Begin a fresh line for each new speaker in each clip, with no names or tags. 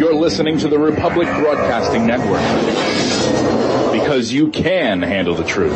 You're listening to the Republic Broadcasting Network. Because you can handle the truth.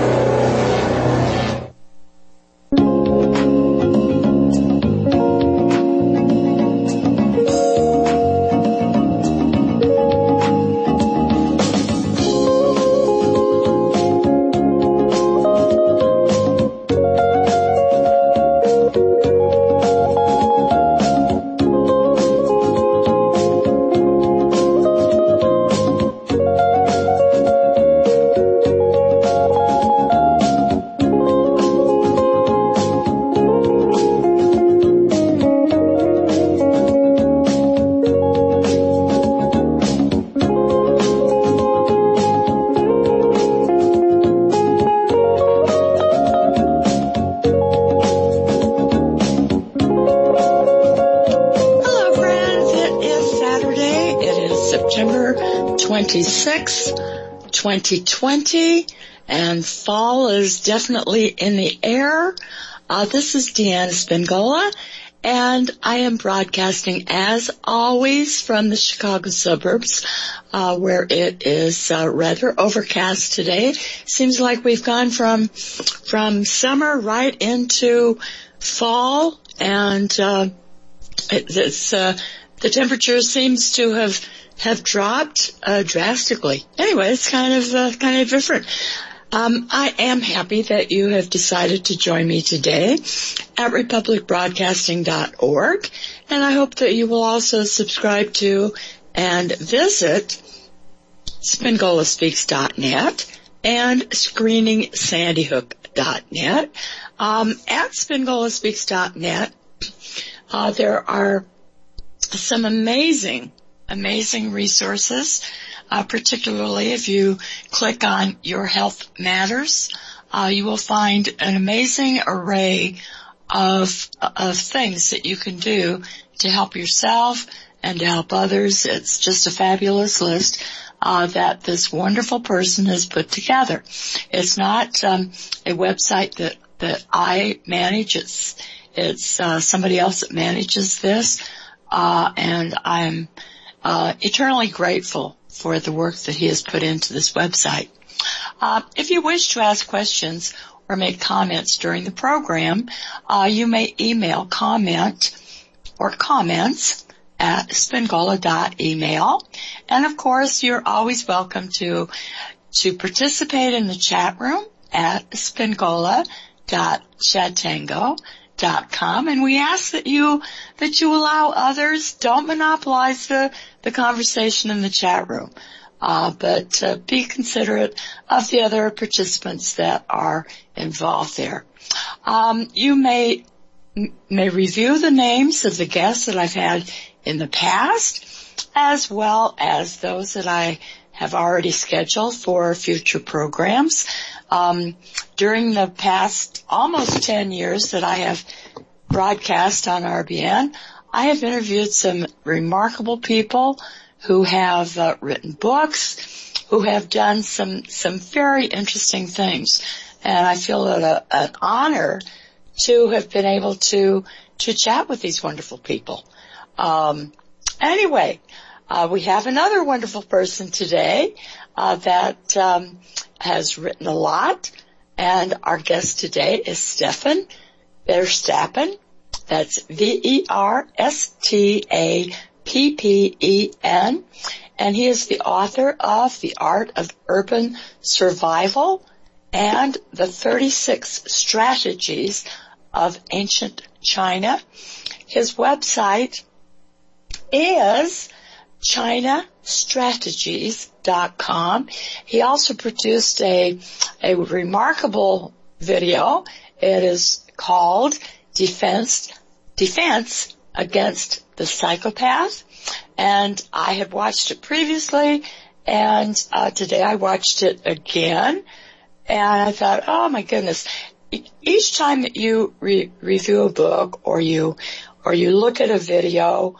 September 26, 2020, and fall is definitely in the air. This is Deanna Spingola, and I am broadcasting, as always, from the Chicago suburbs, where it is rather overcast today. Seems like we've gone from summer right into fall, and the temperature seems to have dropped drastically. Anyway, it's kind of different. I am happy that you have decided to join me today at republicbroadcasting.org, and I hope that you will also subscribe to and visit SpingolaSpeaks.net and ScreeningSandyHook.net. At SpingolaSpeaks.net, there are some amazing resources, particularly if you click on Your Health Matters. You will find an amazing array of things that you can do to help yourself and to help others. It's just a fabulous list that this wonderful person has put together. It's not a website that I manage. It's somebody else that manages this, and I'm eternally grateful for the work that he has put into this website. If you wish to ask questions or make comments during the program, you may email comment or comments at spingola.email. And of course, you're always welcome to participate in the chat room at spingola.chatango.com, and we ask that you allow others, don't monopolize the conversation in the chat room, but be considerate of the other participants that are involved there. You may review the names of the guests that I've had in the past, as well as those that I have already scheduled for future programs. During the past almost 10 years that I have broadcast on RBN, I have interviewed some remarkable people who have written books, who have done some very interesting things. And I feel it an honor to have been able to chat with these wonderful people. Anyway, we have another wonderful person today that has written a lot, and our guest today is Stefan Verstappen. That's Verstappen, and he is the author of The Art of Urban Survival and the 36 Strategies of Ancient China. His website is ChinaStrategies.com. He also produced a remarkable video. It is called Defense Against the Psychopath, and I had watched it previously, and today I watched it again, and I thought, oh my goodness, each time that you review a book or you look at a video,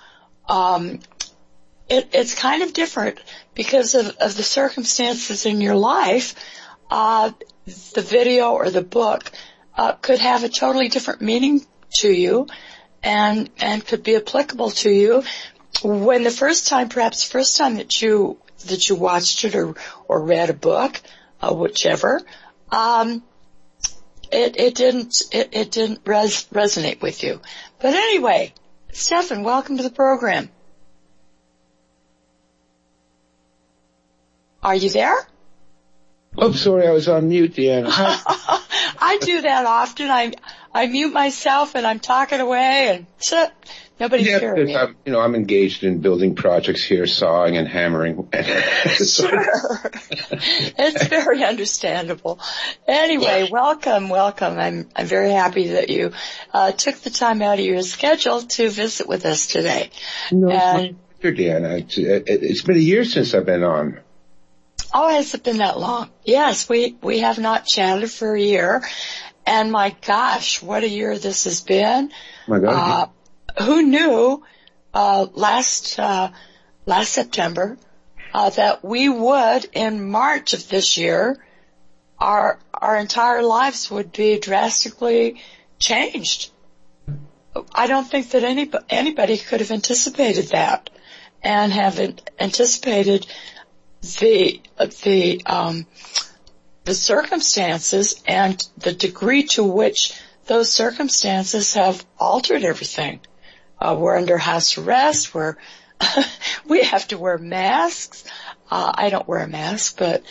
it's kind of different because of the circumstances in your life. The video or the book could have a totally different meaning to you and could be applicable to you when perhaps the first time that you watched it or read a book, whichever, it didn't resonate with you. But anyway, Stephan, welcome to the program. Are you there?
Oh, sorry, I was on mute, Deanna.
I do that often. I mute myself and I'm talking away and nobody's hearing me.
I'm engaged in building projects here, sawing and hammering.
Sure. It's very understandable. Anyway, welcome. I'm very happy that you took the time out of your schedule to visit with us today.
No, it's my pleasure, Deanna. It's been a year since I've been on.
Oh, has it been that long? Yes, we have not chatted for a year. And my gosh, what a year this has been.
My God.
Who knew, last September, that we would, in March of this year, our entire lives would be drastically changed. I don't think that anybody could have anticipated that and have anticipated the circumstances and the degree to which those circumstances have altered everything. We're under house arrest. We have to wear masks. I don't wear a mask, but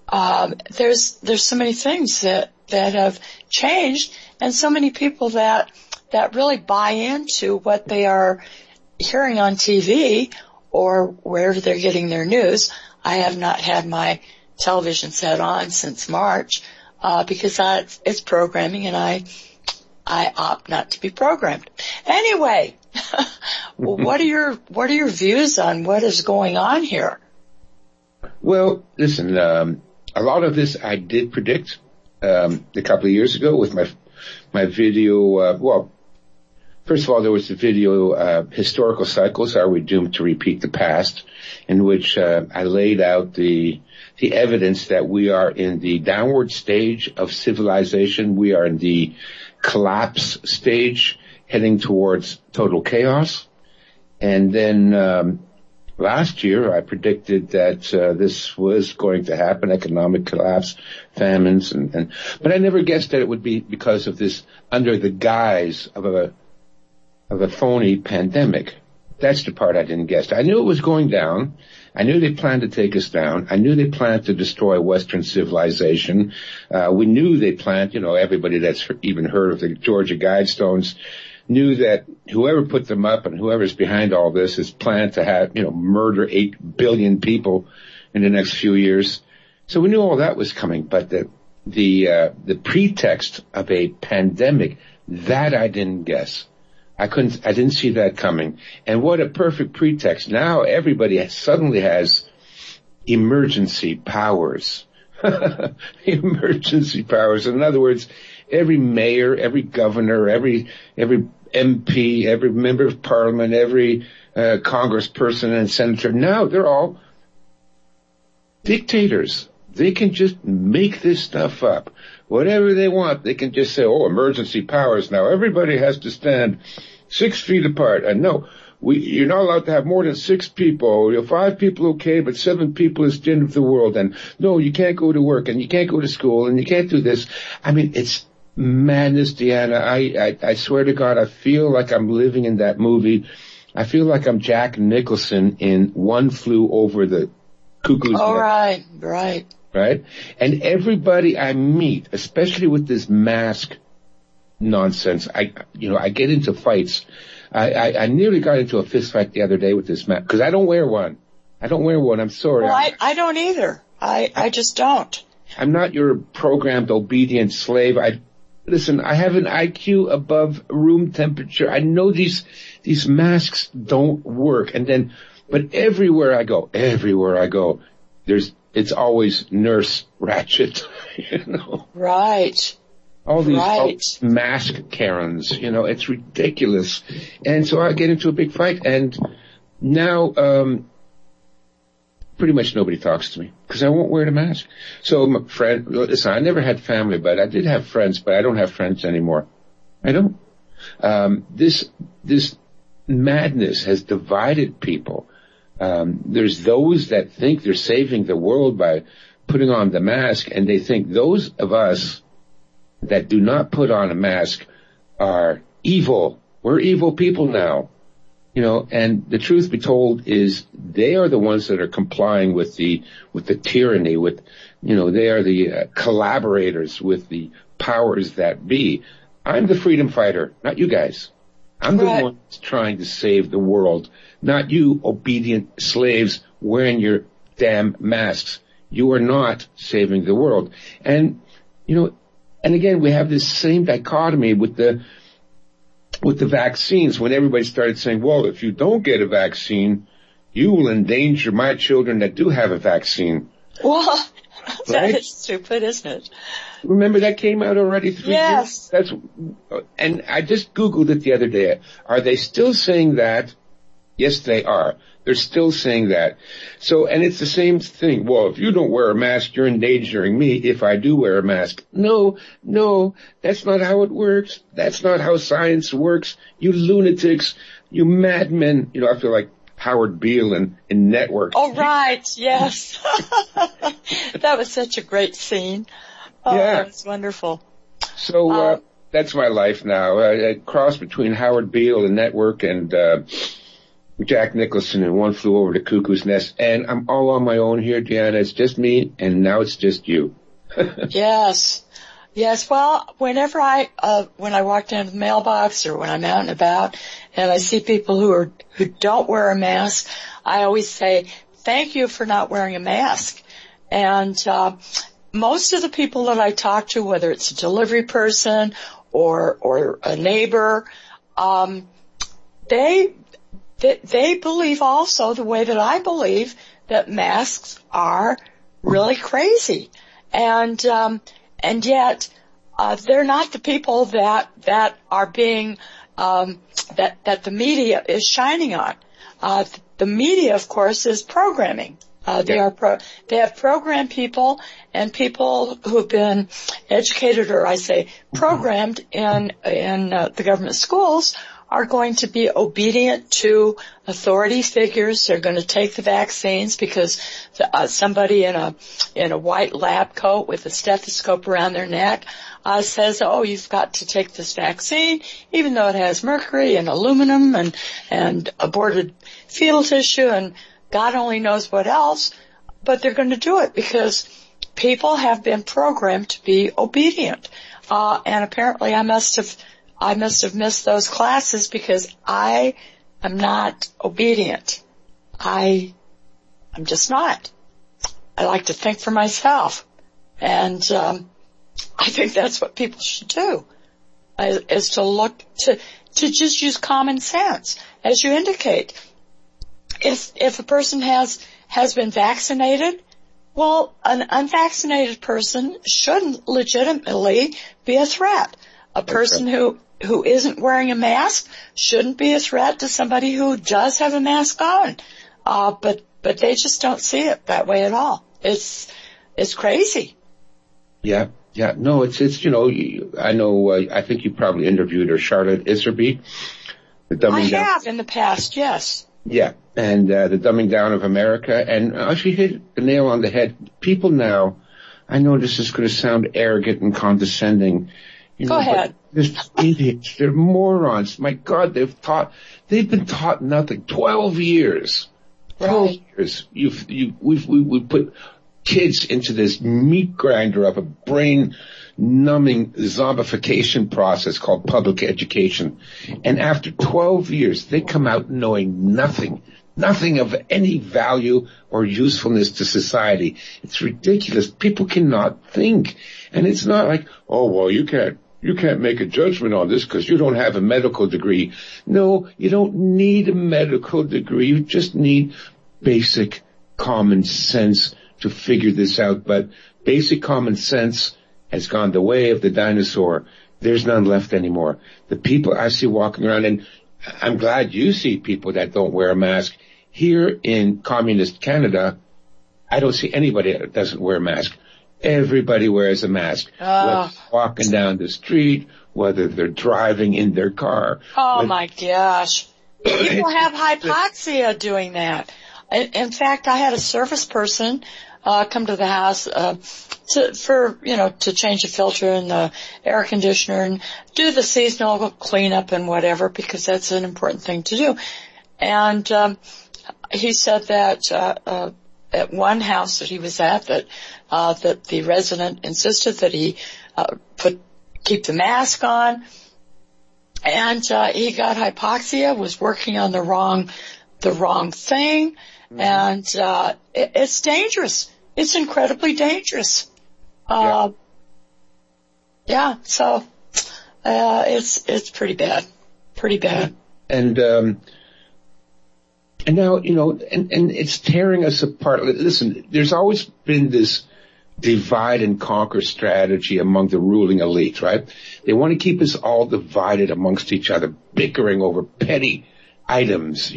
there's so many things that have changed, and so many people that really buy into what they are hearing on TV or wherever they're getting their news. I have not had my television set on since March, because it's programming and I opt not to be programmed. Anyway, what are your views on what is going on here?
Well, listen, a lot of this I did predict, a couple of years ago with my video, first of all, there was the video, Historical Cycles, Are We Doomed to Repeat the Past, in which I laid out the evidence that we are in the downward stage of civilization. We are in the collapse stage, heading towards total chaos. And then last year, I predicted that this was going to happen, economic collapse, famines, but I never guessed that it would be because of this, under the guise of a phony pandemic. That's the part I didn't guess. I knew it was going down. I knew they planned to take us down. I knew they planned to destroy Western civilization. We knew they planned, everybody that's even heard of the Georgia Guidestones knew that whoever put them up and whoever's behind all this is planned to have, murder 8 billion people in the next few years. So we knew all that was coming, but the pretext of a pandemic, that I didn't guess. I didn't see that coming. And what a perfect pretext. Now everybody suddenly has emergency powers. Emergency powers. In other words, every mayor, every governor, every MP, every member of parliament, every congressperson and senator, now they're all dictators. They can just make this stuff up. Whatever they want, they can just say, emergency powers. Now everybody has to stand 6 feet apart. And no, you're not allowed to have more than 6 people. 5 people, okay, but 7 people is the end of the world. And no, you can't go to work and you can't go to school and you can't do this. I mean, it's madness, Deanna. I swear to God, I feel like I'm living in that movie. I feel like I'm Jack Nicholson in One Flew Over the Cuckoo's Nest.
Oh, right.
Right? And everybody I meet, especially with this mask nonsense, I get into fights. I nearly got into a fist fight the other day with this mask, because I don't wear one. I'm sorry.
Well, I don't either. I just don't.
I'm not your programmed obedient slave. Listen, I have an IQ above room temperature. I know these masks don't work. But everywhere I go, it's always Nurse Ratched,
Right.
All these mask Karens, it's ridiculous. And so I get into a big fight, and now, pretty much nobody talks to me because I won't wear the mask. So my friend, listen, I never had family, but I did have friends, but I don't have friends anymore. I don't. This madness has divided people. There's those that think they're saving the world by putting on the mask, and they think those of us that do not put on a mask are evil. We're evil people now. And the truth be told is they are the ones that are complying with the tyranny, they are the collaborators with the powers that be. I'm the freedom fighter, not you guys. I'm the one that's trying to save the world, not you obedient slaves wearing your damn masks. You are not saving the world. And, and again, we have this same dichotomy with the vaccines, when everybody started saying, well, if you don't get a vaccine, you will endanger my children that do have a vaccine.
Well, that is stupid, isn't it?
Remember that came out already 3 years? Yes. And I just Googled it the other day. Are they still saying that? Yes, they are. They're still saying that. So, and it's the same thing. Well, if you don't wear a mask, you're endangering me if I do wear a mask. No, that's not how it works. That's not how science works. You lunatics, you madmen. I feel like Howard Beale in Network.
Oh, right. Yes. That was such a great scene. Oh, yeah. That was wonderful.
So, that's my life now. A cross between Howard Beale and Network and, Jack Nicholson in One Flew Over the Cuckoo's Nest. And I'm all on my own here, Deanna. It's just me, and now it's just you.
Yes. Well, whenever when I walk down to the mailbox or when I'm out and about and I see people who don't wear a mask, I always say, thank you for not wearing a mask. And, most of the people that I talk to, whether it's a delivery person or a neighbor, they believe also the way that I believe that masks are really crazy. And yet, they're not the people that are being, that the media is shining on. The media, of course, is programming. They have programmed people, and people who have been educated, or I say programmed in the government schools, are going to be obedient to authority figures. They're going to take the vaccines because somebody in a white lab coat with a stethoscope around their neck says, "Oh, you've got to take this vaccine, even though it has mercury and aluminum and aborted fetal tissue and God only knows what else." But they're going to do it because people have been programmed to be obedient. And apparently I must have missed those classes because I am not obedient. I'm just not. I like to think for myself. And, I think that's what people should do, is to look, to just use common sense. As you indicate, if a person has been vaccinated, well, an unvaccinated person shouldn't legitimately be a threat. A person who isn't wearing a mask shouldn't be a threat to somebody who does have a mask on. But they just don't see it that way at all. It's crazy.
Yeah. No, it's, I know, I think you probably interviewed her, Charlotte Iserby.
I have in the past, yes.
Yeah. And, the dumbing down of America. And she hit the nail on the head. People now, I know this is going to sound arrogant and condescending.
Go ahead.
They're idiots. They're morons. My God, they've been taught nothing. 12 years. 12 years. We put kids into this meat grinder of a brain numbing zombification process called public education. And after 12 years, they come out knowing nothing of any value or usefulness to society. It's ridiculous. People cannot think. And it's not like, oh, well, you can't make a judgment on this because you don't have a medical degree. No, you don't need a medical degree. You just need basic common sense to figure this out. But basic common sense has gone the way of the dinosaur. There's none left anymore. The people I see walking around, and I'm glad you see people that don't wear a mask. Here in communist Canada, I don't see anybody that doesn't wear a mask. Everybody wears a mask. Whether walking down the street, whether they're driving in their car.
Oh my gosh. People have hypoxia doing that. In fact, I had a service person come to the house to change the filter in the air conditioner and do the seasonal cleanup and whatever, because that's an important thing to do. And he said that at one house that he was at, that the resident insisted that he keep the mask on, and he got hypoxia, was working on the wrong thing, and it's dangerous. It's incredibly dangerous. So it's pretty bad. Pretty bad.
And now, and it's tearing us apart. Listen, there's always been this divide and conquer strategy among the ruling elite, right? They want to keep us all divided amongst each other, bickering over petty items,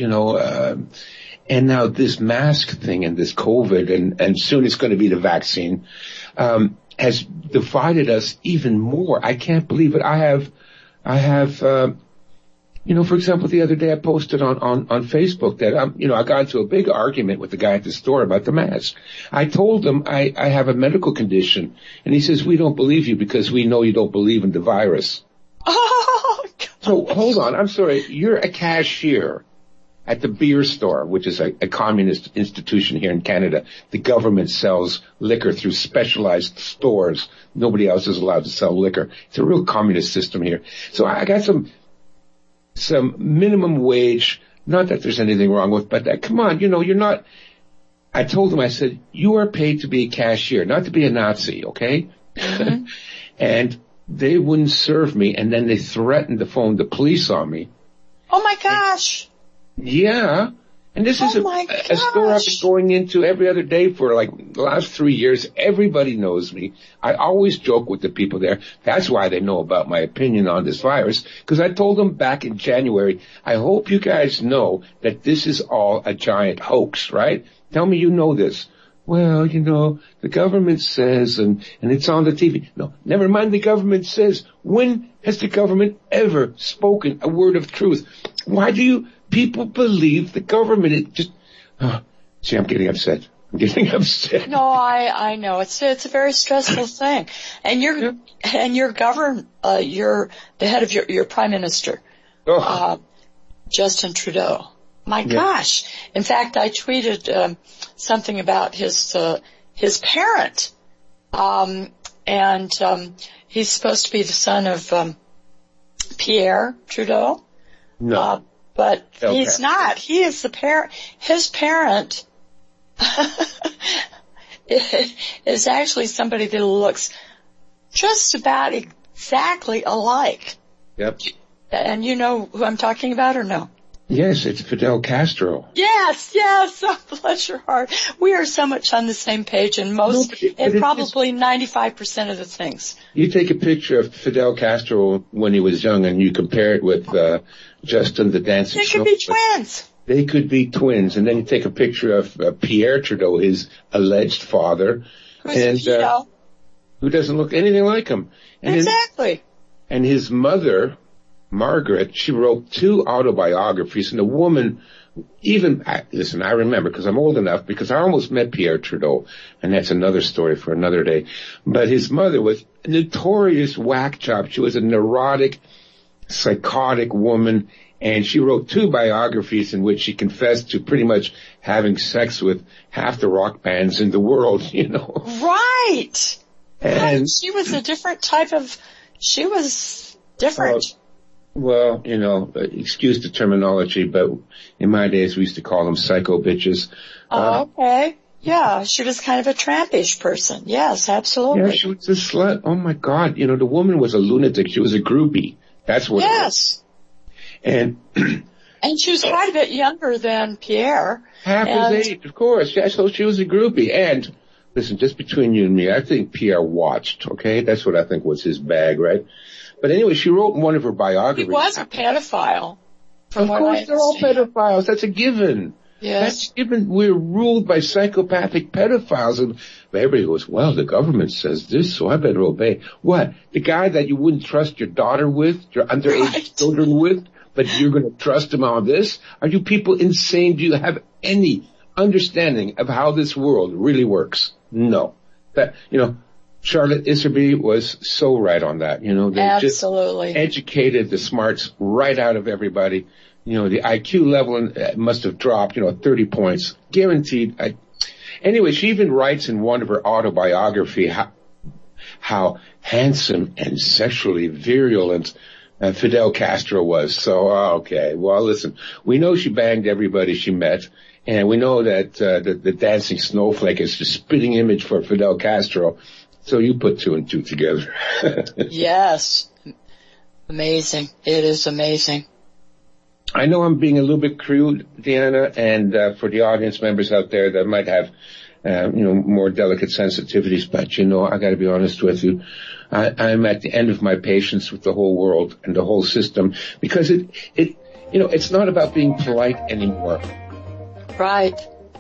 and now this mask thing and this COVID and soon it's going to be the vaccine, has divided us even more. I can't believe it. I have, for example, the other day I posted on Facebook that, I got into a big argument with the guy at the store about the mask. I told him I have a medical condition, and he says, we don't believe you because we know you don't believe in the virus.
Oh, God.
So hold on. I'm sorry. You're a cashier at the beer store, which is a communist institution here in Canada. The government sells liquor through specialized stores. Nobody else is allowed to sell liquor. It's a real communist system here. So I got some minimum wage, not that there's anything wrong with, but come on, you're not, I told them, I said, you are paid to be a cashier, not to be a Nazi, okay? Mm-hmm. And they wouldn't serve me, and then they threatened to phone the police on me.
Oh my gosh.
Yeah. And this is a store I've been going into every other day for like the last 3 years. Everybody knows me. I always joke with the people there. That's why they know about my opinion on this virus, because I told them back in January, I hope you guys know that this is all a giant hoax, right? Tell me you know this. Well, the government says, and it's on the TV. No, never mind the government says. When has the government ever spoken a word of truth? Why do people believe the government? It just, see, I'm getting upset.
No, I know. It's a very stressful thing. And you're the head of your prime minister, Justin Trudeau. My gosh. In fact, I tweeted, something about his parent. He's supposed to be the son of, Pierre Trudeau.
No.
But he's not. He is the parent. His parent is actually somebody that looks just about exactly alike.
Yep.
And you know who I'm talking about or no?
Yes, it's Fidel Castro.
Yes. Oh, bless your heart. We are so much on the same page in probably 95% of the things.
You take a picture of Fidel Castro when he was young and you compare it with Justin the Dancing
They could be twins.
They could be twins. And then you take a picture of Pierre Trudeau, his alleged father, who doesn't look anything like him. And
exactly.
And his mother, Margaret, she wrote 2 autobiographies, and the woman, I remember because I'm old enough, because I almost met Pierre Trudeau, and that's another story for another day. But his mother was a notorious whack job. She was a neurotic, psychotic woman, and she wrote 2 biographies in which she confessed to pretty much having sex with half the rock bands in the world,
Right.
And
she was a different type of, she was different.
Well, excuse the terminology, but in my days we used to call them psycho bitches.
Okay. Yeah, she was kind of a trampish person. Yes, absolutely.
Yeah, she was a slut. Oh my God. The woman was a lunatic. She was a groupie. That's what it was. And
she was quite a bit younger than Pierre.
Half his age, of course. Yeah, so she was a groupie. And listen, just between you and me, I think Pierre watched, okay? That's what I think was his bag, right? But anyway, she wrote in one of her biographies.
He was a pedophile.
Of course, they're all pedophiles. That's a given.
Yes.
That's a given. We're ruled by psychopathic pedophiles. And everybody goes, well, the government says this, so I better obey. What? The guy that you wouldn't trust your daughter with, your underage children with? but you're going to trust him on this? Are you people insane? Do you have any understanding of how this world really works? No. That, Charlotte Iserby was so right on that. They
Absolutely.
just educated the smarts right out of everybody. The IQ level must have dropped, 30 points. Guaranteed. Anyway, she even writes in one of her autobiography how handsome and sexually virulent Fidel Castro was. So, okay. Well, listen, we know she banged everybody she met. And we know that the dancing snowflake is the spitting image for Fidel Castro. So you put two and two together.
Yes. Amazing. It is amazing.
I know I'm being a little bit crude, Deanna, and for the audience members out there that might have, more delicate sensitivities, but I got to be honest with you. I'm at the end of my patience with the whole world and the whole system because it's not about being polite anymore.
Right.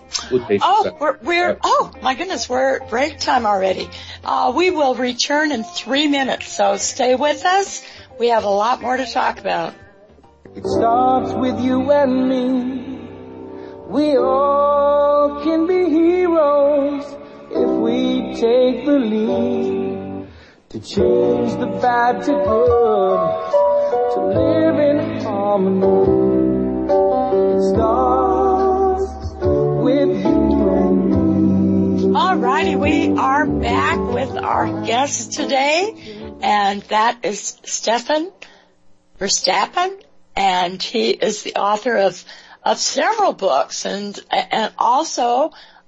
Oh my goodness, we're at break time already. We will return in 3 minutes, so stay with us. We have a lot more to talk about.
It starts with you and me. We all can be heroes if we take the lead to change the bad to good, to live in harmony. It starts with you and me.
Alrighty, we are back with our guest today, and that is Stefan Verstappen, and he is the author of several books and also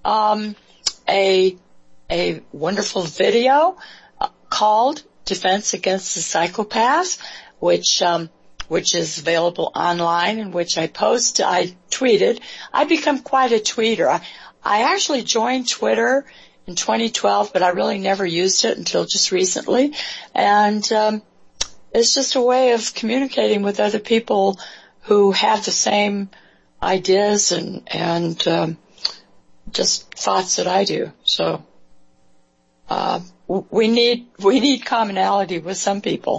a wonderful video called Defense Against the Psychopath, which is available online, in which I tweeted. I've become quite a tweeter. I actually joined Twitter in 2012, but I really never used it until just recently. And it's just a way of communicating with other people who have the same ideas and just thoughts that I do. So we need commonality with some people.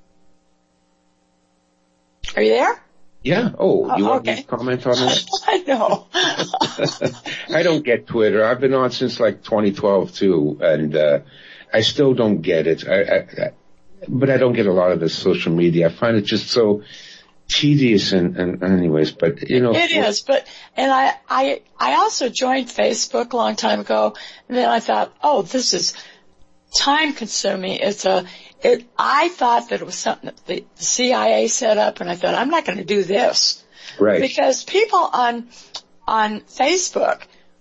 Are you there?
Yeah. Oh, you want me to comment on that?
I know.
I don't get Twitter. I've been on since like 2012 too, and I still don't get it. But I don't get a lot of the social media. I find it just so tedious and anyways, but
It is, and I also joined Facebook a long time ago, and then I thought, oh, this is time consuming. I thought that it was something that the CIA set up, and I thought, I'm not going to do this.
Right.
Because people on Facebook,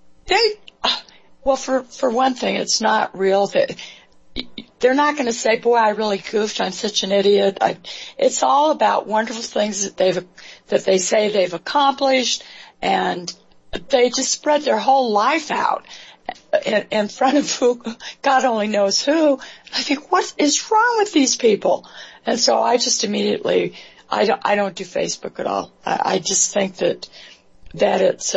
for one thing, it's not real. They're not going to say, boy, I really goofed, I'm such an idiot. It's all about wonderful things that they say they've accomplished, and they just spread their whole life out in front of who, God only knows who. I think, what is wrong with these people? And so I just immediately, I don't do Facebook at all. I just think that it's,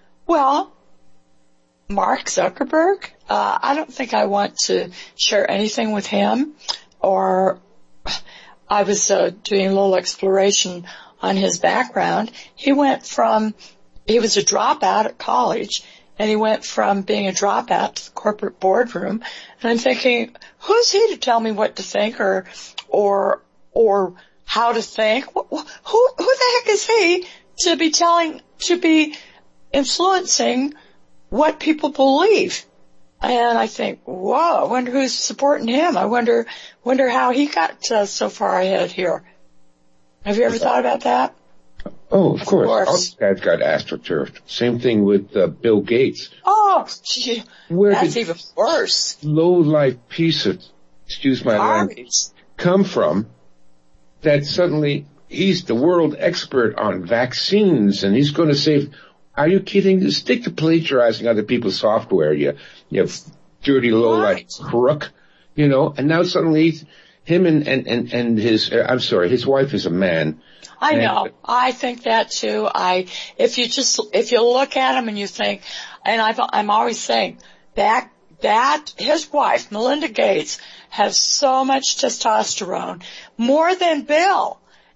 Mark Zuckerberg, I don't think I want to share anything with him. Or I was doing a little exploration on his background. He was a dropout at college, and he went from being a dropout to the corporate boardroom. And I'm thinking, who's he to tell me what to think or how to think? Who the heck is he to be influencing what people believe? And I think, whoa, I wonder who's supporting him. I wonder how he got so far ahead here. Have you ever thought about that?
Oh, of course. All these guys got astroturfed. Same thing with Bill Gates.
Oh, gee, that's even worse.
Low-life piece of, excuse my language, come from that suddenly he's the world expert on vaccines and he's going to save. Are you kidding? Stick to plagiarizing other people's software, you dirty low-life crook, and now suddenly him and his wife is a man.
I know. I think that too. If you look at him and you think, and I'm always saying that his wife, Melinda Gates, has so much testosterone, more than Bill.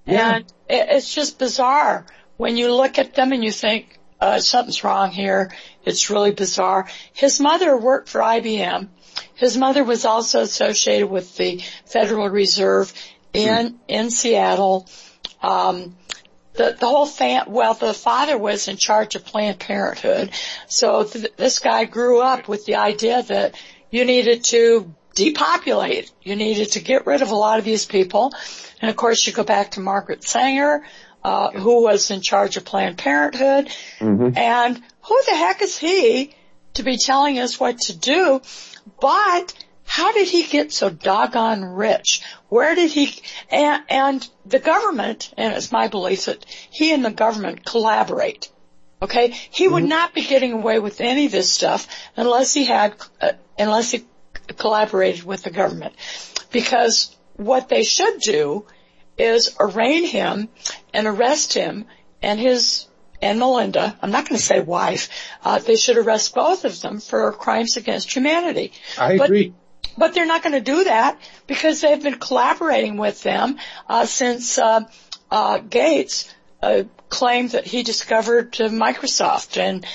And it's just bizarre when you look at them and you think, something's wrong here. It's really bizarre. His mother worked for IBM. His mother was also associated with the Federal Reserve in Seattle. The whole the father was in charge of Planned Parenthood. So this guy grew up with the idea that you needed to depopulate. You needed to get rid of a lot of these people. And of course you go back to Margaret Sanger, who was in charge of Planned Parenthood. Mm-hmm. And who the heck is he to be telling us what to do? But how did he get so doggone rich? Where did he, and the government, and it's my belief that he and the government collaborate. Okay? He would not be getting away with any of this stuff unless he collaborated with the government. Because what they should do is arraign him and arrest him and Melinda, I'm not going to say wife, they should arrest both of them for crimes against humanity.
I agree.
But they're not going to do that because they've been collaborating with them since Gates claimed that he discovered Microsoft, and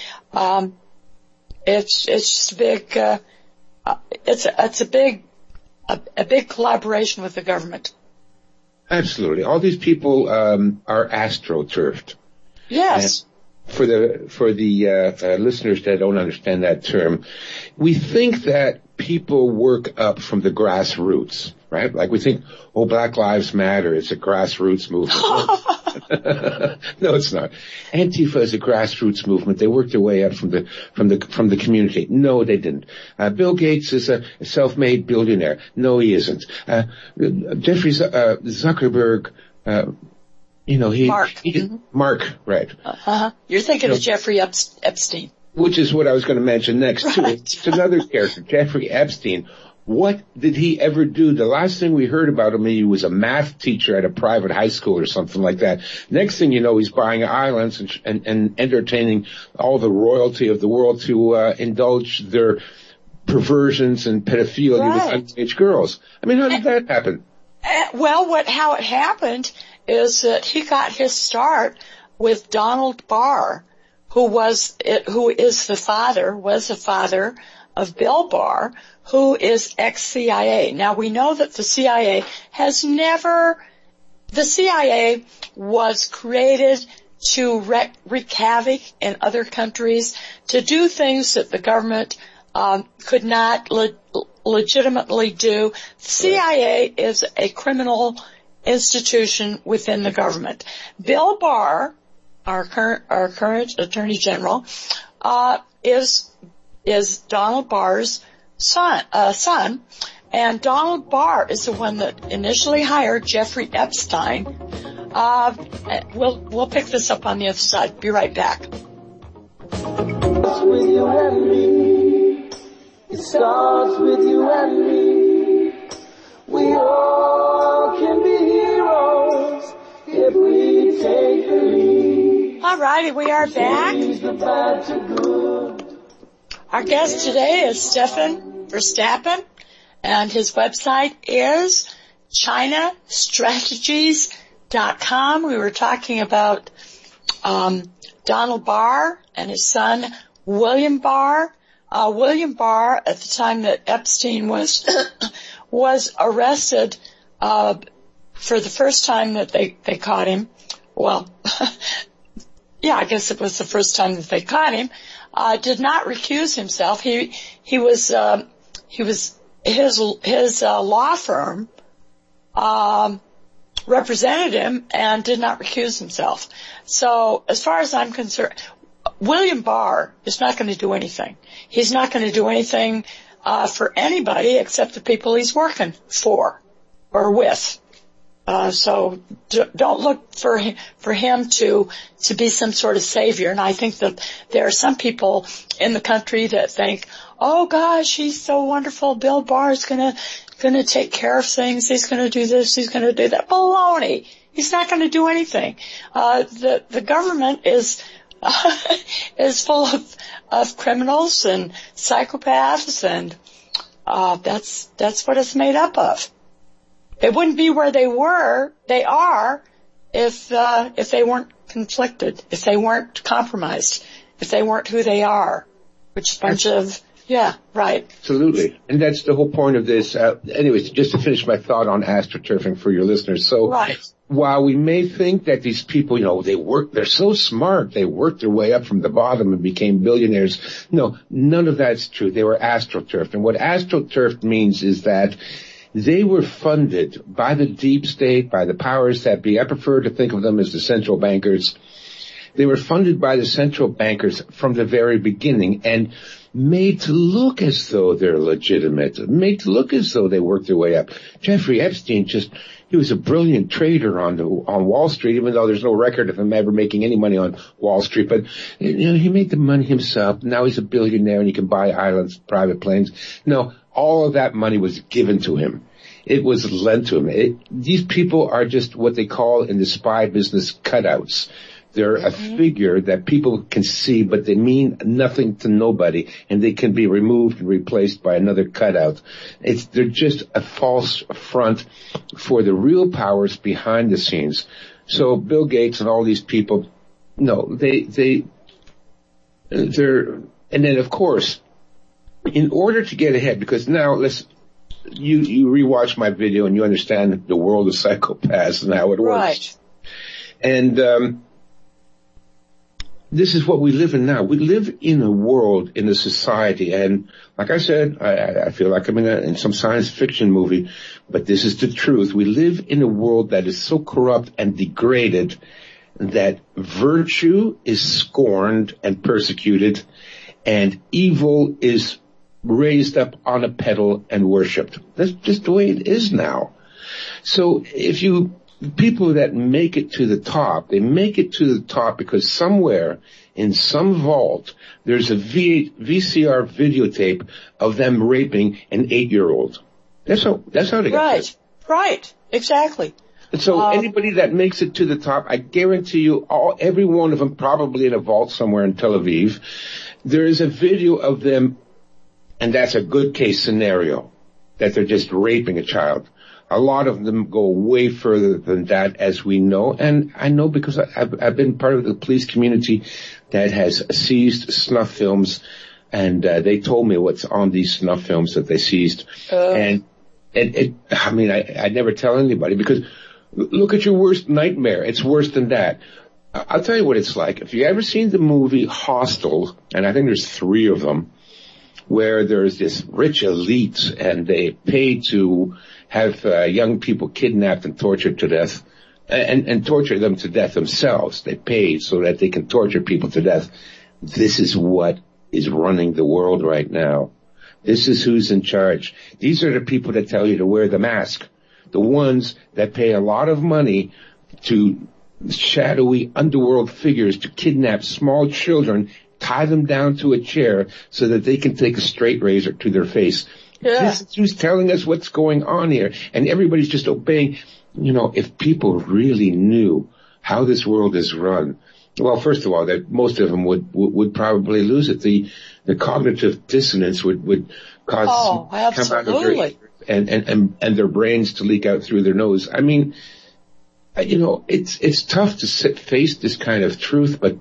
it's just a big it's a big collaboration with the government.
Absolutely, all these people are astroturfed.
Yes.
And for the listeners that don't understand that term, we think that people work up from the grassroots, right? Like we think, oh, Black Lives Matter, it's a grassroots movement. No, it's not. Antifa is a grassroots movement. They worked their way up from the community. No, they didn't. Bill Gates is a self-made billionaire. No, he isn't. Jeffrey Zuckerberg, Mark, right.
You're thinking of Jeffrey Epstein.
Which is what I was going to mention next, too. Right. It's another character, Jeffrey Epstein. What did he ever do? The last thing we heard about him, he was a math teacher at a private high school or something like that. Next thing you know, he's buying islands and entertaining all the royalty of the world to indulge their perversions and pedophilia with underage girls. I mean, how did that happen?
How it happened is that he got his start with Donald Barr, who was the father of Bill Barr, who is ex-CIA. Now we know that the CIA was created to wreak havoc in other countries, to do things that the government could not legitimately do. The CIA is a criminal institution within the government. Bill Barr, our current Attorney General, is Donald Barr's son, and Donald Barr is the one that initially hired Jeffrey Epstein. We'll pick this up on the other side. Be right back.
With you and me, it starts with you and me. We all can be heroes if we take the lead.
All righty, we are back. Our guest today is Stefan Verstappen, and his website is ChinaStrategies.com. We were talking about Donald Barr and his son William Barr. William Barr, at the time that Epstein was arrested for the first time that they caught him. Well, yeah, I guess it was the first time that they caught him. Did not recuse himself. His law firm represented him and did not recuse himself. So as far as I'm concerned, William Barr is not going to do anything. He's not going to do anything for anybody except the people he's working for or with. So don't look for him to be some sort of savior. And I think that there are some people in the country that think, oh gosh, he's so wonderful. Bill Barr is gonna take care of things. He's gonna do this. He's gonna do that. Baloney. He's not gonna do anything. The government is full of criminals and psychopaths, and that's what it's made up of. They wouldn't be where they are if they weren't conflicted, if they weren't compromised, if they weren't who they are, which bunch of, yeah, right.
Absolutely. And that's the whole point of this. Anyways, just to finish my thought on astroturfing for your listeners. So
right.
While we may think that these people, they're so smart, they worked their way up from the bottom and became billionaires. No, none of that's true. They were astroturfed. And what astroturfed means is that they were funded by the deep state, by the powers that be. I prefer to think of them as the central bankers. They were funded by the central bankers from the very beginning and made to look as though they're legitimate, made to look as though they worked their way up. Jeffrey Epstein he was a brilliant trader on Wall Street, even though there's no record of him ever making any money on Wall Street. But, he made the money himself. Now he's a billionaire and he can buy islands, private planes. No, all of that money was given to him. It was lent to him. These people are just what they call in the spy business cutouts. They're a figure that people can see, but they mean nothing to nobody, and they can be removed and replaced by another cutout. They're just a false front for the real powers behind the scenes. So Bill Gates and all these people, no, they're, and then of course, in order to get ahead, because now you rewatch my video and you understand the world of psychopaths and how it works.
Right.
And, this is what we live in now. We live in a world, in a society, and like I said, I feel like I'm in some science fiction movie, but this is the truth. We live in a world that is so corrupt and degraded that virtue is scorned and persecuted, and evil is raised up on a pedal and worshipped. That's just the way it is now. So people that make it to the top, they make it to the top because somewhere in some vault there's a VCR videotape of them raping an 8-year-old. That's how they get there.
Right, exactly.
And so anybody that makes it to the top, I guarantee you, every one of them probably in a vault somewhere in Tel Aviv, there is a video of them, and that's a good case scenario, that they're just raping a child. A lot of them go way further than that, as we know. And I know because I've been part of the police community that has seized snuff films, and they told me what's on these snuff films that they seized. I never tell anybody, because look at your worst nightmare. It's worse than that. I'll tell you what it's like. If you ever seen the movie Hostel, and I think there's 3 of them, where there's this rich elite and they pay to have young people kidnapped and tortured to death, and torture them to death themselves. They pay so that they can torture people to death. This is what is running the world right now. This is who's in charge. These are the people that tell you to wear the mask. The ones that pay a lot of money to shadowy underworld figures to kidnap small children, tie them down to a chair so that they can take a straight razor to their face. Yeah. This is who's telling us what's going on here. And everybody's just obeying. If people really knew how this world is run, well, first of all, that most of them would probably lose it. The cognitive dissonance would cause
absolutely.
And their brains to leak out through their nose. I mean, it's tough to face this kind of truth, but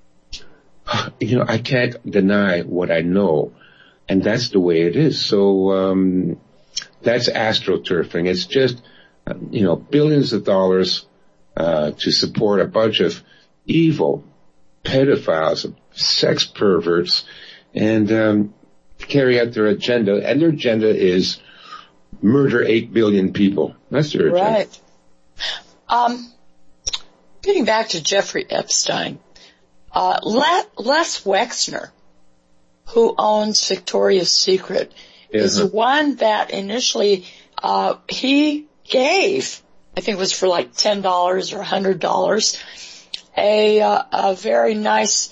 I can't deny what I know, and that's the way it is. So that's astroturfing. It's just billions of dollars to support a bunch of evil pedophiles, sex perverts, and to carry out their agenda. And their agenda is murder 8 billion people. That's their agenda.
Right. Getting back to Jeffrey Epstein. Les Wexner, who owns Victoria's Secret, is one that initially he gave, I think it was for like $10 or $100, a very nice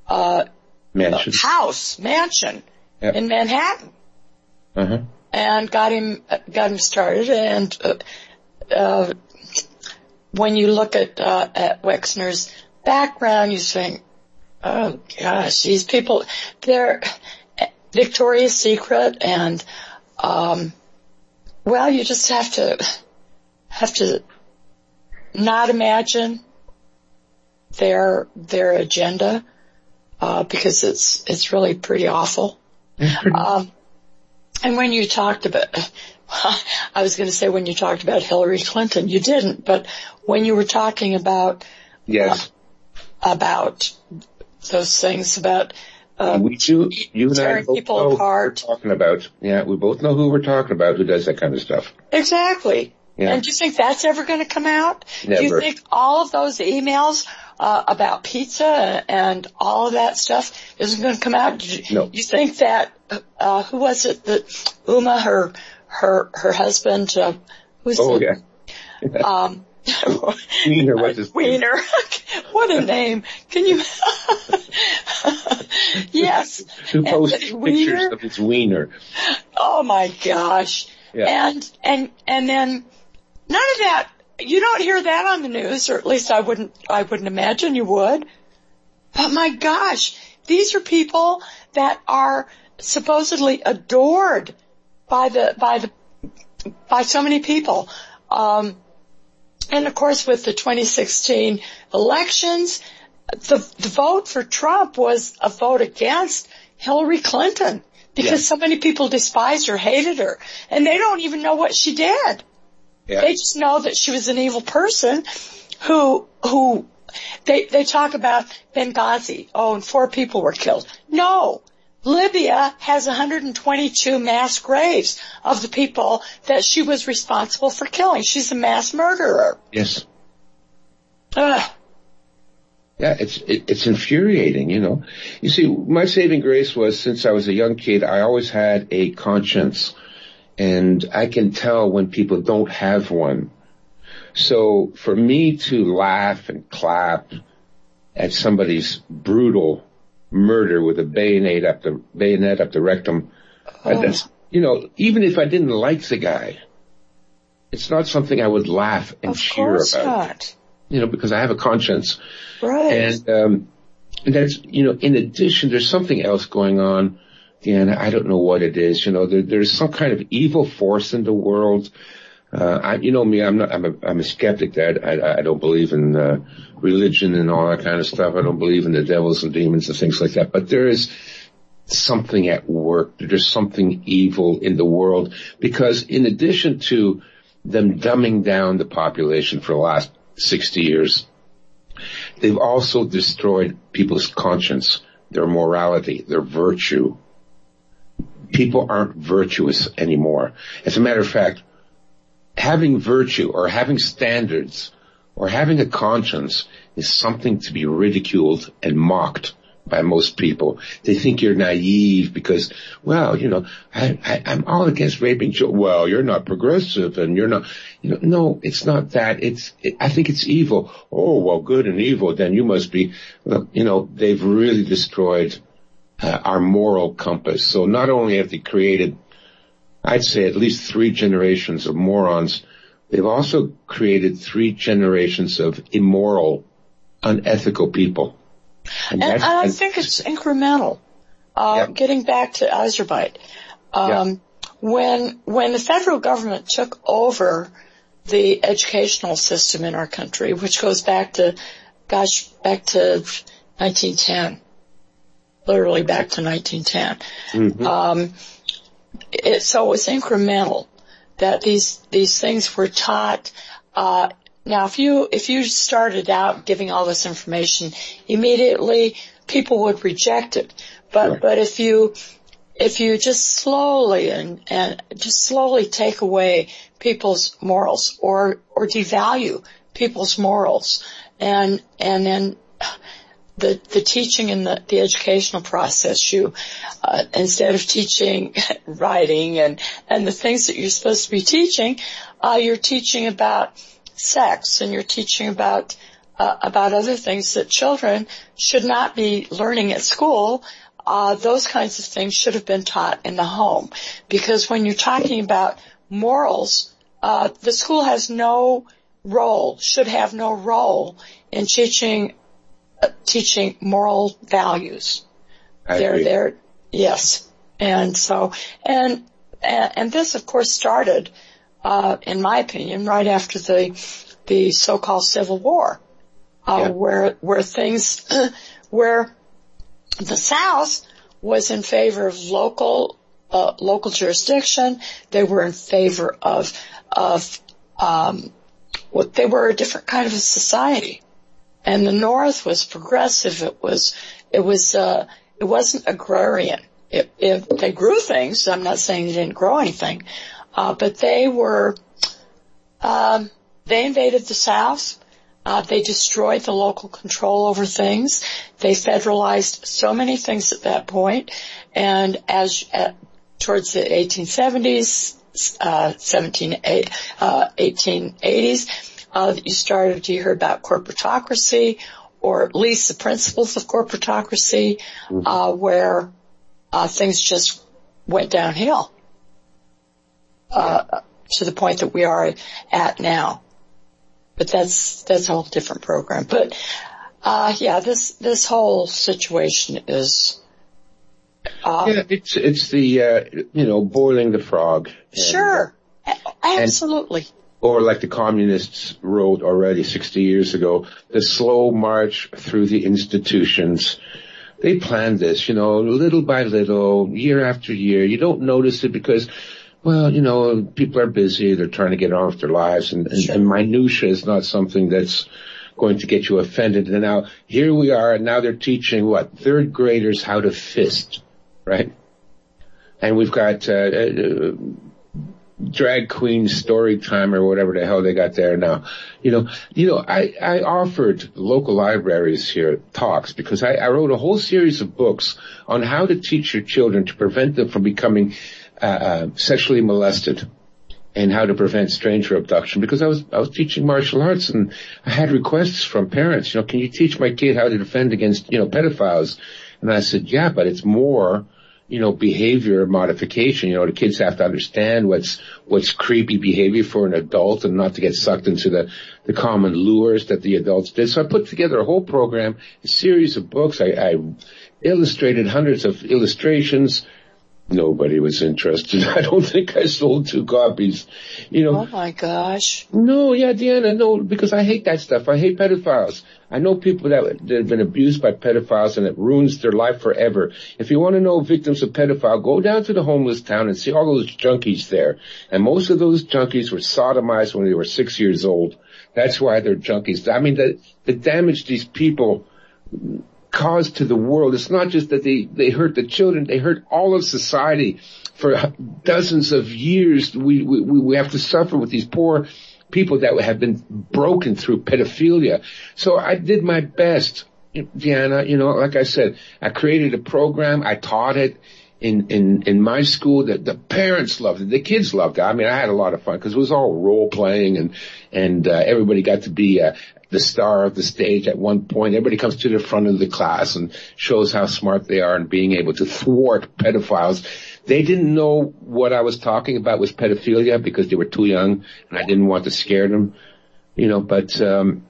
mansion in Manhattan, and got him started. And when you look at Wexner's background, you think, oh gosh, these people, they're Victoria's Secret, and you just have to not imagine their agenda, because it's really pretty awful. And when you talked about, I was going to say when you talked about Hillary Clinton, you didn't, but when you were talking about,
yes,
about those things about,
we do, you and I
tearing
both
people
know
apart.
who we're talking about. Yeah, we both know who we're talking about who does that kind of stuff.
Exactly.
Yeah.
And do you think that's ever going to come out?
Never.
Do you think all of those emails about pizza and all of that stuff isn't going to come out?
No.
You think that who was it that Uma, her husband, who's
yeah. Wiener, what's his name?
Wiener. What a name. Can you? Yes.
Who posts
Anthony
pictures
Weiner?
of his wiener.
Oh my gosh.
Yeah.
And then none of that, you don't hear that on the news, or at least I wouldn't imagine you would. But my gosh, these are people that are supposedly adored by so many people. And of course with the 2016 elections, the vote for Trump was a vote against Hillary Clinton because so many people despised her, hated her, and they don't even know what she did. Yeah. They just know that she was an evil person who they talk about Benghazi. Oh, and 4 people were killed. No. Libya has 122 mass graves of the people that she was responsible for killing. She's a mass murderer.
Yes. Yeah, it's infuriating, you know. You see, my saving grace was since I was a young kid, I always had a conscience. And I can tell when people don't have one. So for me to laugh and clap at somebody's brutal murder with a bayonet up the rectum, that's, you know, even if I didn't like the guy, it's not something I would laugh and cheer about. Of course not. You know, because I have a conscience.
Right.
And that's, you know, in addition, there's something else going on. Deanna, I don't know what it is. You know, there's some kind of evil force in the world. You know me, I'm a skeptic. I don't believe in religion and all that kind of stuff. I don't believe in the devils and demons and things like that. But there is something at work. There's something evil in the world because in addition to them dumbing down the population for the last 60 years, they've also destroyed people's conscience, their morality, their virtue. People aren't virtuous anymore. As a matter of fact, having virtue or having standards or having a conscience is something to be ridiculed and mocked by most people. They think you're naive because, well, you know, I'm all against raping children. Well, you're not progressive and you're not, you know, no, it's not that. I think it's evil. Oh, well, good and evil, then you must be, well, you know, they've really destroyed our moral compass. So not only have they created, I'd say at least 3 generations of morons, they've also created 3 generations of immoral, unethical people.
And I think it's incremental. Getting back to Azerbaijan, when the federal government took over the educational system in our country, which goes back to 1910. Literally back to 1910. Mm-hmm. So it was incremental that these things were taught. Now, if you started out giving all this information immediately, people would reject it. But if you just slowly and just slowly take away people's morals or devalue people's morals and then the teaching in the educational process, you instead of teaching writing and the things that you're supposed to be teaching, you're teaching about sex and you're teaching about other things that children should not be learning at school. Those kinds of things should have been taught in the home, because when you're talking about morals, the school has no role, should have no role in teaching moral values. They're yes. And so, and this of course started, in my opinion, right after the the so-called Civil War, where things, where the South was in favor of local jurisdiction. They were in favor of they were a different kind of a society. And the North was progressive. It wasn't agrarian. They grew things. I'm not saying they didn't grow anything. But they invaded the South. They destroyed the local control over things. They federalized so many things at that point. And towards the 1870s, 1880s, you started to hear about corporatocracy, or at least the principles of corporatocracy, where things just went downhill to the point that we are at now. But that's a whole different program. But this whole situation is.
It's the boiling the frog.
Sure, absolutely.
Or like the communists wrote already 60 years ago, the slow march through the institutions. They planned this, little by little, year after year. You don't notice it because, people are busy. They're trying to get on with their lives. And minutia is not something that's going to get you offended. And now here we are. And now they're teaching third graders how to fist, right? And we've got, drag queen story time or whatever the hell they got there now. I offered local libraries here talks because I wrote a whole series of books on how to teach your children to prevent them from becoming sexually molested and how to prevent stranger abduction, because I was teaching martial arts and I had requests from parents, can you teach my kid how to defend against, pedophiles? And I said, yeah, but it's more behavior modification. The kids have to understand what's creepy behavior for an adult and not to get sucked into the common lures that the adults did. So I put together a whole program, a series of books. I illustrated hundreds of illustrations. Nobody was interested. I don't think I sold 2 copies.
Oh my gosh.
No, yeah, Deanna, no, because I hate that stuff. I hate pedophiles. I know people that have been abused by pedophiles and it ruins their life forever. If you want to know victims of pedophile, go down to the homeless town and see all those junkies there. And most of those junkies were sodomized when they were 6 years old. That's why they're junkies. I mean, the damage these people caused to the world. It's not just that they hurt the children, they hurt all of society for dozens of years. We have to suffer with these poor people that have been broken through pedophilia. So I did my best, Deanna, like I said, I created a program, I taught it in my school. That the parents loved it, the kids loved it. I mean, I had a lot of fun because it was all role playing and everybody got to be the star of the stage at one point. Everybody comes to the front of the class and shows how smart they are in being able to thwart pedophiles. They didn't know what I was talking about was pedophilia because they were too young and I didn't want to scare them, but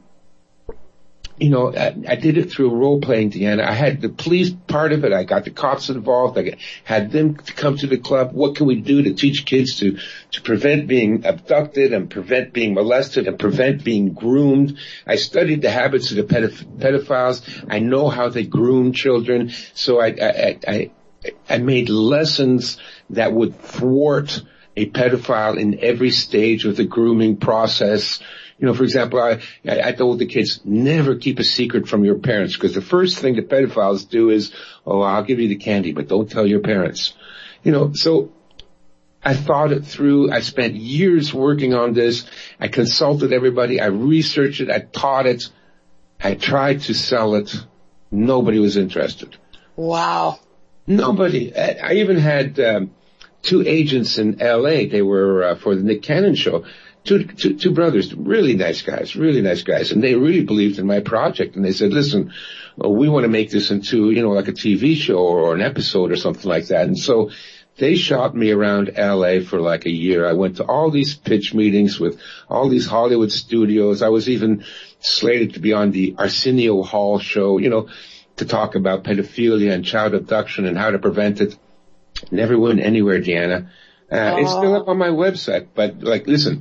I did it through role-playing, Deanna. I had the police part of it. I got the cops involved. I had them to come to the club. What can we do to teach kids to prevent being abducted and prevent being molested and prevent being groomed? I studied the habits of the pedophiles. I know how they groom children. So I made lessons that would thwart a pedophile in every stage of the grooming process. For example, I told the kids, never keep a secret from your parents, because the first thing the pedophiles do is, I'll give you the candy, but don't tell your parents. So I thought it through. I spent years working on this. I consulted everybody. I researched it. I taught it. I tried to sell it. Nobody was interested.
Wow.
Nobody. I even had 2 agents in L.A. They were for the Nick Cannon show. Two brothers, really nice guys. And they really believed in my project. And they said, listen, we want to make this into, like a TV show or an episode or something like that. And so they shot me around LA for like a year. I went to all these pitch meetings with all these Hollywood studios. I was even slated to be on the Arsenio Hall show, to talk about pedophilia and child abduction and how to prevent it. Never went anywhere, Deanna. It's still up on my website, but listen,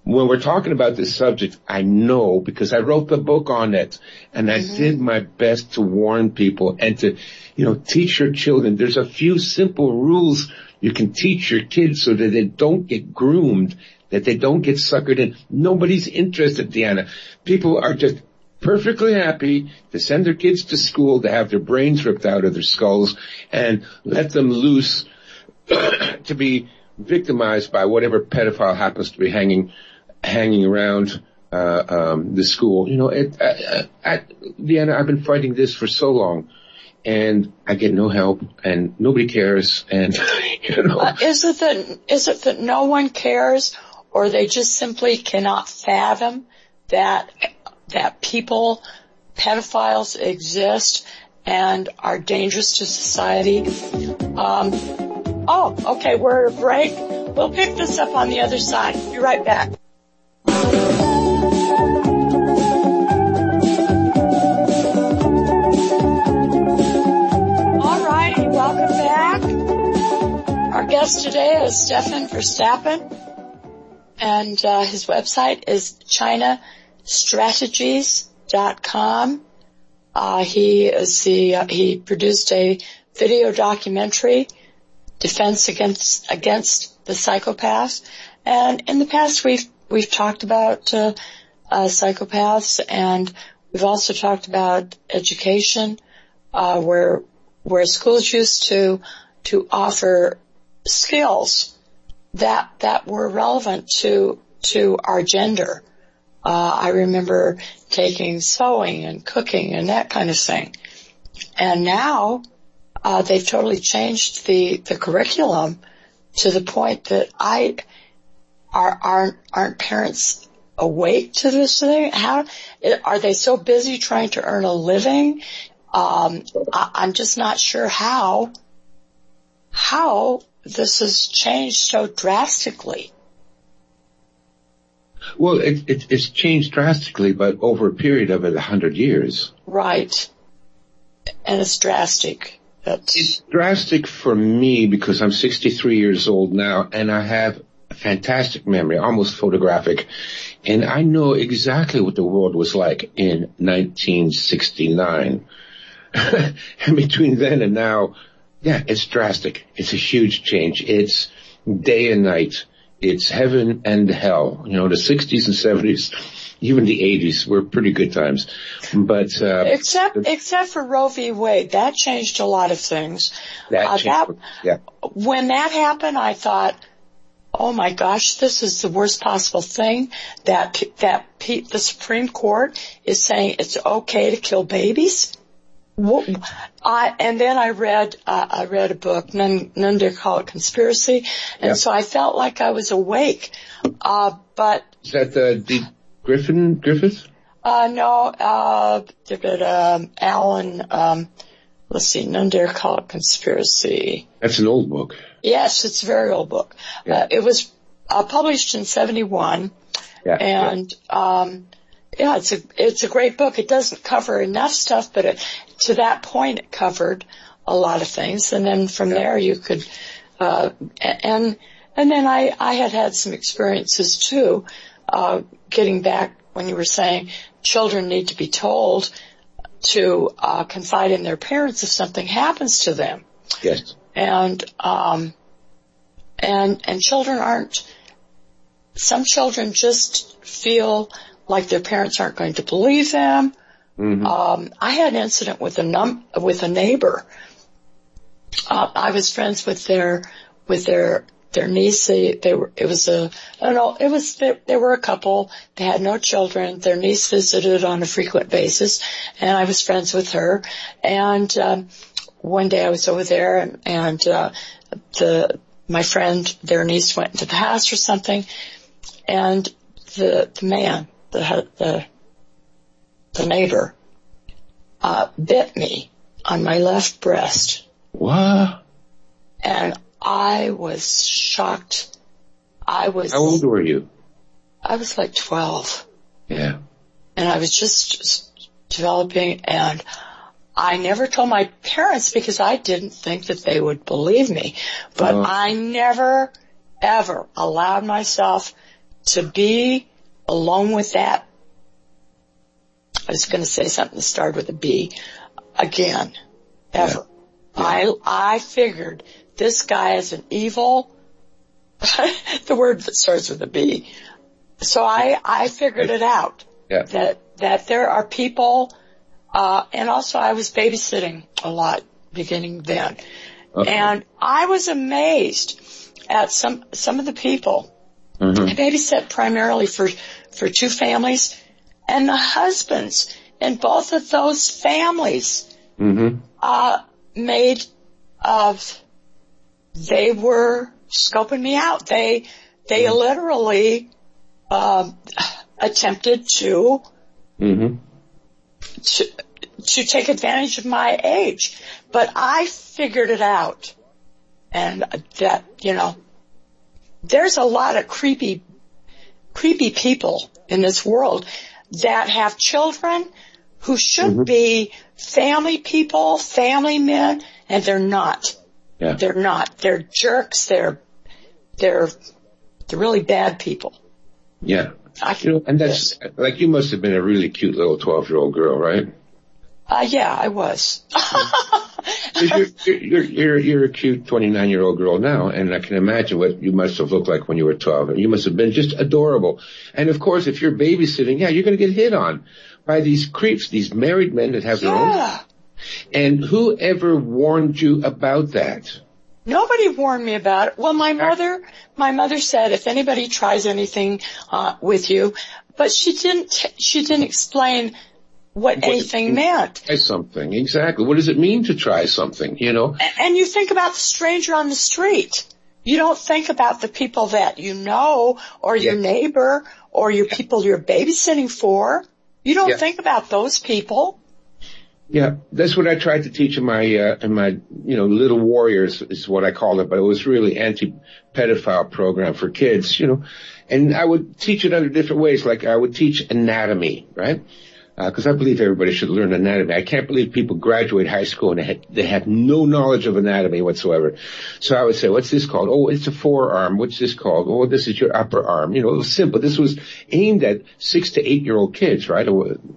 when we're talking about this subject, I know because I wrote the book on it, and I did my best to warn people and to, teach your children. There's a few simple rules you can teach your kids so that they don't get groomed, that they don't get suckered in. Nobody's interested, Deanna. People are just perfectly happy to send their kids to school to have their brains ripped out of their skulls and let them loose to be victimized by whatever pedophile happens to be hanging around the school. Deanna, I've been fighting this for so long, and I get no help, and nobody cares, and
Is it that no one cares, or they just simply cannot fathom that pedophiles exist and are dangerous to society? Okay, we're at a break. We'll pick this up on the other side. Be right back. All righty, welcome back. Our guest today is Stefan Verstappen, and his website is chinastrategies.com. He produced a video documentary, Defense Against the Psychopaths, and in the past we've talked about psychopaths, and we've also talked about education, where schools used to offer skills that were relevant to our gender. I remember taking sewing and cooking and that kind of thing. And now, they've totally changed the curriculum to the point that aren't parents awake to this thing? How are they so busy trying to earn a living? I'm just not sure how this has changed so drastically.
Well, it's changed drastically, but over a period of 100 years.
Right. And it's drastic.
It's drastic for me because I'm 63 years old now, and I have a fantastic memory, almost photographic, and I know exactly what the world was like in 1969. And between then and now, yeah, it's drastic. It's a huge change. It's day and night. It's heaven and hell. The 60s and 70s, even the 80s were pretty good times. But
except for Roe v. Wade, that changed a lot of things. When that happened, I thought, oh my gosh, this is the worst possible thing that the Supreme Court is saying it's okay to kill babies. And then I read a book, None Dare Call It Conspiracy, and so I felt like I was awake. But
is that the Griffith?
No, Alan. Let's see, None Dare Call It Conspiracy.
That's an old book.
Yes, it's a very old book. Yeah. It was published in 1971, and it's a great book. It doesn't cover enough stuff, but to that point it covered a lot of things. And then from there you could, and then I had some experiences too, getting back when you were saying children need to be told to, confide in their parents if something happens to them.
Yes.
And some children just feel like their parents aren't going to believe them. Mm-hmm. I had an incident with a neighbor. I was friends with their niece. They were a couple. They had no children. Their niece visited on a frequent basis, and I was friends with her. And one day I was over there, and my friend, their niece, went into the house or something, and the man, the neighbor, bit me on my left breast.
What?
And I was shocked. How
old were you?
I was like 12.
Yeah.
And I was just developing, and I never told my parents because I didn't think that they would believe me. But I never, ever allowed myself to be alone with that, I was going to say something that started with a B, again, ever. Yeah. I figured this guy is an evil, the word that starts with a B. So I figured it out. Yeah. That there are people, and also I was babysitting a lot beginning then. Okay. And I was amazed at some of the people. Mm-hmm. I babysat primarily for two families, and the husbands in both of those families they were scoping me out. They literally attempted to take advantage of my age. But I figured it out. And that, there's a lot of creepy people in this world that have children who should be family people, family men, and they're not. Yeah. They're not. They're jerks. They're really bad people.
Yeah. And that's, like, you must have been a really cute little 12-year-old girl, right?
Yeah, I was.
You're a cute 29-year-old girl now, and I can imagine what you must have looked like when you were 12. You must have been just adorable. And of course, if you're babysitting, you're going to get hit on by these creeps, these married men that have their own. And whoever warned you about that?
Nobody warned me about it. Well, my mother said if anybody tries anything with you, but she didn't explain what anything meant.
Try something, exactly. What does it mean to try something,
And you think about the stranger on the street. You don't think about the people that you know, or your neighbor, or your people you're babysitting for. You don't think about those people.
Yeah, that's what I tried to teach in my Little Warriors is what I called it, but it was really anti-pedophile program for kids, and I would teach it under different ways. Like I would teach anatomy, right? Because I believe everybody should learn anatomy. I can't believe people graduate high school and they have no knowledge of anatomy whatsoever. So I would say, what's this called? Oh, it's a forearm. What's this called? Oh, this is your upper arm. It was simple. This was aimed at 6 to 8-year-old kids, right?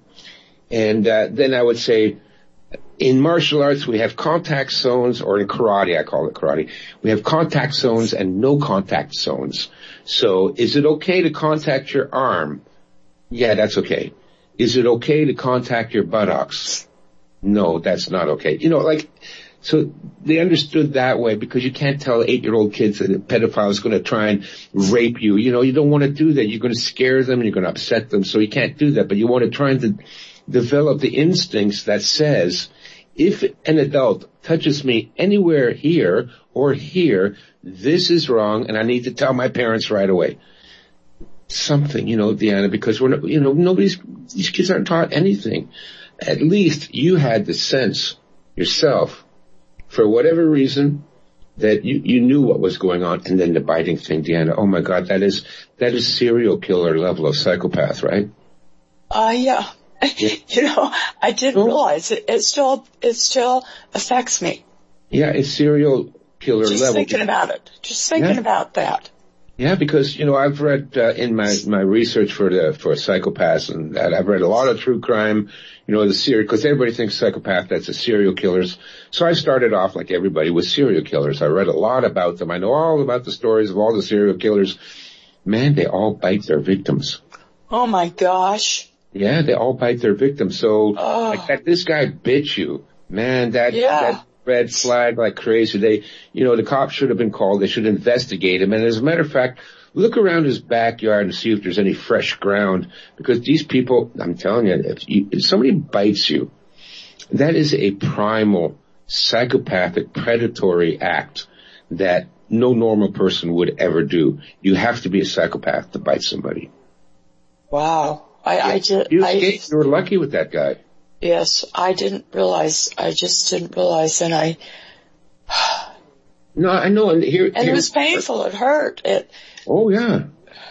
And then I would say, in martial arts, we have contact zones, or in karate, I call it karate, we have contact zones and no contact zones. So is it okay to contact your arm? Yeah, that's okay. Is it okay to contact your buttocks? No, that's not okay. So they understood that way, because you can't tell 8-year-old kids that a pedophile is going to try and rape you. You don't want to do that. You're going to scare them and you're going to upset them. So you can't do that. But you want to try and develop the instincts that says, if an adult touches me anywhere here or here, this is wrong and I need to tell my parents right away. Something, Deanna, because we're not, these kids aren't taught anything. At least you had the sense yourself, for whatever reason, that you knew what was going on. And then the biting thing, Deanna, oh my God, that is serial killer level of psychopath, right?
Yeah. I didn't realize it. It still affects me.
Yeah, it's serial killer level.
Just thinking about it. Just thinking about that.
Yeah, because, I've read, in my research for psychopaths and that, I've read a lot of true crime, the serial, because everybody thinks psychopath, that's a serial killers. So I started off like everybody with serial killers. I read a lot about them. I know all about the stories of all the serial killers. Man, they all bite their victims.
Oh my gosh.
Yeah, they all bite their victims. So, like that, this guy bit you. Man, that red flag like crazy. The cops should have been called. They should investigate him. And as a matter of fact, look around his backyard and see if there's any fresh ground. Because these people, I'm telling you, if somebody bites you, that is a primal, psychopathic, predatory act that no normal person would ever do. You have to be a psychopath to bite somebody.
Wow.
You were lucky with that guy.
Yes, I didn't realize. I just didn't realize, and
No, I know, and
it was painful. It hurt.
Oh yeah.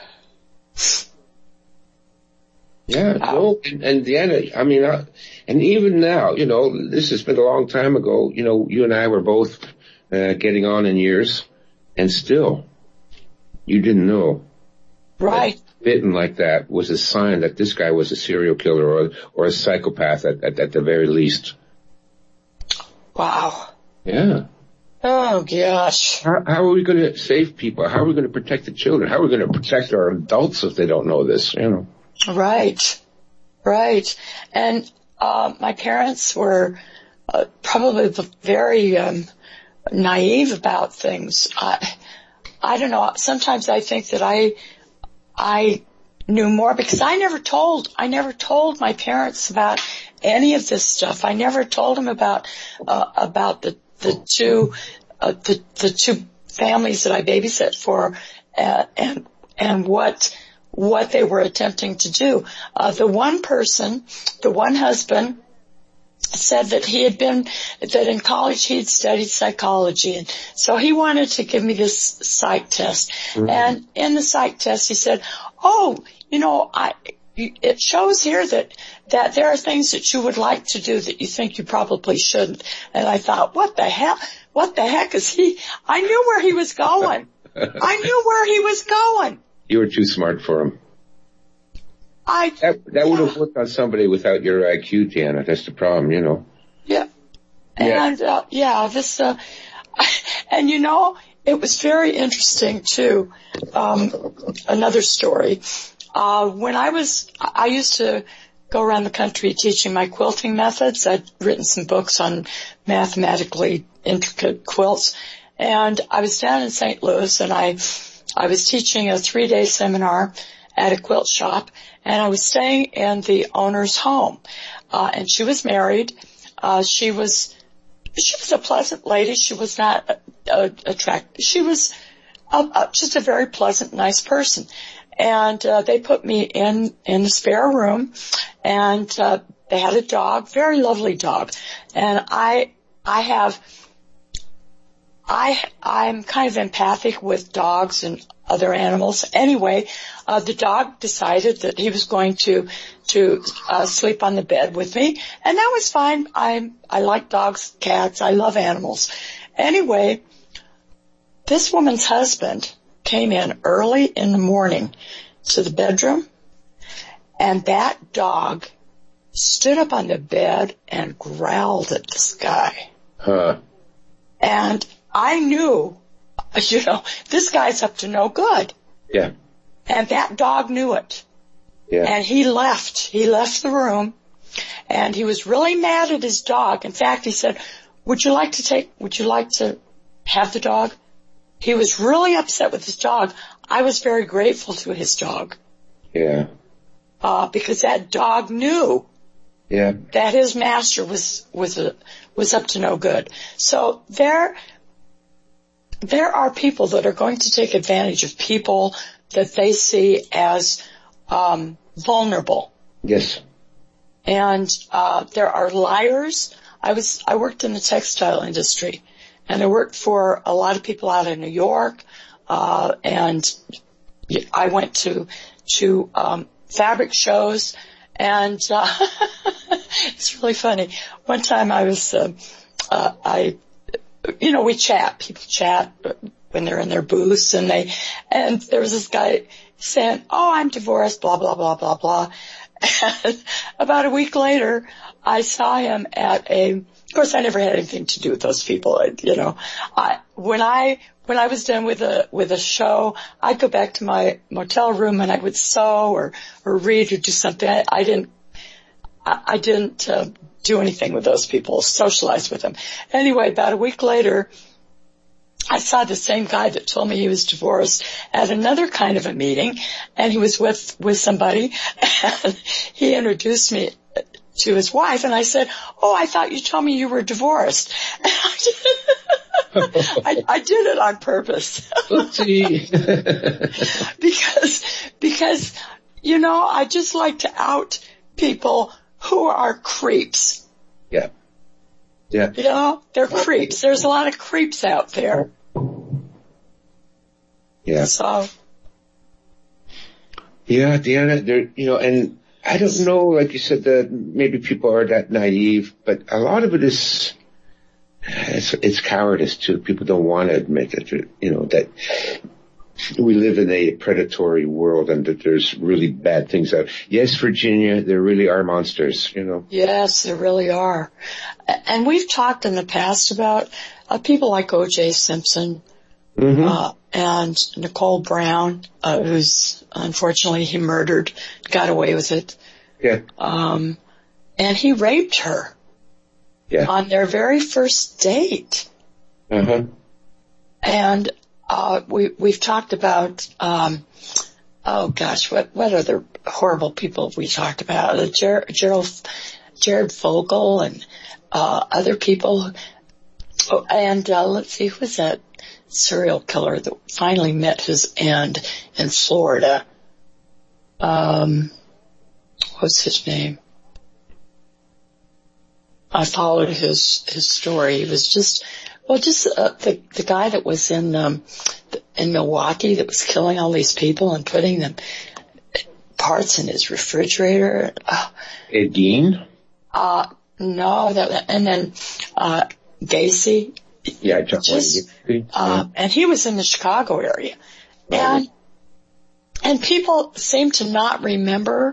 Yeah. Wow. And Deanna, I mean, and even now, this has been a long time ago. You and I were both getting on in years, and still, you didn't know
Right.
Bitten like that was a sign that this guy was a serial killer or a psychopath at the very least.
Wow.
Yeah.
Oh, gosh.
How are we going to save people? How are we going to protect the children? How are we going to protect our adults if they don't know this, you know?
Right. Right. And my parents were probably very naive about things. I don't know. Sometimes I think that I knew more because I never told my parents about any of this stuff. I never told them about the two families that I babysat for, and what they were attempting to do. The one husband said that in college he had studied psychology, and so he wanted to give me this psych test. Mm-hmm. And in the psych test he said, "Oh, you know, it shows here that there are things that you would like to do that you think you probably shouldn't." And I thought, what the heck is he? I knew where he was going.
You were too smart for him. That would have worked on somebody without your IQ, Deanna. That's the problem, you know.
Yeah. And, and you know, it was very interesting too. Another story. When I used to go around the country teaching my quilting methods. I'd written some books on mathematically intricate quilts. And I was down in St. Louis, and I was teaching a 3-day seminar at a quilt shop, and I was staying in the owner's home. And she was married. She was a pleasant lady. She was not attractive. She was just a very pleasant, nice person. And they put me in the spare room, and they had a dog, very lovely dog. And I'm kind of empathic with dogs and other animals. Anyway, the dog decided that he was going to sleep on the bed with me, and that was fine. I like dogs, cats. I love animals. Anyway, this woman's husband came in early in the morning to the bedroom, and that dog stood up on the bed and growled at this guy.
Huh.
And I knew, this guy's up to no good.
Yeah.
And that dog knew it.
Yeah.
And he left the room, and he was really mad at his dog. In fact, he said, would you like to have the dog? He was really upset with his dog. I was very grateful to his dog.
Yeah.
Because that dog knew.
Yeah.
That his master was up to no good. So there are people that are going to take advantage of people that they see as vulnerable.
Yes.
And there are liars. I worked in the textile industry, and I worked for a lot of people out in New York, and I went to fabric shows, and it's really funny. One time I was we chat. People chat when they're in their booths, and there was this guy saying, "Oh, I'm divorced, blah blah blah blah blah." And about a week later, I saw him of course, I never had anything to do with those people. When I was done with a show, I'd go back to my motel room and I would sew or read or do something. I didn't do anything with those people, socialize with them. Anyway, about a week later, I saw the same guy that told me he was divorced at another kind of a meeting, and he was with somebody, and he introduced me to his wife, and I said, "Oh, I thought you told me you were divorced." And I did it on purpose. because I just like to out people who are creeps.
Yeah. Yeah.
They're creeps. There's a lot of creeps out there.
Yeah.
So.
Yeah, Deanna, and I don't know, like you said, that maybe people are that naive, but a lot of it is, it's cowardice too. People don't want to admit it, that we live in a predatory world and that there's really bad things out. Yes, Virginia, there really are monsters, you know.
Yes, there really are. And we've talked in the past about people like O.J. Simpson, and Nicole Brown, who's unfortunately he murdered, got away with it.
Yeah.
And he raped her. Yeah. On their very first date.
Uh-huh.
And we've talked about what other horrible people have we talked about? Jared Fogle and other people. Oh, and let's see, who was that serial killer that finally met his end in Florida? What's his name? I followed his story. He was just the guy that was in Milwaukee that was killing all these people and putting them parts in his refrigerator.
Ed Gein?
No, and then Gacy.
Yeah, Gacy.
And he was in the Chicago area.
Right.
And people seem to not remember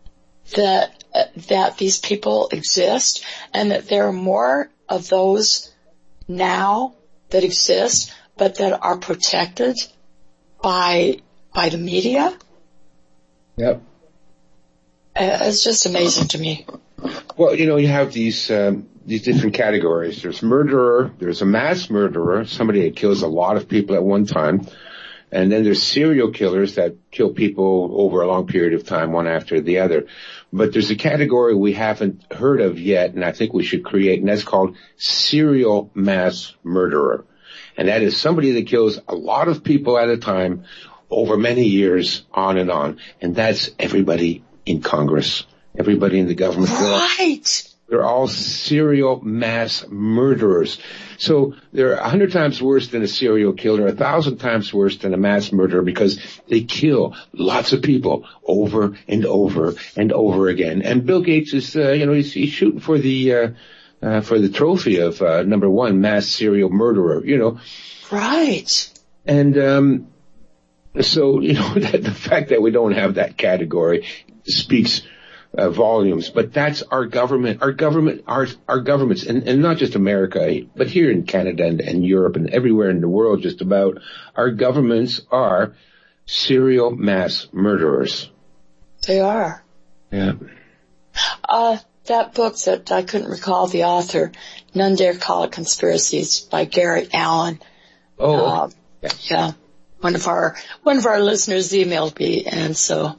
that these people exist and that there are more of those now that exist, but that are protected by the media.
Yep.
It's just amazing to me.
Well, you know, you have these different categories. There's murderer, there's a mass murderer, somebody that kills a lot of people at one time. And then there's serial killers that kill people over a long period of time, one after the other. But there's a category we haven't heard of yet, and I think we should create, and that's called serial mass murderer. And that is somebody that kills a lot of people at a time over many years, on and on. And that's everybody in Congress, everybody in the government.
Right.
They're all serial mass murderers. So they're 100 times worse than a serial killer, 1,000 times worse than a mass murderer, because they kill lots of people over and over and over again. And Bill Gates is, he's shooting for the trophy of number one mass serial murderer. You know. Right. And so that the fact that we don't have that category speaks volumes, but that's our government, our governments, and not just America, but here in Canada and Europe and everywhere in the world, just about, our governments are serial mass murderers.
They are.
Yeah.
That book that I couldn't recall the author, None Dare Call It Conspiracies, by Gary Allen.
Oh.
Yeah. One of our listeners emailed me, and so.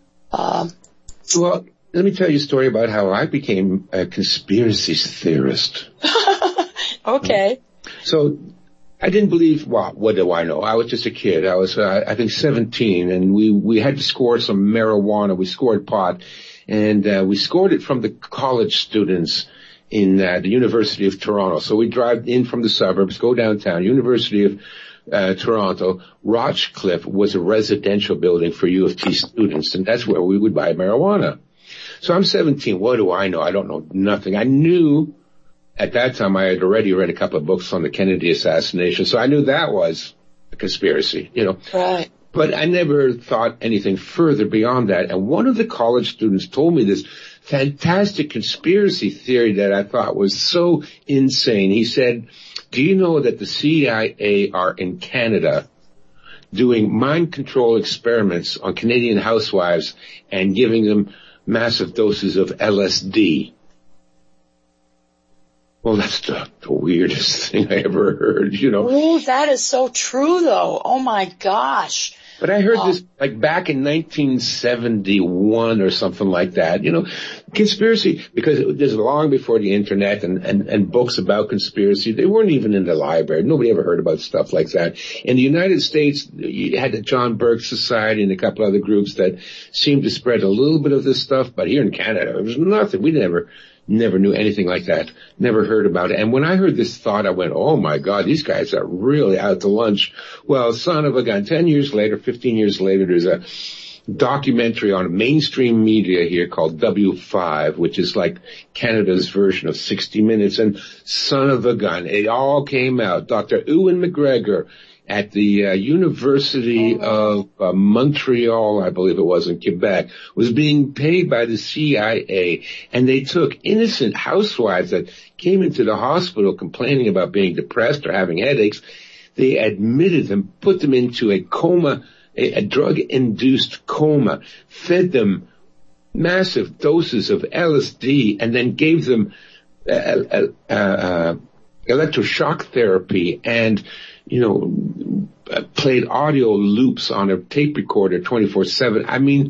Well, let me tell you a story about how I became a conspiracy theorist.
Okay.
So I didn't believe, what do I know? I was just a kid. I was, I think 17, and we had to score some marijuana. We scored pot, and we scored it from the college students in the University of Toronto. So we drive in from the suburbs, go downtown, University of Toronto. Rochcliffe was a residential building for U of T students, and that's where we would buy marijuana. So I'm 17. What do I know? I don't know nothing. I knew at that time I had already read a couple of books on the Kennedy assassination, so I knew that was a conspiracy,
Right.
But I never thought anything further beyond that. And one of the college students told me this fantastic conspiracy theory that I thought was so insane. He said, do you know that the CIA are in Canada doing mind control experiments on Canadian housewives and giving them massive doses of LSD? Well, that's the weirdest thing I ever heard,
Oh, that is so true, though. Oh, my gosh.
But I heard this back in 1971 or something like that. Conspiracy, because it was long before the internet and books about conspiracy. They weren't even in the library. Nobody ever heard about stuff like that. In the United States, you had the John Burke Society and a couple other groups that seemed to spread a little bit of this stuff. But here in Canada, there was nothing. We never knew anything like that. Never heard about it. And when I heard this thought, I went, oh my God, these guys are really out to lunch. Well, son of a gun, 10 years later, 15 years later, there's documentary on mainstream media here called W5, which is like Canada's version of 60 Minutes, and son of a gun, it all came out. Dr. Ewan McGregor at the University of Montreal, I believe it was, in Quebec, was being paid by the CIA, and they took innocent housewives that came into the hospital complaining about being depressed or having headaches. They admitted them, put them into a coma, a drug-induced coma, fed them massive doses of LSD, and then gave them electroshock therapy and, played audio loops on a tape recorder 24/7. I mean,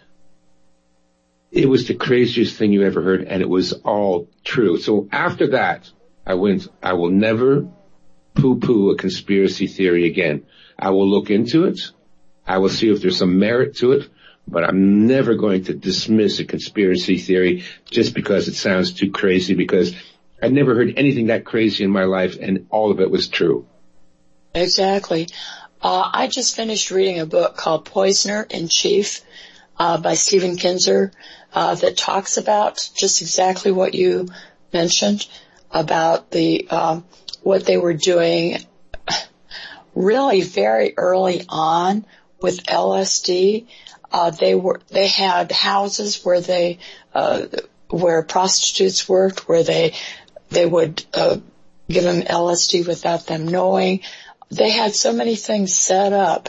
it was the craziest thing you ever heard, and it was all true. So after that, I will never poo-poo a conspiracy theory again. I will look into it. I will see if there's some merit to it, but I'm never going to dismiss a conspiracy theory just because it sounds too crazy, because I've never heard anything that crazy in my life, and all of it was true.
Exactly. I just finished reading a book called Poisoner in Chief by Stephen Kinzer that talks about just exactly what you mentioned about the what they were doing really very early on with LSD. They had houses where where prostitutes worked, where they would give them LSD without them knowing. They had so many things set up,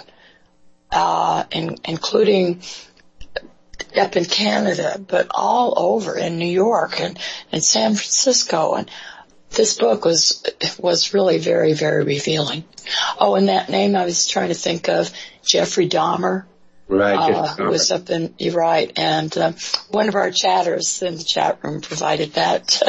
including up in Canada, but all over in New York and San Francisco. And this book was really very, very revealing. Oh, and that name I was trying to think of, Jeffrey Dahmer.
Right,
was up in, you're right, and one of our chatters in the chat room provided that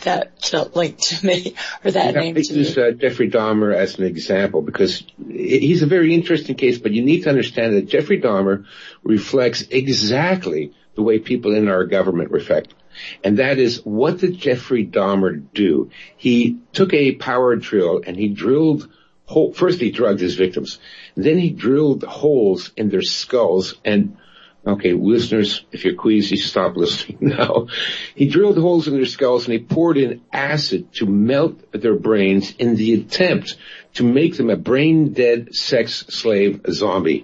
link to me, or that name to me.
Use Jeffrey Dahmer as an example because he's a very interesting case, but you need to understand that Jeffrey Dahmer reflects exactly the way people in our government reflect. And that is, what did Jeffrey Dahmer do? He took a power drill and he drilled first he drugged his victims. Then he drilled holes in their skulls. And, okay, listeners, if you're queasy, stop listening now. He drilled holes in their skulls and he poured in acid to melt their brains in the attempt to make them a brain-dead sex slave zombie.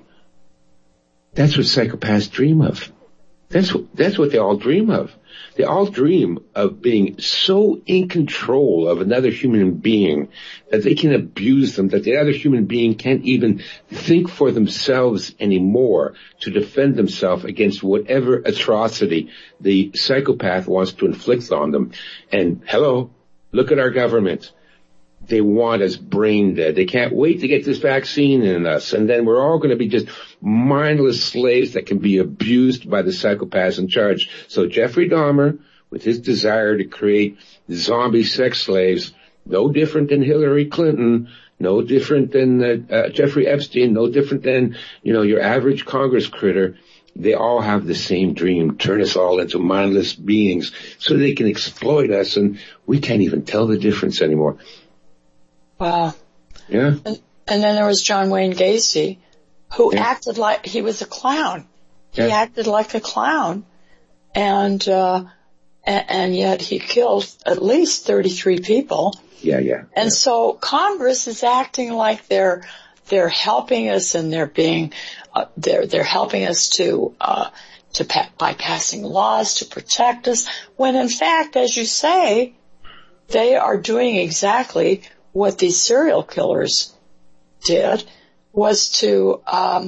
That's what psychopaths dream of. That's what they all dream of. They all dream of being so in control of another human being that they can abuse them, that the other human being can't even think for themselves anymore to defend themselves against whatever atrocity the psychopath wants to inflict on them. And hello, look at our government. They want us brain dead. They can't wait to get this vaccine in us. And then we're all going to be just mindless slaves that can be abused by the psychopaths in charge. So Jeffrey Dahmer, with his desire to create zombie sex slaves, no different than Hillary Clinton, no different than Jeffrey Epstein, no different than, your average Congress critter. They all have the same dream, turn us all into mindless beings so they can exploit us, and we can't even tell the difference anymore.
Wow.
Yeah.
And then there was John Wayne Gacy, who acted like he was a clown. He acted like a clown, and yet he killed at least 33 people.
Yeah.
And so Congress is acting like they're helping us, and they're being they're helping us by passing laws to protect us, when in fact, as you say, they are doing exactly what these serial killers did, was to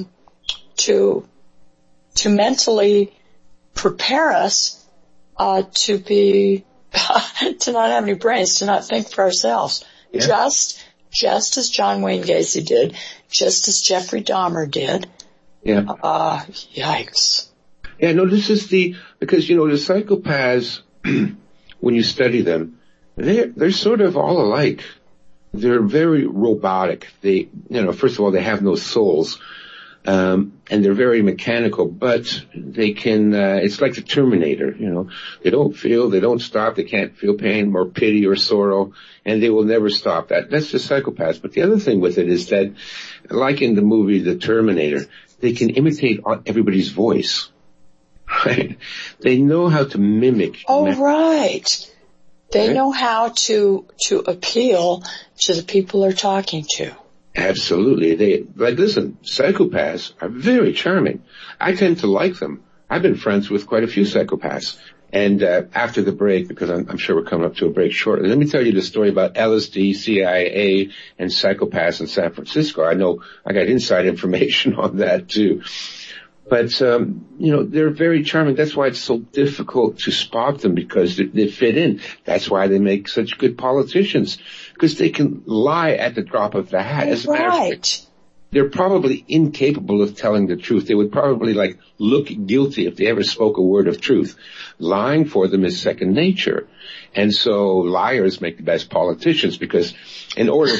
mentally prepare us to not have any brains, to not think for ourselves. Yeah. Just as John Wayne Gacy did, just as Jeffrey Dahmer did.
Yeah.
Yikes.
Yeah, no, because the psychopaths, when you study them, they're sort of all alike. They're very robotic. They, first of all, they have no souls. And they're very mechanical, but they can, it's like the Terminator, they don't feel, they don't stop, they can't feel pain or pity or sorrow, and they will never stop. That's the psychopaths. But the other thing with it is that, like in the movie The Terminator, they can imitate everybody's voice. Right? They know how to mimic.
Oh, right. They know how to appeal to the people they're talking to.
Absolutely. Listen, psychopaths are very charming. I tend to like them. I've been friends with quite a few psychopaths. And after the break, because I'm sure we're coming up to a break shortly, let me tell you the story about LSD, CIA, and psychopaths in San Francisco. I know I got inside information on that too. But, they're very charming. That's why it's so difficult to spot them, because they fit in. That's why they make such good politicians, because they can lie at the drop of the hat. As a matter of fact, they're probably incapable of telling the truth. They would probably look guilty if they ever spoke a word of truth. Lying for them is second nature. And so liars make the best politicians, because in order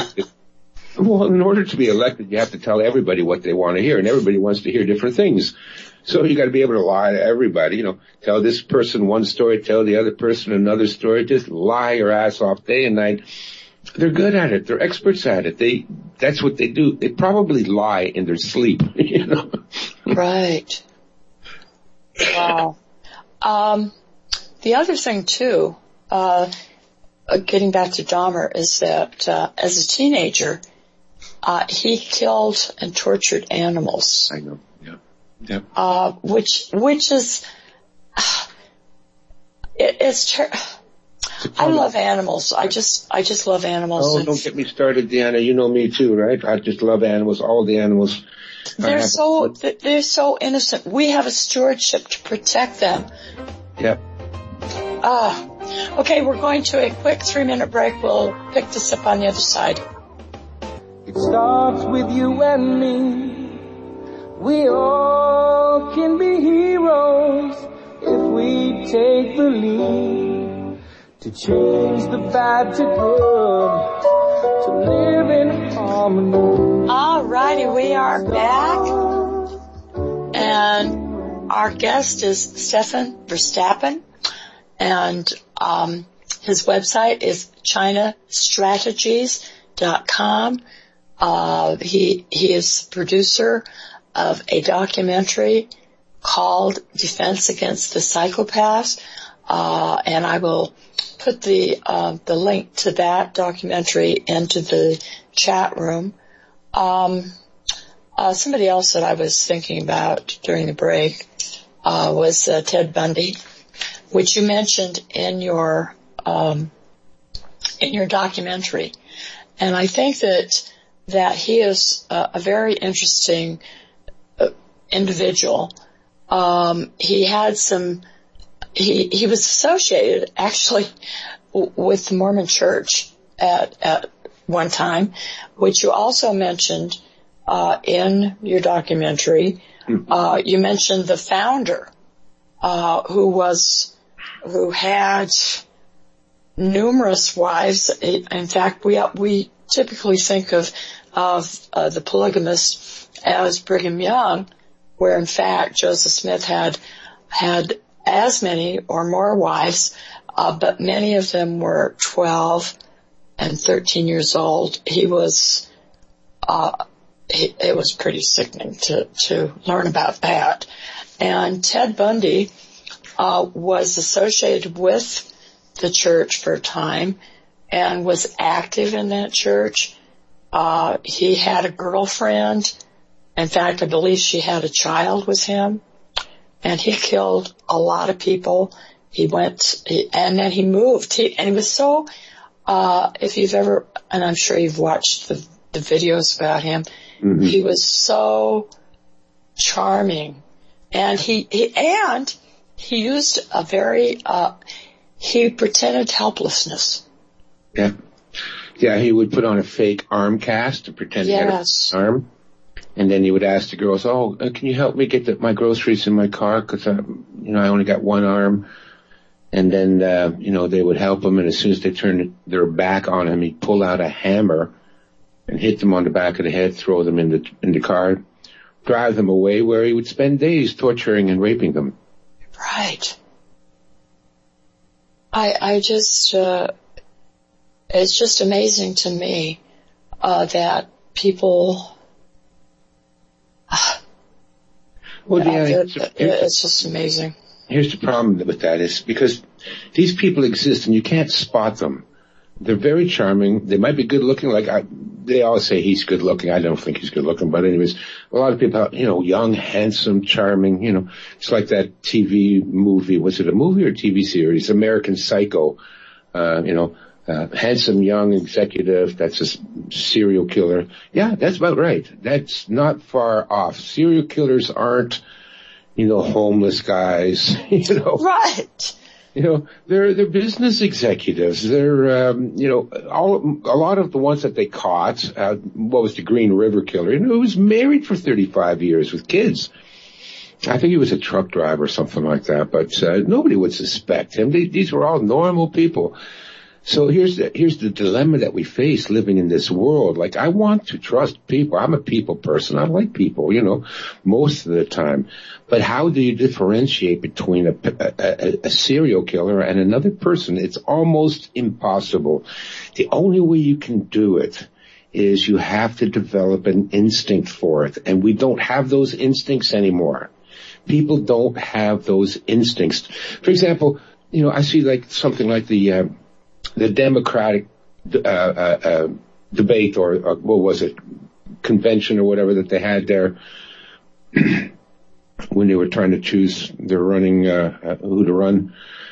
to be elected, you have to tell everybody what they want to hear, and everybody wants to hear different things. So you got to be able to lie to everybody, tell this person one story, tell the other person another story, just lie your ass off day and night. They're good at it. They're experts at it. That's what they do. They probably lie in their sleep,
Right. Wow. The other thing too, getting back to Dahmer, is that, as a teenager, he killed and tortured animals.
I know. Yeah.
Which is, I love animals. I just love animals.
Oh, don't get me started, Deanna. You know me too, right? I just love animals. All the animals.
They're so innocent. We have a stewardship to protect them.
Yep.
Okay, we're going to a quick 3-minute break. We'll pick this up on the other side.
It starts with you and me. We all can be heroes if we take the lead to change the bad to good, to live in harmony.
Alrighty, we are back, and our guest is Stefan Verstappen, and his website is chinastrategies.com. He is the producer of a documentary called Defense Against the Psychopaths, and I will put the link to that documentary into the chat room. Somebody else that I was thinking about during the break was Ted Bundy, which you mentioned in your documentary, and I think that he is a very interesting individual. He had he was associated actually with the Mormon Church at one time, which you also mentioned in your documentary. You mentioned the founder, who had numerous wives. In fact, we typically think of the polygamist as Brigham Young, where in fact Joseph Smith had as many or more wives, but many of them were 12 and 13 years old. It was pretty sickening to learn about that. And Ted Bundy was associated with the church for a time and was active in that church. He had a girlfriend. In fact, I believe she had a child with him. And he killed a lot of people. And then he moved. And he was so, if you've ever, and I'm sure you've watched the videos about him, he was so charming. And he used a very, he pretended helplessness.
Yeah. Yeah, he would put on a fake arm cast to pretend he had an arm. And then he would ask the girls, can you help me get my groceries in my car? Cause I only got one arm. And then, they would help him. And as soon as they turned their back on him, he'd pull out a hammer and hit them on the back of the head, throw them in the car, drive them away, where he would spend days torturing and raping them.
Right. I just, it's just amazing to me, that people,
well, yeah,
it's just amazing.
Here's the problem with that is because these people exist and you can't spot them. They're very charming. They might be good looking. They always say he's good looking. I don't think he's good looking, but anyways, a lot of people, young, handsome, charming, it's like that TV movie. Was it a movie or a TV series? American Psycho. Handsome, young executive that's a serial killer. Yeah, that's about right. That's not far off. Serial killers aren't, homeless guys,
Right.
They're business executives. They're, a lot of the ones that they caught, what was the Green River killer? Who was married for 35 years with kids. I think he was a truck driver or something like that, but, nobody would suspect him. These were all normal people. So here's the dilemma that we face living in this world. Like, I want to trust people. I'm a people person. I like people, most of the time. But how do you differentiate between a serial killer and another person? It's almost impossible. The only way you can do it is you have to develop an instinct for it. And we don't have those instincts anymore. People don't have those instincts. For example, I see something like the Democratic debate or what was it, convention or whatever that they had there when they were trying to choose their running who to run.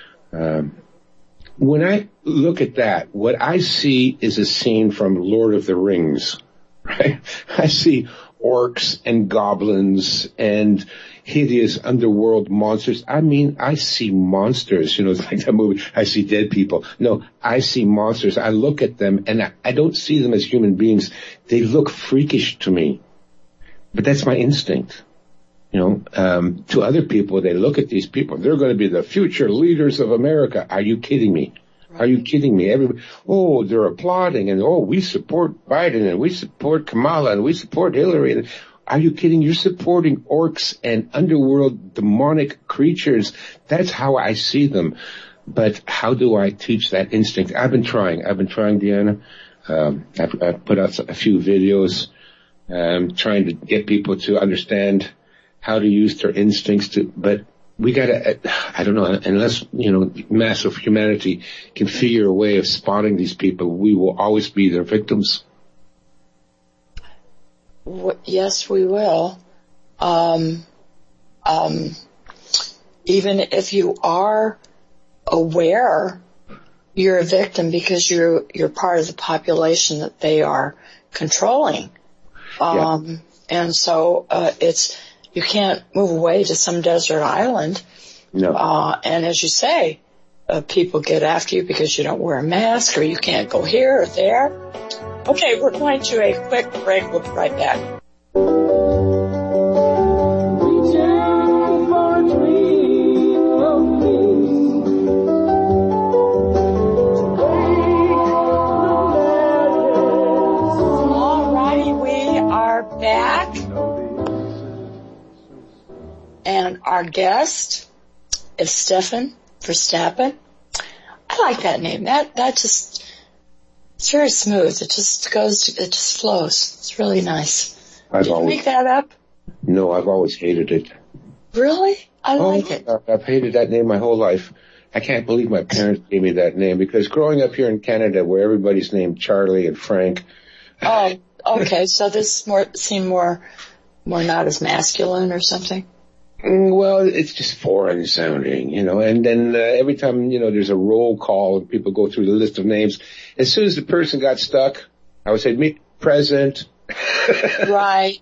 When I look at that, what I see is a scene from Lord of the Rings, right? I see orcs and goblins and hideous underworld monsters. I mean, I see monsters, it's like that movie, I see dead people. No, I see monsters. I look at them and I don't see them as human beings. They look freakish to me. But that's my instinct. To other people, they look at these people, they're going to be the future leaders of America. Are you kidding me? Right. Are you kidding me? Everybody, they're applauding and, we support Biden and we support Kamala and we support Hillary. And, are you kidding? You're supporting orcs and underworld demonic creatures. That's how I see them. But how do I teach that instinct? I've been trying, Deanna. I've put out a few videos, trying to get people to understand how to use their instincts but we gotta, I don't know, unless, mass of humanity can figure a way of spotting these people, we will always be their victims.
Yes, we will. Even if you are aware you're a victim because you're part of the population that they are controlling. And so, you can't move away to some desert island.
No.
And as you say, people get after you because you don't wear a mask or you can't go here or there. Okay, we're going to a quick break. We'll be right back. Alrighty, we are back. And our guest is Stefan Verstappen. I like that name. That just, it's very smooth. It just flows. It's really nice. Did you make that up?
No, I've always hated it.
Really? I like it.
I've hated that name my whole life. I can't believe my parents gave me that name because growing up here in Canada where everybody's named Charlie and Frank.
Oh, okay. So this seemed more not as masculine or something?
Well, it's just foreign sounding, and then every time, there's a roll call and people go through the list of names, as soon as the person got stuck, I would say, me, present.
Right.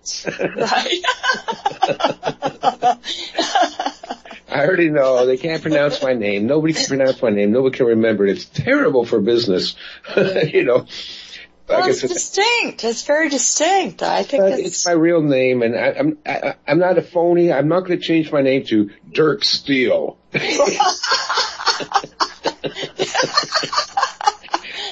I already know. They can't pronounce my name. Nobody can pronounce my name. Nobody can remember it. It's terrible for business,
Well, it's distinct. It's very distinct. I think
it's my real name, and I'm not a phony. I'm not going to change my name to Dirk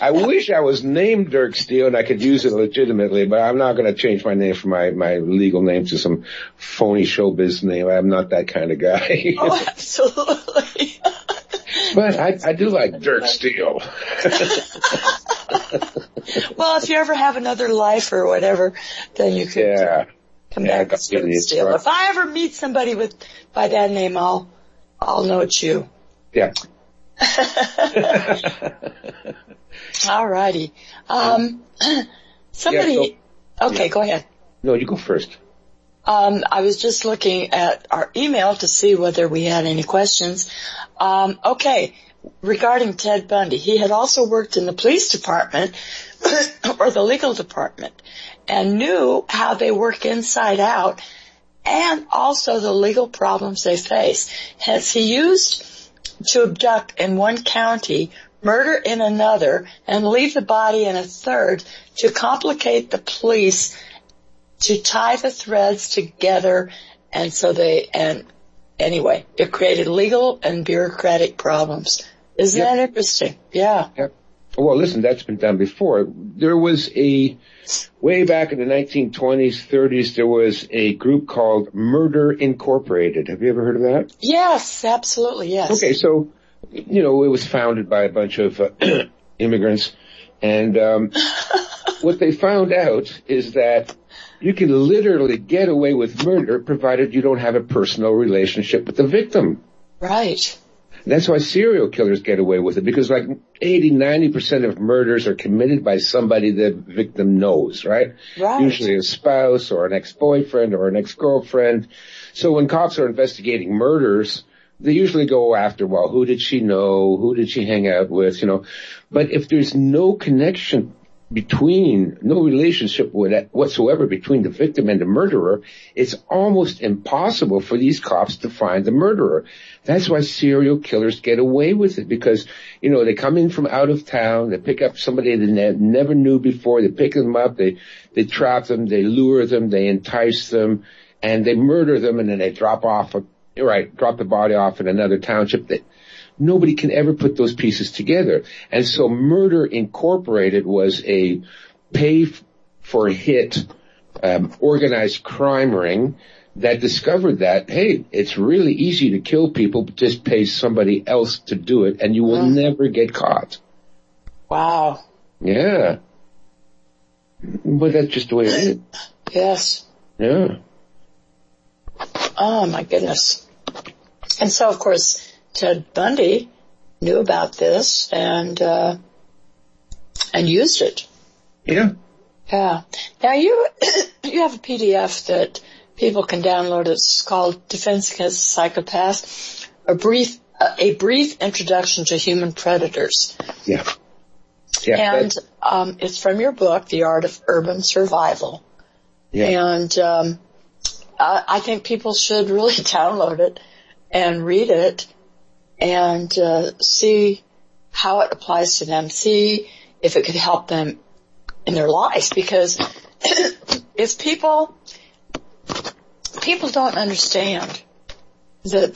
I wish I was named Dirk Steele and I could use it legitimately, but I'm not going to change my name from my legal name to some phony showbiz name. I'm not that kind of guy.
Oh, absolutely.
But I do like Dirk Steele.
Well, if you ever have another life or whatever, then you could come back to Dirk Steele. If I ever meet somebody by that name, I'll know it's you.
Yeah.
All righty. Go ahead.
No, you go first.
I was just looking at our email to see whether we had any questions. Regarding Ted Bundy, he had also worked in the police department or the legal department and knew how they work inside out and also the legal problems they face. Hence, he used to abduct in one county, murder in another, and leave the body in a third to complicate the police to tie the threads together. And anyway, it created legal and bureaucratic problems. Isn't that interesting? Yeah.
Well, listen, that's been done before. There was way back in the 1920s, 30s, there was a group called Murder Incorporated. Have you ever heard of that?
Yes, absolutely, yes.
Okay, so, it was founded by a bunch of immigrants. And what they found out is that you can literally get away with murder provided you don't have a personal relationship with the victim.
Right.
That's why serial killers get away with it, because like 80-90% of murders are committed by somebody the victim knows, right?
Right.
Usually a spouse or an ex-boyfriend or an ex-girlfriend. So when cops are investigating murders, they usually go after, well, who did she know? Who did she hang out with? But if there's no connection no relationship whatsoever between the victim and the murderer, it's almost impossible for these cops to find the murderer. That's why serial killers get away with it, because, they come in from out of town, they pick up somebody they never knew before, they pick them up, they trap them, they lure them, they entice them, and they murder them, and then they drop the body off in another township. Nobody can ever put those pieces together. And so Murder Incorporated was a pay-for-hit organized crime ring that discovered that, hey, it's really easy to kill people, but just pay somebody else to do it, and you will never get caught.
Wow.
Yeah. But that's just the way it is.
Yes.
Yeah.
Oh, my goodness. And so, of course, Ted Bundy knew about this and used it.
Yeah.
Yeah. Now you have a PDF that people can download. It's called Defense Against Psychopaths, a brief introduction to human predators.
Yeah.
And it's from your book, The Art of Urban Survival. Yeah. And I think people should really download it and read it and see how it applies to them, see if it could help them in their lives. Because if people don't understand that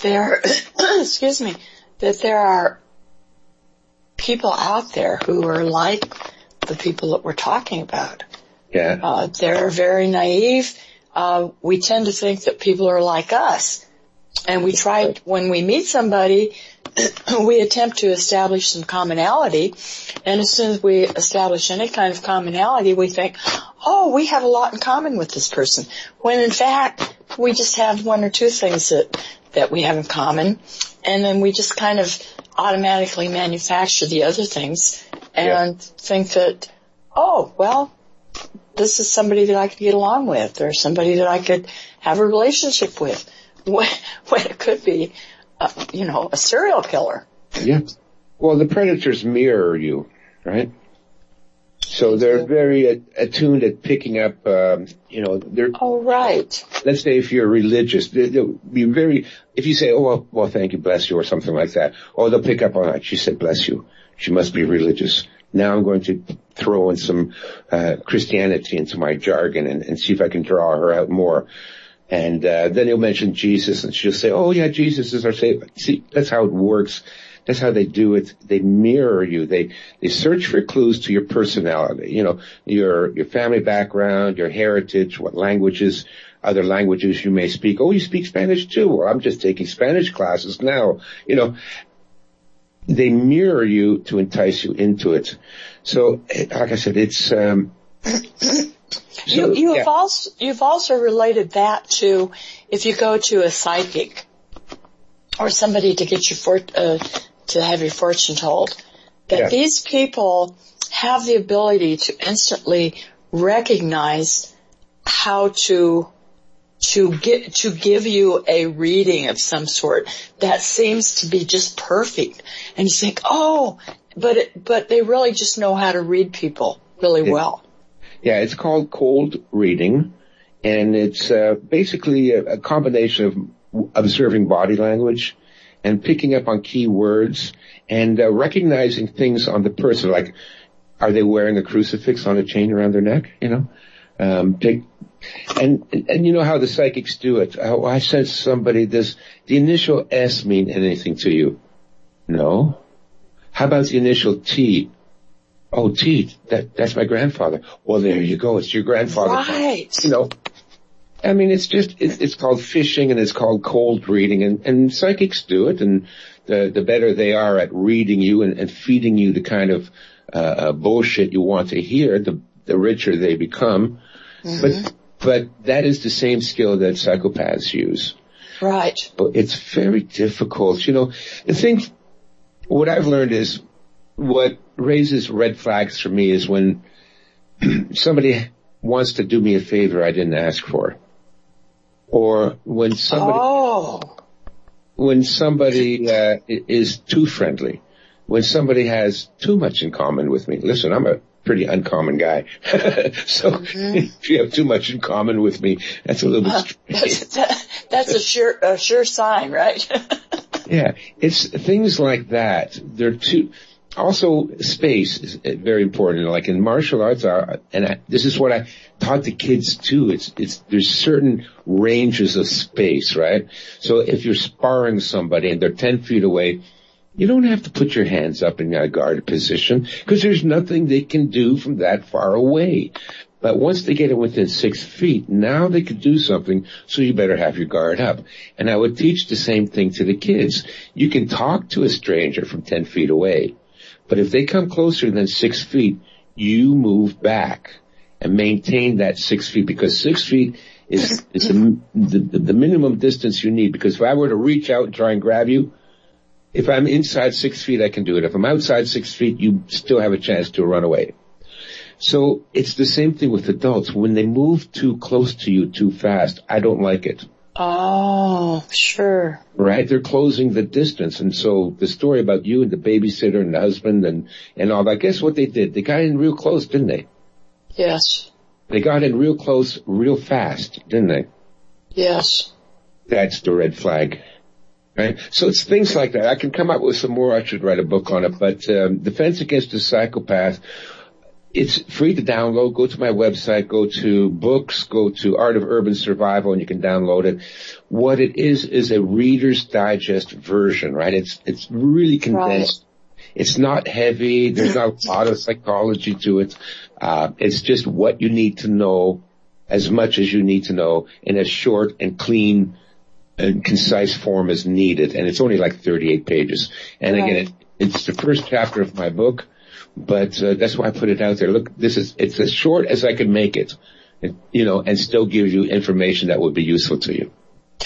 that there are people out there who are like the people that we're talking about.
Yeah.
They're very naive. We tend to think that people are like us. And when we meet somebody, we attempt to establish some commonality. And as soon as we establish any kind of commonality, we think, oh, we have a lot in common with this person. When in fact, we just have one or two things that we have in common. And then we just kind of automatically manufacture the other things and think that, oh, well, this is somebody that I could get along with or somebody that I could have a relationship with. When it could be, a serial killer.
Yeah. Well, the predators mirror you, right? So they're very attuned at picking up, they're...
Oh, right.
Let's say if you're religious, they'll be if you say, oh, well, thank you, bless you, or something like that, or they'll pick up on that. She said, bless you. She must be religious. Now I'm going to throw in some Christianity into my jargon and see if I can draw her out more. And then he'll mention Jesus, and she'll say, oh, yeah, Jesus is our Savior. See, that's how it works. That's how they do it. They mirror you. They search for clues to your personality. You know, your family background, your heritage, what languages, other languages you may speak. Oh, you speak Spanish too. Or I'm just taking Spanish classes now. You know, they mirror you to entice you into it. So, like I said, it's,
You've also related that to if you go to a psychic or somebody to get to have your fortune told, that these people have the ability to instantly recognize how to give you a reading of some sort that seems to be just perfect, and you think, oh, but they really just know how to read people really well.
Yeah, it's called cold reading, and it's basically a combination of observing body language and picking up on key words and recognizing things on the person, like are they wearing a crucifix on a chain around their neck? You know, and you know how the psychics do it. I sense somebody. Does the initial S mean anything to you? No. How about the initial T? Oh, T, that's my grandfather. Well, there you go. It's your grandfather.
Right.
You know, I mean, it's called fishing and it's called cold reading, and psychics do it, and the better they are at reading you and feeding you the kind of, bullshit you want to hear, the richer they become. Mm-hmm. But that is the same skill that psychopaths use.
Right.
It's very difficult. You know, what I've learned is, what raises red flags for me is when somebody wants to do me a favor I didn't ask for. Or when somebody is too friendly. When somebody has too much in common with me. Listen, I'm a pretty uncommon guy. So if you have too much in common with me, that's a little bit strange.
That's a sure sign, right?
Yeah, it's things like that. Also, space is very important. Like in martial arts, this is what I taught the kids too. There's certain ranges of space, right? So if you're sparring somebody and they're 10 feet away, you don't have to put your hands up in a guarded position because there's nothing they can do from that far away. But once they get it within 6 feet, now they can do something, so you better have your guard up. And I would teach the same thing to the kids. You can talk to a stranger from 10 feet away. But if they come closer than 6 feet, you move back and maintain that 6 feet, because 6 feet is the minimum distance you need. Because if I were to reach out and try and grab you, if I'm inside 6 feet, I can do it. If I'm outside 6 feet, you still have a chance to run away. So it's the same thing with adults. When they move too close to you too fast, I don't like it.
Oh, sure.
Right? They're closing the distance. And so the story about you and the babysitter and the husband and all that, guess what they did? They got in real close, didn't they?
Yes.
They got in real close, real fast, didn't they?
Yes.
That's the red flag. Right? So it's things like that. I can come up with some more. I should write a book on it. But Defense Against a Psychopath, it's free to download. Go to my website, go to books, go to Art of Urban Survival, and you can download it. What it is a Reader's Digest version, right? It's really condensed. Right. It's not heavy. There's not a lot of psychology to it. It's just what you need to know, as much as you need to know, in a short and clean and concise form as needed. And it's only like 38 pages. And right. Again, it's the first chapter of my book. But that's why I put it out there. Look, it's as short as I can make it, and still give you information that would be useful to you.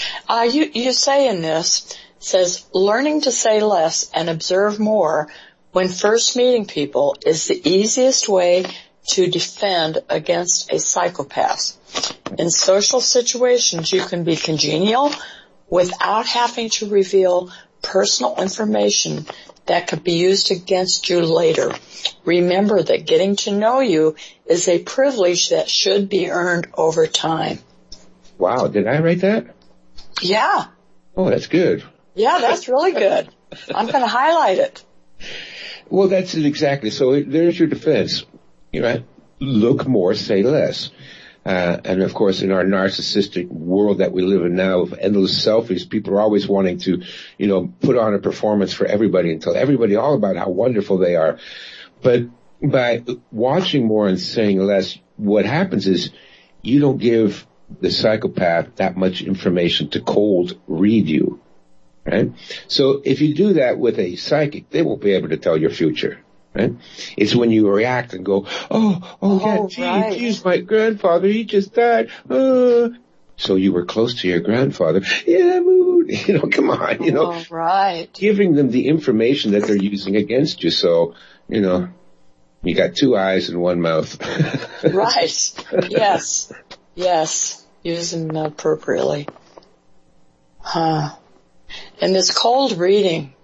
You say in this, says, learning to say less and observe more when first meeting people is the easiest way to defend against a psychopath. In social situations, you can be congenial without having to reveal personal information that could be used against you later. Remember that getting to know you is a privilege that should be earned over time.
Wow, did I write that?
Yeah.
Oh, that's good.
Yeah, that's really good. I'm going to highlight it.
Well, that's it exactly. So there's your defense. Look more, say less. And of course, in our narcissistic world that we live in now of endless selfies, people are always wanting to, put on a performance for everybody and tell everybody all about how wonderful they are. But by watching more and saying less, what happens is you don't give the psychopath that much information to cold read you, right? So if you do that with a psychic, they won't be able to tell your future. Right? It's when you react and go, geez, my grandfather, he just died. So you were close to your grandfather. Yeah, come on,
right.
Giving them the information that they're using against you. So, you got two eyes and one mouth.
Right. Yes. Use them appropriately. And this cold reading,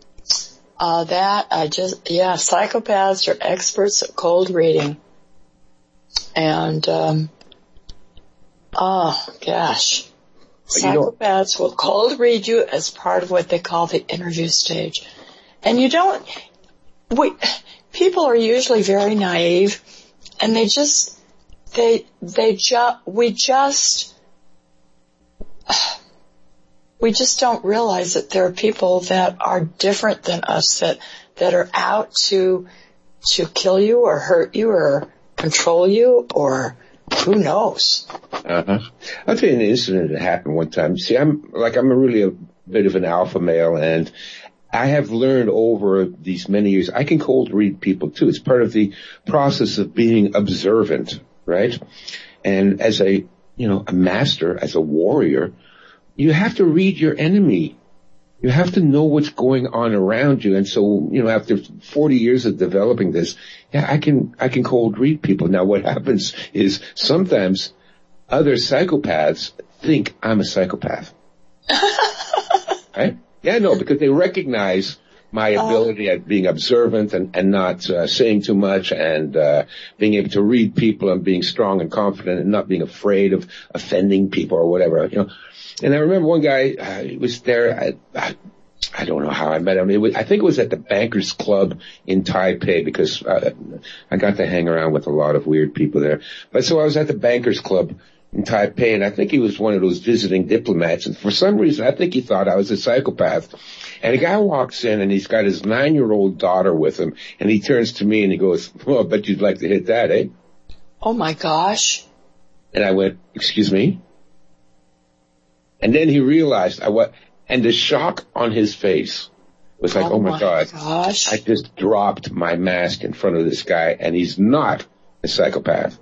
psychopaths are experts at cold reading. And, psychopaths will cold read you as part of what they call the interview stage. And people are usually very naive, and we just don't realize that there are people that are different than us, that are out to kill you or hurt you or control you, or who knows.
I'll tell you an incident that happened one time. See, I'm really a bit of an alpha male, and I have learned over these many years, I can cold read people too. It's part of the process of being observant, right? And as a master, as a warrior, you have to read your enemy. You have to know what's going on around you. And so, after 40 years of developing this, I can cold read people. Now what happens is sometimes other psychopaths think I'm a psychopath. Right? Yeah, no, because they recognize my ability at being observant and not saying too much, and being able to read people and being strong and confident and not being afraid of offending people or whatever, And I remember one guy was there. I don't know how I met him. I think it was at the Bankers Club in Taipei, because I got to hang around with a lot of weird people there. But so I was at the Bankers Club in Taipei, and I think he was one of those visiting diplomats, and for some reason I think he thought I was a psychopath. And a guy walks in, and he's got his 9-year-old daughter with him, and he turns to me and he goes, "Well, I bet you'd like to hit that, eh?"
Oh my gosh.
And I went, "Excuse me?" And then he realized and the shock on his face was like, oh my God,
gosh.
I just dropped my mask in front of this guy, and he's not a psychopath.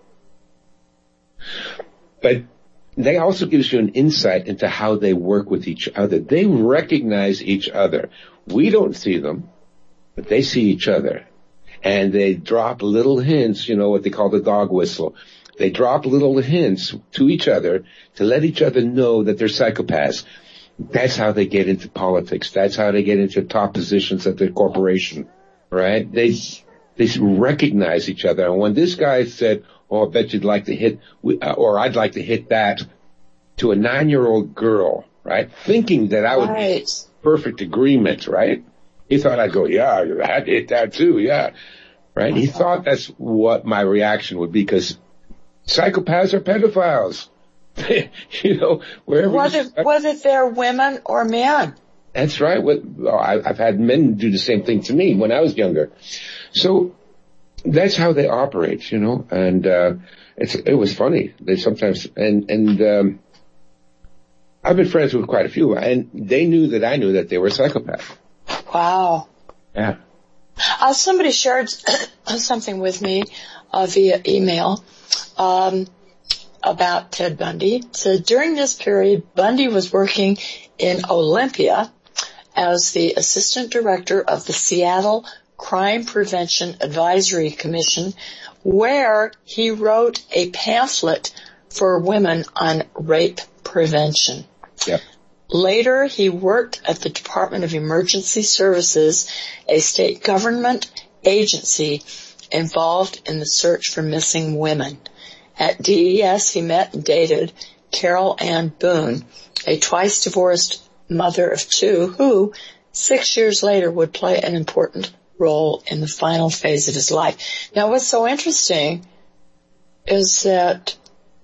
But they also gives you an insight into how they work with each other. They recognize each other. We don't see them, but they see each other. And they drop little hints, what they call the dog whistle. They drop little hints to each other to let each other know that they're psychopaths. That's how they get into politics. That's how they get into top positions at the corporation, right? They recognize each other. And when this guy said, "Oh, I bet you'd like to hit," or "I'd like to hit that," to a 9-year-old girl, right? Thinking that I would be perfect agreement, right? He thought I'd go, "Yeah, I'd hit that too, yeah." Right? He thought that's what my reaction would be, because psychopaths are pedophiles.
Whether they're women or men.
That's right. I've had men do the same thing to me when I was younger. So that's how they operate, and it was funny. They sometimes, and I've been friends with quite a few, and they knew that I knew that they were psychopaths.
Wow.
Yeah.
Somebody shared something with me via email about Ted Bundy. So during this period, Bundy was working in Olympia as the assistant director of the Seattle Crime Prevention Advisory Commission, where he wrote a pamphlet for women on rape prevention.
Yep.
Later, he worked at the Department of Emergency Services, a state government agency involved in the search for missing women. At DES, he met and dated Carol Ann Boone, a twice-divorced mother of two who, 6 years later, would play an important role in the final phase of his life. Now, what's so interesting is that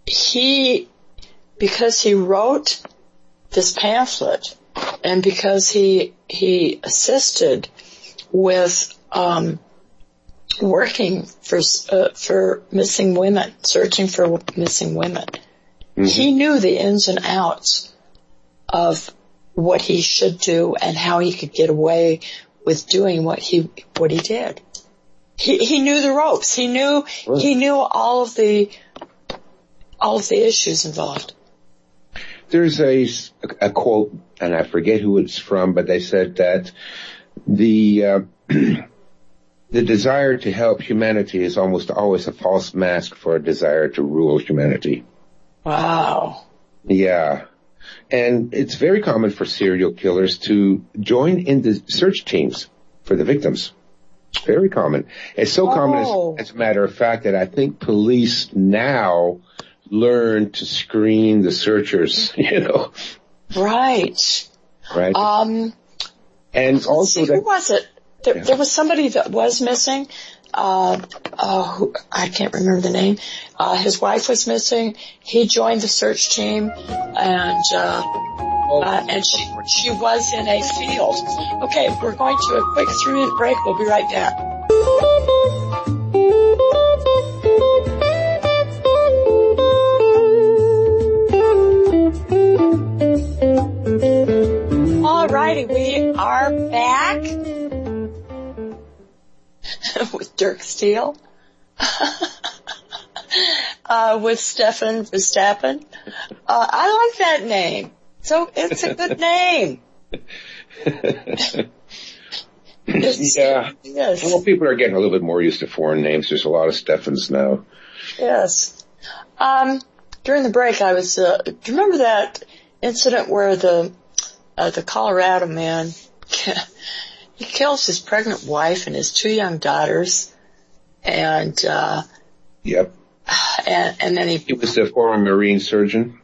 because he wrote this pamphlet and because he assisted with working for missing women, searching for missing women. Mm-hmm. He knew the ins and outs of what he should do and how he could get away with doing what he did. He knew the ropes. He knew all of the issues involved.
There's a quote, and I forget who it's from, but they said that the desire to help humanity is almost always a false mask for a desire to rule humanity.
Wow.
Yeah. And it's very common for serial killers to join in the search teams for the victims. Very common. It's so common, as a matter of fact, that I think police now learn to screen the searchers,
Right.
Right. And also
who was it? There was somebody that was missing. Who, I can't remember the name. His wife was missing. He joined the search team, and she was in a field. Okay, we're going to a quick 3-minute break. We'll be right back. All righty, we are back with Dirk Steele, with Stefan Verstappen. I like that name. So it's a good name.
Yeah.
Yes.
Well, people are getting a little bit more used to foreign names. There's a lot of Stefans now.
Yes. During the break, I was. Do you remember that incident where the Colorado man he kills his pregnant wife and his 2 young daughters, and
yep.
And then he
was the former Marine surgeon.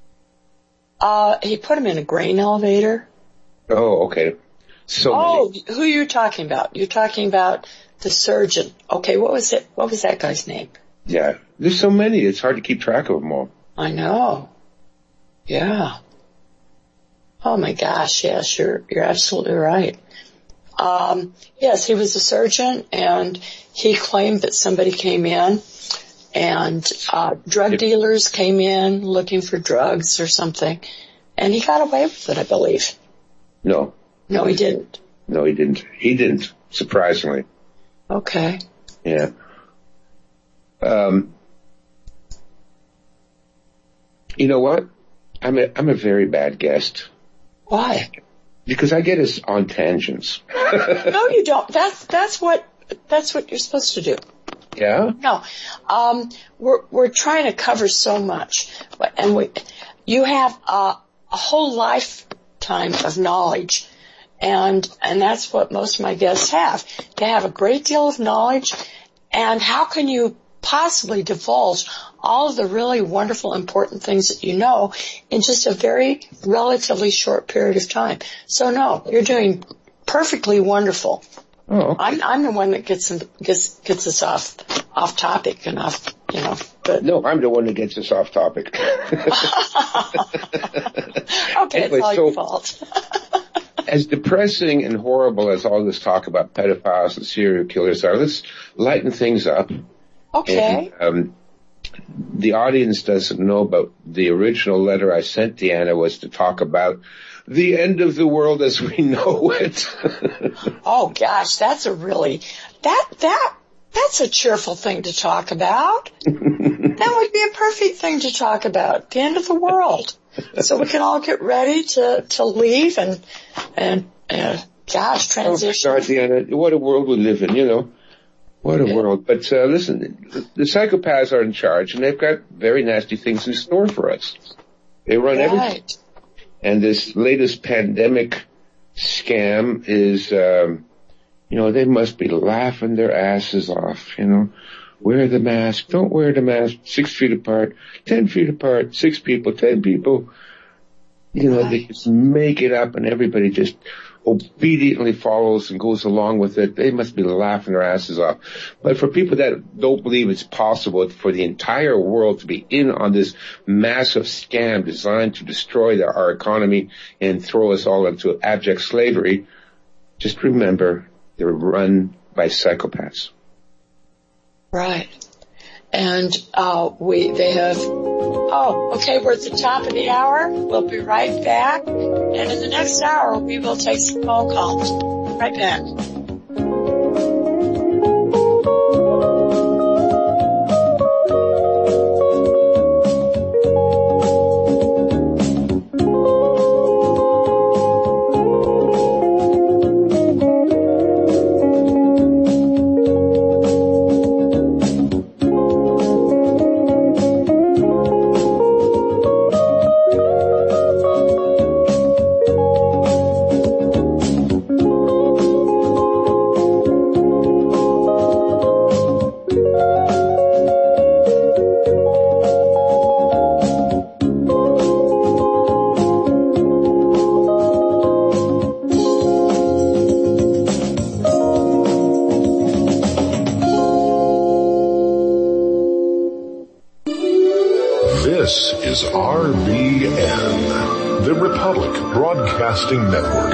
He put him in a grain elevator.
Oh, okay.
So who are you talking about? You're talking about the surgeon. Okay, what was it? What was that guy's name?
Yeah, there's so many. It's hard to keep track of them all.
I know. Yeah. Oh my gosh, yes, you're absolutely right. Yes, he was a surgeon, and he claimed that somebody came in, and drug dealers came in looking for drugs or something, and he got away with it, I believe.
No.
No, he didn't.
No, he didn't. He didn't, surprisingly.
Okay.
Yeah. You know what? I'm a very bad guest.
Why?
Because I get us on tangents.
No, you don't. That's what you're supposed to do.
Yeah?
No. We're trying to cover so much, and you have a whole lifetime of knowledge, and that's what most of my guests have. They have a great deal of knowledge, and how can you possibly divulge all of the really wonderful, important things that you know in just a very relatively short period of time? So no, you're doing perfectly wonderful.
Oh, okay.
I'm the one that gets us off topic and off, but.
No, I'm the one that gets us off topic.
Okay, anyway, it's all your fault.
As depressing and horrible as all this talk about pedophiles and serial killers are, let's lighten things up.
Okay.
And, the audience doesn't know, but the original letter I sent Deanna was to talk about the end of the world as we know it.
Oh gosh, that's a really, that's a cheerful thing to talk about. That would be a perfect thing to talk about. The end of the world. So we can all get ready to leave and gosh, transition.
Oh my God, Deanna, what a world we live in, What a world. But listen, the psychopaths are in charge, and they've got very nasty things in store for us. They run everything. And this latest pandemic scam is, they must be laughing their asses off, Wear the mask, don't wear the mask, 6 feet apart, 10 feet apart, 6 people, 10 people. They just make it up, and everybody just obediently follows and goes along with it, they must be laughing their asses off. But for people that don't believe it's possible for the entire world to be in on this massive scam designed to destroy our economy and throw us all into abject slavery, just remember they're run by psychopaths.
Right. And okay, we're at the top of the hour. We'll be right back. And in the next hour, we will take some phone calls. Right back.
This is RBN, the Republic Broadcasting Network.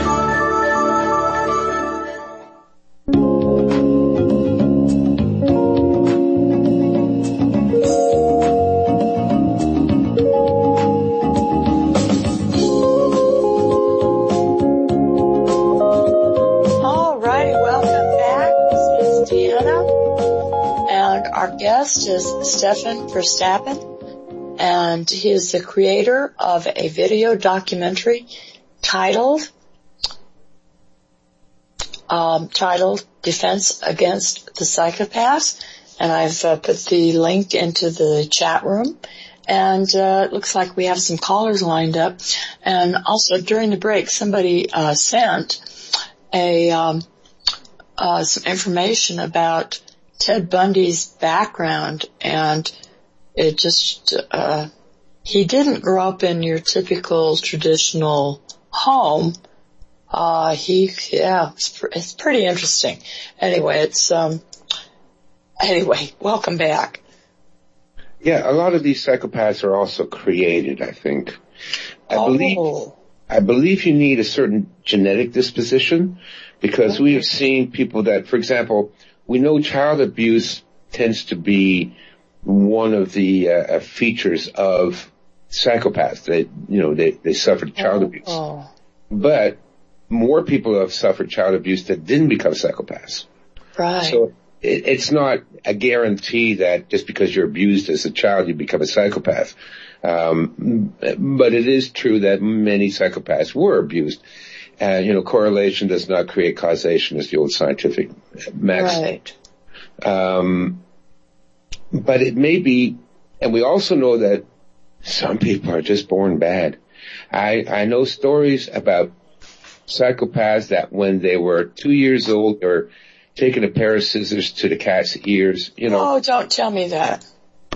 Is Stefan Verstappen, and he is the creator of a video documentary titled Defense Against the Psychopaths, and I've put the link into the chat room, and it looks like we have some callers lined up. And also during the break, somebody sent some information about Ted Bundy's background, and it just, he didn't grow up in your typical traditional home. It's pretty interesting. Anyway, welcome back.
Yeah, a lot of these psychopaths are also created, I think. I believe you need a certain genetic disposition, because we have seen people that, for example, we know child abuse tends to be one of the features of psychopaths. They suffered child abuse. But more people have suffered child abuse that didn't become psychopaths.
Right.
So it's not a guarantee that just because you're abused as a child, you become a psychopath. But it is true that many psychopaths were abused. Correlation does not create causation, is the old scientific maxim.
Right.
But it may be, and we also know that some people are just born bad. I know stories about psychopaths that when they were 2 years old, they were taking a pair of scissors to the cat's ears,
Oh, don't tell me that.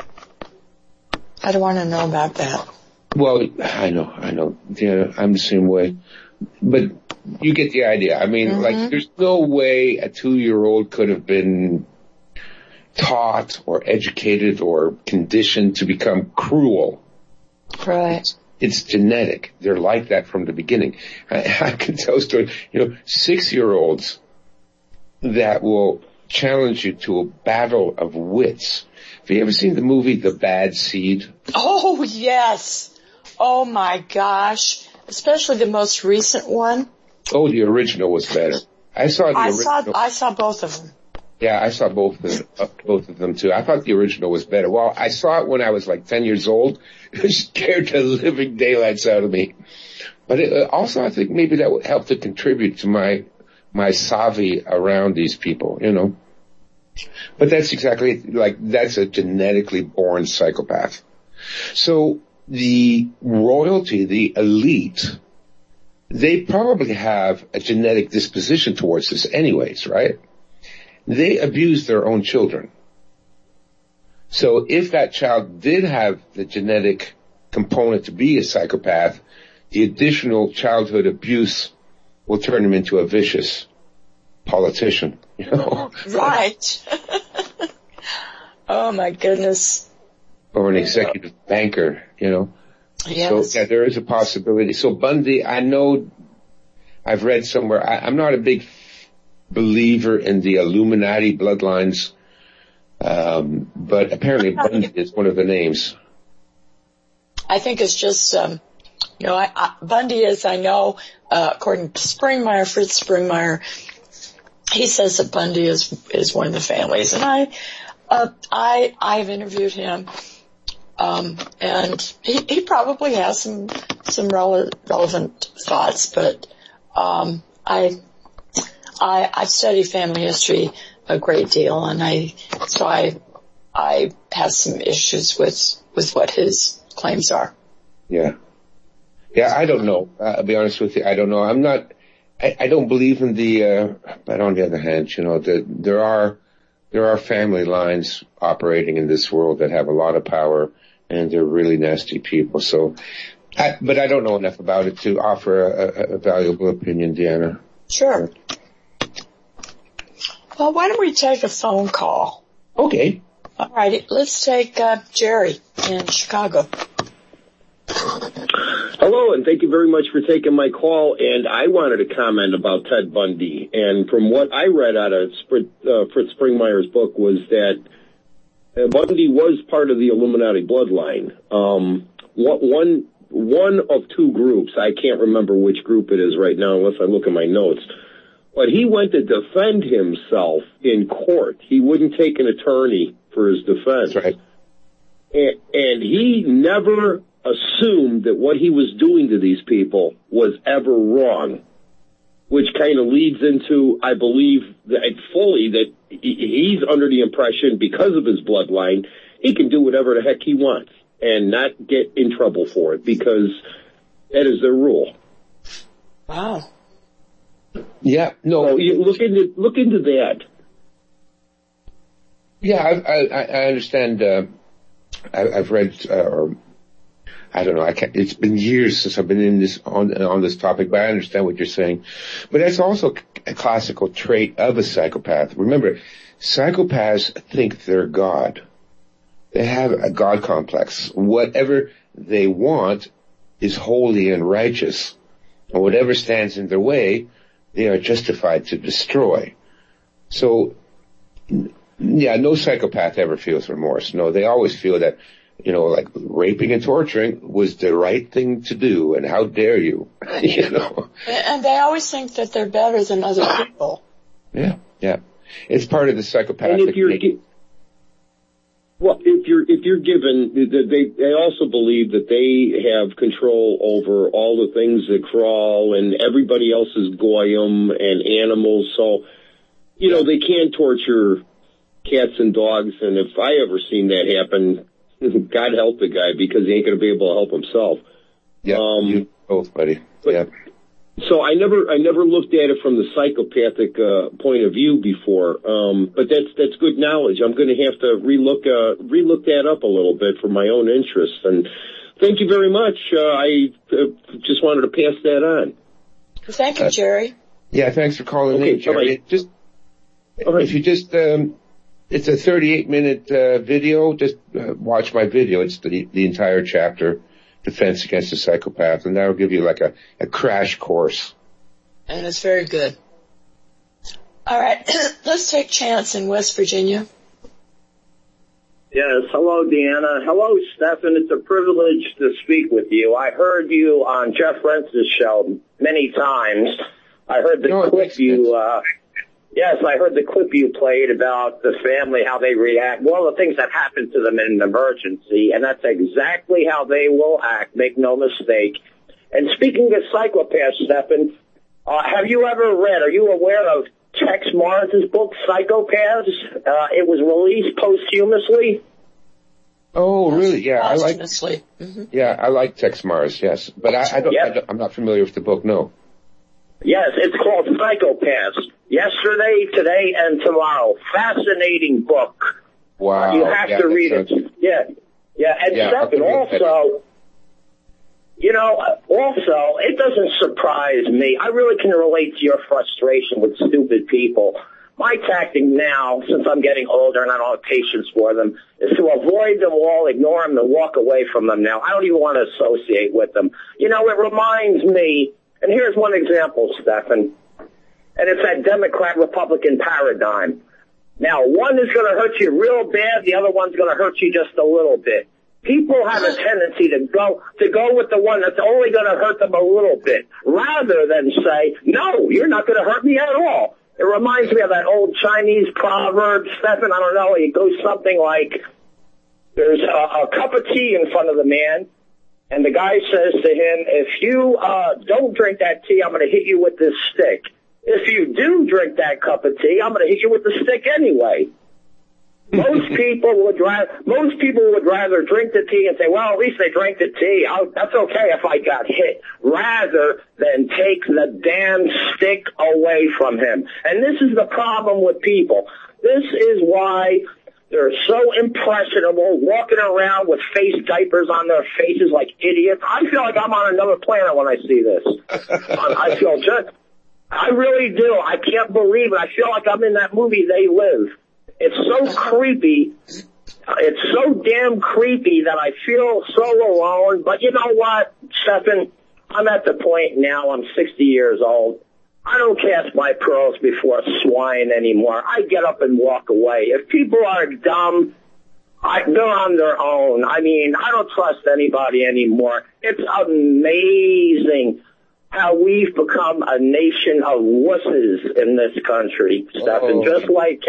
I don't want to know about that.
Well, I know. Yeah, I'm the same way. But you get the idea. I mean, there's no way a 2-year-old could have been taught or educated or conditioned to become cruel.
Right.
It's genetic. They're like that from the beginning. I can tell stories, 6-year-olds that will challenge you to a battle of wits. Have you ever seen the movie The Bad Seed?
Oh, yes. Oh, my gosh. Especially the most recent one.
Oh, the original was better. I saw
both of them.
Yeah, I saw both of them too. I thought the original was better. Well, I saw it when I was like 10 years old. It scared the living daylights out of me. But also I think maybe that would help to contribute to my savvy around these people, But that's exactly, that's a genetically born psychopath. So the royalty, the elite, they probably have a genetic disposition towards this anyways, right? They abuse their own children. So if that child did have the genetic component to be a psychopath, the additional childhood abuse will turn him into a vicious politician, you know.
Right. Oh my goodness.
Or an executive banker, you know.
Yes.
So yeah, there is a possibility. So Bundy, I know I've read somewhere, I'm not a big believer in the Illuminati bloodlines, but apparently Bundy is one of the names.
I think it's just, Bundy is, I know, according to Springmeier, Fritz Springmeier, he says that Bundy is one of the families. And I've interviewed him, and he probably has some relevant thoughts, but, I study family history a great deal, and I have some issues with what his claims are.
Yeah. Yeah, I don't know. I'll be honest with you. I don't know. I don't believe in but on the other hand, you know, there are family lines operating in this world that have a lot of power, and they're really nasty people. So, but I don't know enough about it to offer a valuable opinion, Deanna.
Sure. Well, why don't we take a phone call?
Okay.
All righty. Let's take Jerry in Chicago.
Hello, and thank you very much for taking my call. And I wanted to comment about Ted Bundy. And from what I read out of Fritz Springmeier's book was that Bundy was part of the Illuminati bloodline. One of two groups. I can't remember which group it is right now unless I look at my notes. But he went to defend himself in court. He wouldn't take an attorney for his defense.
That's right.
And he never assumed that what he was doing to these people was ever wrong, which kind of leads into, I believe, that he's under the impression, because of his bloodline, he can do whatever the heck he wants and not get in trouble for it, because that is their rule.
Wow.
Yeah, no.
So you look into that.
Yeah, I understand. I've read, or I don't know. It's been years since I've been in this on this topic, but I understand what you're saying. But that's also a classical trait of a psychopath. Remember, psychopaths think they're God. They have a God complex. Whatever they want is holy and righteous, and whatever stands in their way, they are justified to destroy. So, yeah, no psychopath ever feels remorse. No, they always feel that, you know, like raping and torturing was the right thing to do, and how dare you, you know.
And they always think that they're better than other people.
Yeah. It's part of the psychopathic.
And if you're given, they also believe that they have control over all the things that crawl, and everybody else is goyim and animals. So, you know, they can torture cats and dogs, and if I ever seen that happen, God help the guy, because he ain't going to be able to help himself.
Yeah, you both, buddy. Yeah.
So I never looked at it from the psychopathic point of view before, but that's good knowledge. I'm going to have to relook that up a little bit for my own interest. And thank you very much. I just wanted to pass that on.
Thank you, Jerry.
Yeah, thanks for calling in, Jerry. If you just it's a 38-minute video. Just watch my video. It's the entire chapter, Defense Against a Psychopath, and that'll give you like a crash course.
And it's very good. All right, let's take Chance in West Virginia.
Yes, hello, Deanna. Hello, Stephan. It's a privilege to speak with you. I heard you on Jeff Rentz's show many times. I heard the clip I heard the clip you played about the family, how they react. Well, the things that happen to them in an emergency, and that's exactly how they will act. Make no mistake. And speaking of psychopaths, Stephan, are you aware of Tex Mars' book, Psychopaths? It was released posthumously.
Oh, really? Yeah,
posthumously.
I like Tex Mars, yes. But I'm not familiar with the book, no.
Yes, it's called Psychopaths. Yesterday, today, and tomorrow. Fascinating book.
Wow.
You have to read it. Yeah. And Stephan, also, You know, also, it doesn't surprise me. I really can relate to your frustration with stupid people. My tactic now, since I'm getting older and I don't have patience for them, is to avoid them all, ignore them, and walk away from them now. I don't even want to associate with them. You know, it reminds me, and here's one example, Stefan, and it's that Democrat-Republican paradigm. Now, one is going to hurt you real bad, the other one's going to hurt you just a little bit. People have a tendency to go with the one that's only going to hurt them a little bit, rather than say, no, you're not going to hurt me at all. It reminds me of that old Chinese proverb, Stefan, I don't know, it goes something like, there's a cup of tea in front of the man, and the guy says to him, if you don't drink that tea, I'm going to hit you with this stick. If you do drink that cup of tea, I'm going to hit you with the stick anyway. Most people would rather drink the tea and say, well, at least they drank the tea. That's okay if I got hit, rather than take the damn stick away from him. And this is the problem with people. This is why they're so impressionable, walking around with face diapers on their faces like idiots. I feel like I'm on another planet when I see this. I really do. I can't believe it. I feel like I'm in that movie, They Live. It's so creepy. It's so damn creepy that I feel so alone. But you know what, Stefan? I'm at the point now, I'm 60 years old. I don't cast my pearls before swine anymore. I get up and walk away. If people are dumb, they're on their own. I mean, I don't trust anybody anymore. It's amazing how we've become a nation of wusses in this country, Stefan. Just like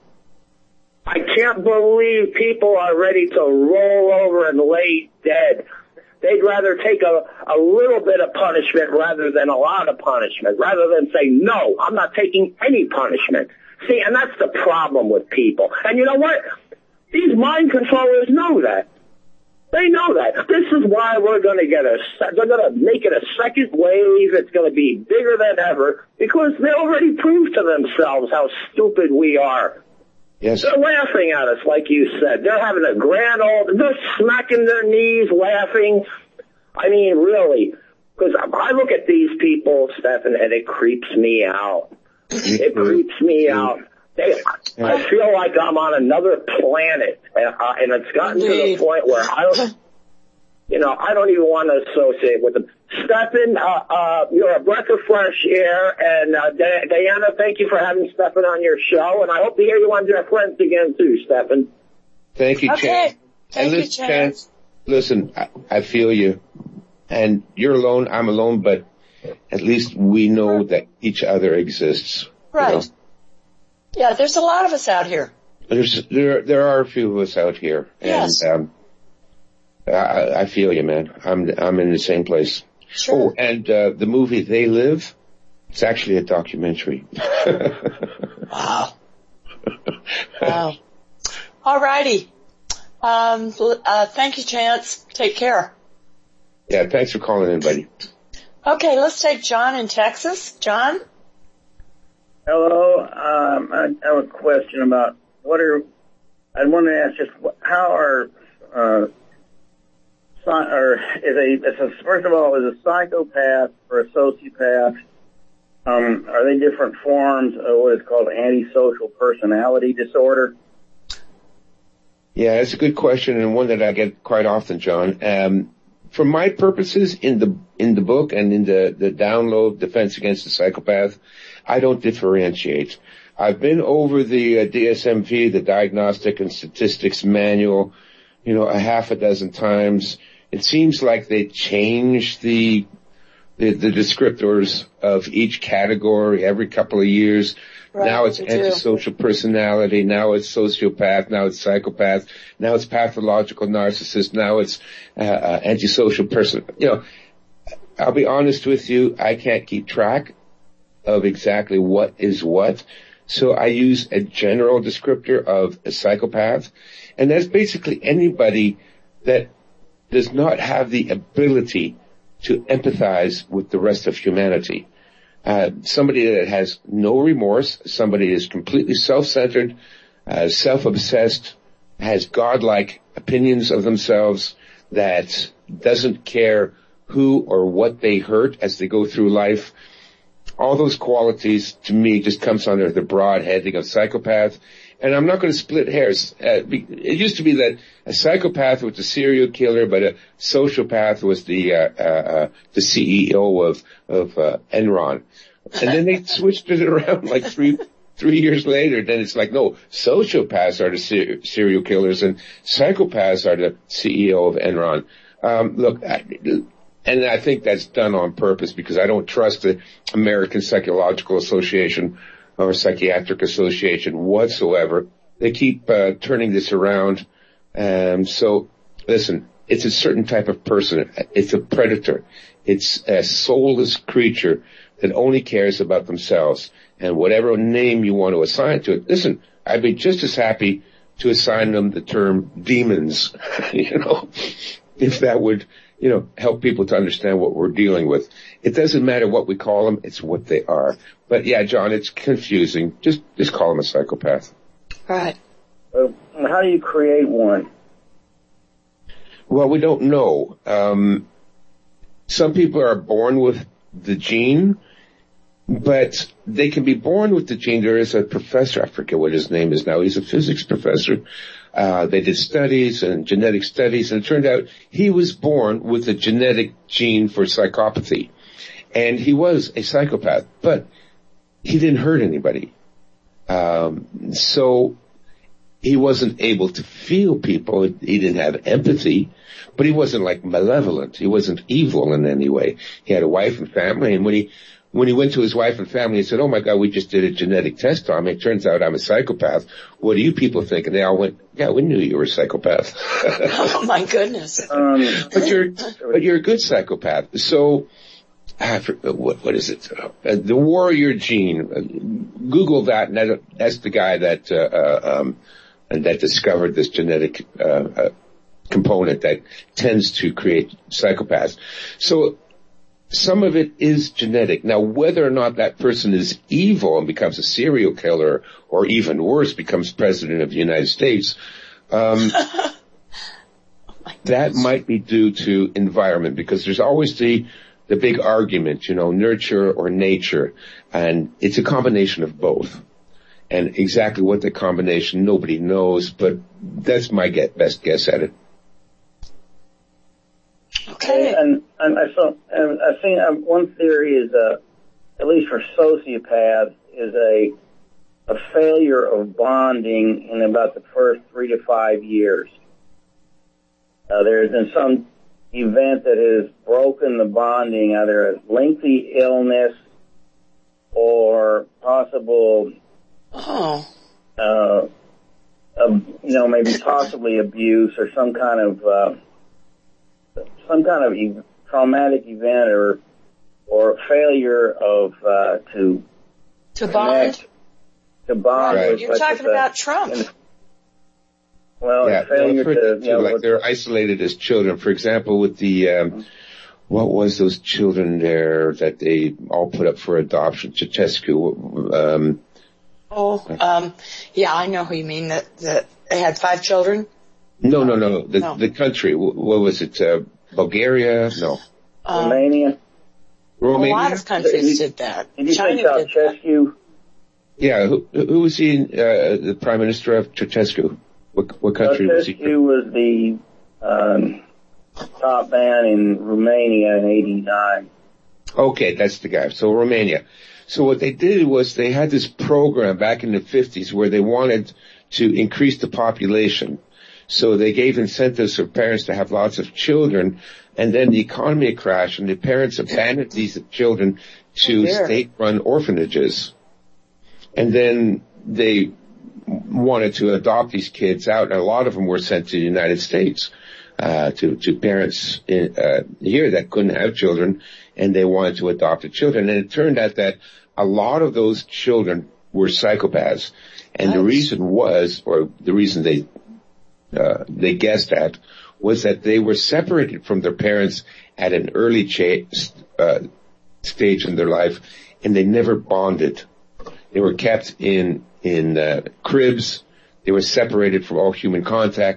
I can't believe people are ready to roll over and lay dead. They'd rather take a little bit of punishment rather than a lot of punishment, rather than say, no, I'm not taking any punishment. See, and that's the problem with people. And you know what? These mind controllers know that. They know that. This is why we're going to they're going to make it a second wave. It's going to be bigger than ever because they already proved to themselves how stupid we are.
Yes.
They're laughing at us, like you said. They're having a grand they're smacking their knees, laughing. I mean, really. Because I look at these people, Stefan, and it creeps me out. It creeps me out. I feel like I'm on another planet, and it's gotten to the point where I don't even want to associate with them. Stefan, you're a breath of fresh air, and Diana, thank you for having Stefan on your show, and I hope to hear you on Jeff Rense again too, Stefan.
Thank you, Chance.
Thank you, Chance.
Listen, I feel you, and you're alone, I'm alone, but at least we know that each other exists.
Right.
You know?
Yeah, there's a lot of us out here.
There are a few of us out here,
yes.
And I feel you, man. I'm in the same place.
Sure.
Oh, and the movie They Live, it's actually a documentary.
Wow. Wow. All righty. Thank you, Chance. Take care.
Yeah, thanks for calling in, buddy.
Okay, let's take John in Texas. John?
Hello. I have a question about I want to ask just how first of all, is a psychopath or a sociopath, are they different forms of what is called antisocial personality disorder?
Yeah, that's a good question, and one that I get quite often, John. For my purposes, in the book and in the download Defense Against the Psychopath, I don't differentiate. I've been over the DSM-V, the Diagnostic and Statistics Manual, a half a dozen times. It seems like they change the descriptors of each category every couple of years. Right, now it's antisocial personality, now it's sociopath, now it's psychopath, now it's pathological narcissist, now it's antisocial person. I'll be honest with you, I can't keep track of exactly what is what. So I use a general descriptor of a psychopath, and that's basically anybody that does not have the ability to empathize with the rest of humanity. Somebody that has no remorse, somebody that is completely self-centered, self-obsessed, has godlike opinions of themselves, that doesn't care who or what they hurt as they go through life. All those qualities, to me, just comes under the broad heading of psychopath. And I'm not going to split hairs. It used to be that a psychopath was a serial killer, but a sociopath was the CEO of Enron. And then they switched it around like three years later. Then it's like, no, sociopaths are the serial killers and psychopaths are the CEO of Enron. And I think that's done on purpose because I don't trust the American Psychological Association or Psychiatric Association whatsoever. They keep turning this around. So, listen, it's a certain type of person. It's a predator. It's a soulless creature that only cares about themselves. And whatever name you want to assign to it, listen, I'd be just as happy to assign them the term demons, if that would, help people to understand what we're dealing with. It doesn't matter what we call them, it's what they are. But yeah, John, it's confusing. Just call them a psychopath.
Right.
How do you create one?
Well, we don't know. Some people are born with the gene, but they can be born with the gene. There is a professor, I forget what his name is now. He's a physics professor. They did studies and genetic studies, and it turned out he was born with a genetic gene for psychopathy. And he was a psychopath, but he didn't hurt anybody. So he wasn't able to feel people. He didn't have empathy, but he wasn't like malevolent. He wasn't evil in any way. He had a wife and family, and when he went to his wife and family and said, "Oh my God, we just did a genetic test on me. It turns out I'm a psychopath. What do you people think?" And they all went, "Yeah, we knew you were a psychopath."
Oh my goodness.
But you're a good psychopath. So, what is it? The warrior gene. Google that, and that's the guy that discovered this genetic, component that tends to create psychopaths. So, some of it is genetic. Now, whether or not that person is evil and becomes a serial killer, or even worse, becomes president of the United States, that might be due to environment, because there's always the big argument, nurture or nature, and it's a combination of both. And exactly what the combination, nobody knows, but that's my best guess at it.
Okay.
And I think one theory is, at least for sociopaths, is a failure of bonding in about the first 3 to 5 years. There's been some event that has broken the bonding, either a lengthy illness or possible, maybe possibly abuse or some kind of traumatic event or failure of to
bond.
To bond.
Right.
You're talking about Trump.
Failure to
they're isolated as children. For example, with the what was those children there that they all put up for adoption? Ceausescu.
Yeah, I know who you mean. That they had 5 children.
No. The country. What was it? Bulgaria? No.
Romania.
A lot of countries did that.
Did you say
China
Ceausescu?
Yeah. Who was he? The prime minister of Ceausescu? What country was he?
Ceausescu was the top man in Romania in '89.
Okay, that's the guy. So Romania. So what they did was they had this program back in the 50s where they wanted to increase the population. So they gave incentives for parents to have lots of children, and then the economy crashed and the parents abandoned these children to state-run orphanages. And then they wanted to adopt these kids out, and a lot of them were sent to the United States, to parents here that couldn't have children, and they wanted to adopt the children. And it turned out that a lot of those children were psychopaths. And the reason was, or the reason they guessed at, was that they were separated from their parents at an early stage in their life, and they never bonded. They were kept in cribs. They were separated from all human contact.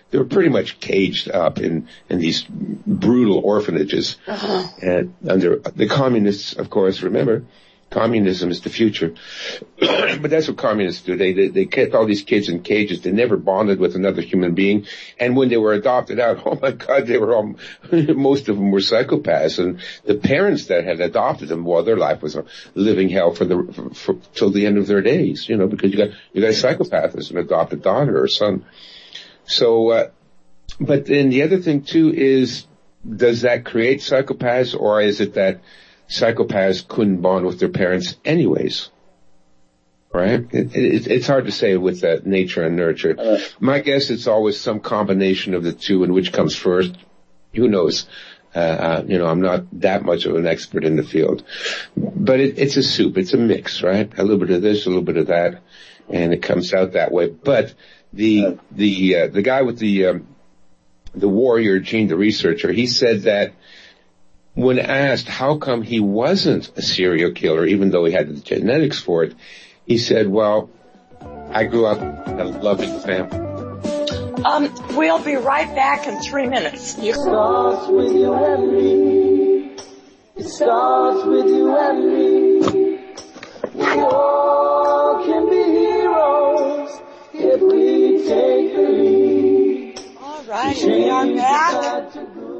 they were pretty much caged up in these brutal orphanages. And under the communists, of course, remember, communism is the future. But that's what communists do. They kept all these kids in cages. They never bonded with another human being. And when they were adopted out, oh my God, they were all, most of them were psychopaths. And the parents that had adopted them, well, their life was a living hell till the end of their days, because you got a psychopath as an adopted daughter or son. So, but then the other thing too is, does that create psychopaths, or is it that psychopaths couldn't bond with their parents anyways? Right? It's hard to say with that nature and nurture. My guess it's always some combination of the two, and which comes first. Who knows? I'm not that much of an expert in the field, but it's a soup. It's a mix, right? A little bit of this, a little bit of that, and it comes out that way. But the guy with the warrior gene, the researcher, he said that when asked how come he wasn't a serial killer, even though he had the genetics for it, he said, well, I grew up in a loving family.
We'll be right back in 3 minutes.
It starts with you and me. It starts with you and me. We all can be heroes if we take the lead.
All right, we are back.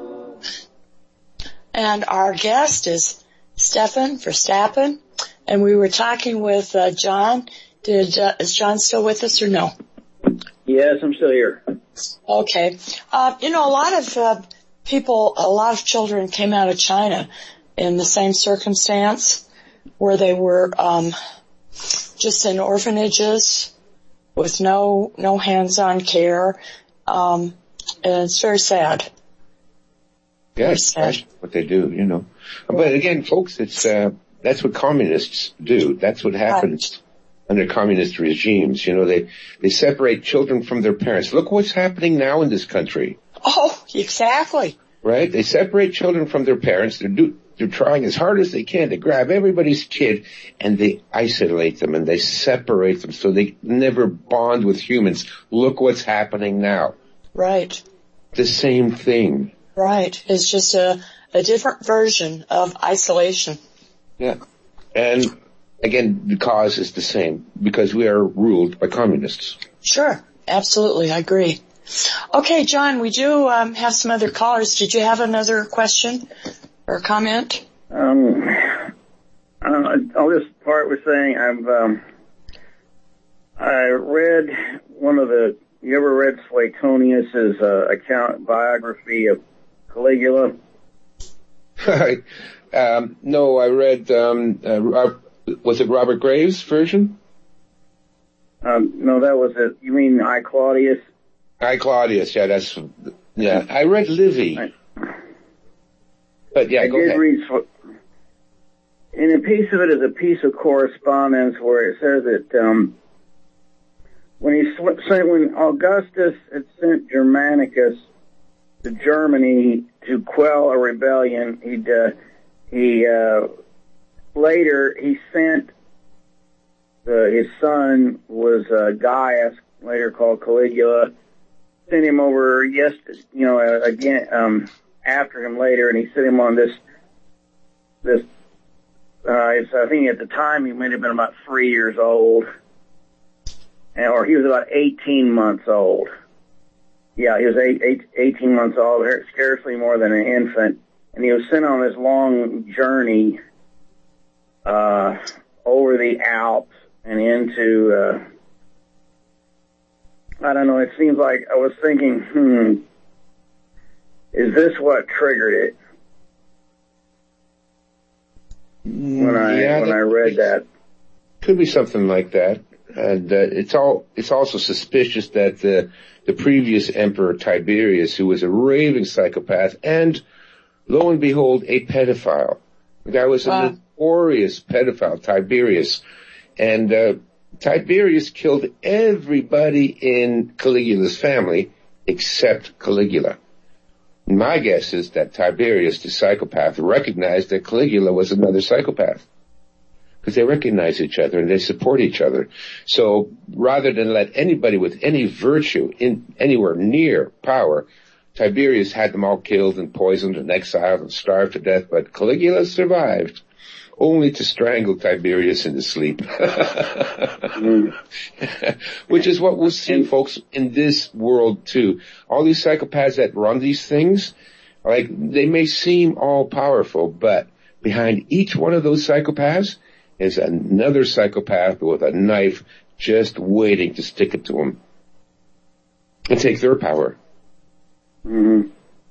And our guest is Stefan Verstappen, and we were talking with John. Is John still with us or no?
Yes, I'm still here.
Okay. A lot of people, a lot of children came out of China in the same circumstance, where they were just in orphanages with no hands-on care, and it's very sad.
Yeah, that's what they do, But again, folks, it's that's what communists do. That's what happens under communist regimes. They separate children from their parents. Look what's happening now in this country.
Oh, exactly.
Right? They separate children from their parents. They're trying as hard as they can to grab everybody's kid, and they isolate them and they separate them so they never bond with humans. Look what's happening now.
Right.
The same thing.
Right. It's just a different version of isolation.
Yeah. And again, the cause is the same, because we are ruled by communists.
Sure. Absolutely. I agree. Okay, John, we do have some other callers. Did you have another question or comment?
I'll just part with saying I read you ever read Suetonius's biography of Caligula?
No, I read, was it Robert Graves' version?
No, that was it. You mean I, Claudius?
I, Claudius, yeah, I read Livy. But yeah, go ahead.
And a piece of it is a piece of correspondence where it says that, when Augustus had sent Germanicus to Germany to quell a rebellion, later he sent his son was Gaius, later called Caligula, sent him over again after him later, and he sent him on this I think at the time he might have been about 3 years old, or he was about 18 months old. Yeah, he was 18 months old, scarcely more than an infant, and he was sent on this long journey over the Alps and into, I don't know, it seems like I was thinking, is this what triggered it? When I read that.
Could be something like that. And it's also suspicious that the previous emperor Tiberius, who was a raving psychopath and, lo and behold, a pedophile. The guy was a notorious pedophile, Tiberius. And Tiberius killed everybody in Caligula's family except Caligula. My guess is that Tiberius, the psychopath, recognized that Caligula was another psychopath. because they recognize each other and they support each other. So rather than let anybody with any virtue anywhere near power, Tiberius had them all killed and poisoned and exiled and starved to death, but Caligula survived, only to strangle Tiberius into sleep. Which is what we'll see, folks, in this world too. All these psychopaths that run these things, like, they may seem all powerful, but behind each one of those psychopaths is another psychopath with a knife just waiting to stick it to them and take their power.
Mm-hmm.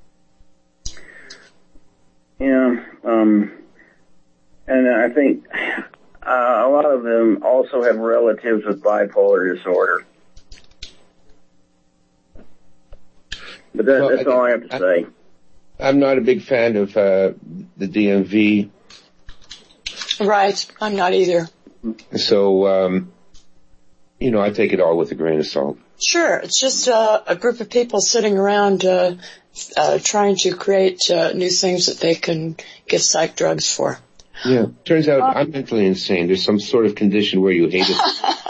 Yeah, and I think a lot of them also have relatives with bipolar disorder. But that's all I have to say.
I'm not a big fan of the DMV.
Right, I'm not either.
So, I take it all with a grain of salt.
Sure, it's just a group of people sitting around trying to create new things that they can give psych drugs for.
Yeah, turns out I'm mentally insane. There's some sort of condition where you hate it.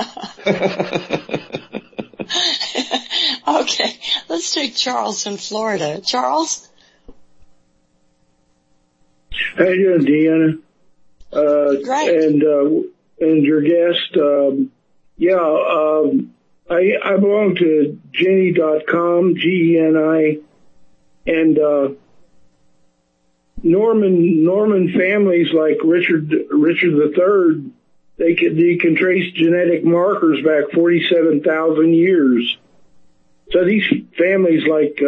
Okay, let's take Charles in Florida. Charles?
How you doing, Deanna?
Great.
And your guest, I belong to Geni.com, Geni, and Norman families like Richard III, they can trace genetic markers back 47,000 years. So these families like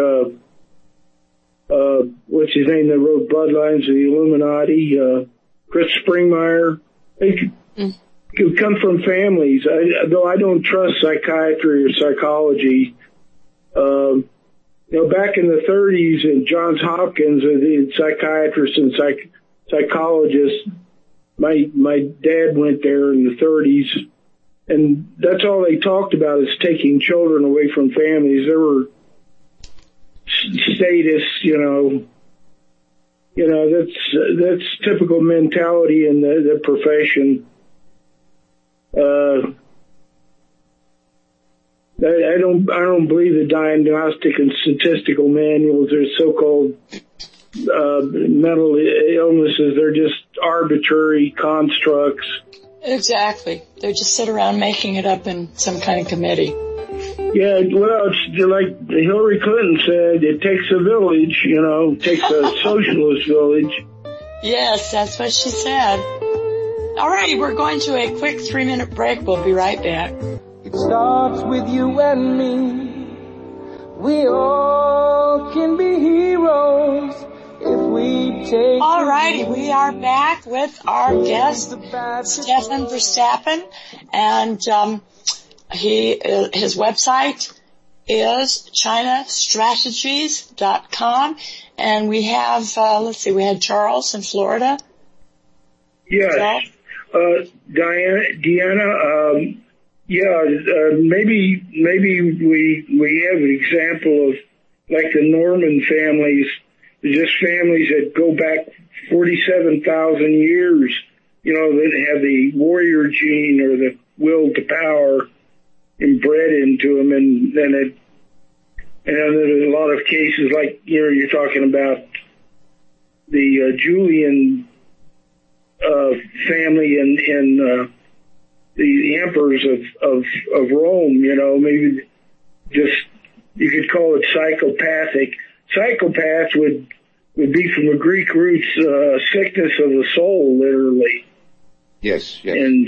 what's his name that wrote Bloodlines of the Illuminati, Chris Springmeier, they could come from families. Though I don't trust psychiatry or psychology. Back in the 30s in Johns Hopkins, the psychiatrists and psychologists, my dad went there in the 30s, and that's all they talked about is taking children away from families. There were statists, that's typical mentality in the profession. I don't believe the diagnostic and statistical manuals. They're so-called mental illnesses. They're just arbitrary constructs.
Exactly. They just sit around making it up in some kind of committee.
Yeah, well, it's like Hillary Clinton said, it takes a village, it takes a socialist village.
Yes, that's what she said. All right, we're going to a quick 3-minute break. We'll be right back.
It starts with you and me. We all can be heroes if we take.
All righty, we are back with our guest, Stefan Verstappen, and his website is chinastrategies.com, and we have we had Charles in Florida.
Yes, Deanna. Maybe we have an example of like the Norman families, just families that go back 47,000 years, that have the warrior gene or the will to power inbred into them, and then there's a lot of cases like you're talking about the Julian family and the emperors of Rome. Maybe just you could call it psychopathic. Psychopaths would be from the Greek roots, sickness of the soul, literally.
Yes.
And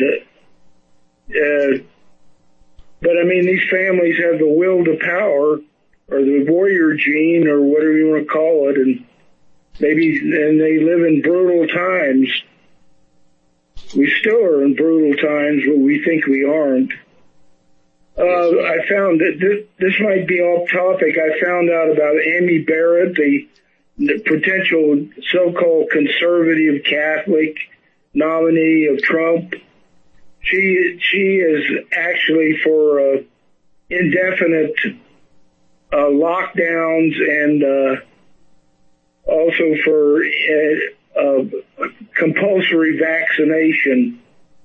but I mean, these families have the will to power, or the warrior gene, or whatever you want to call it, and they live in brutal times. We still are in brutal times, but we think we aren't. I found that this might be off topic. I found out about Amy Barrett, the potential so-called conservative Catholic nominee of Trump. She is actually for indefinite lockdowns and also for compulsory vaccination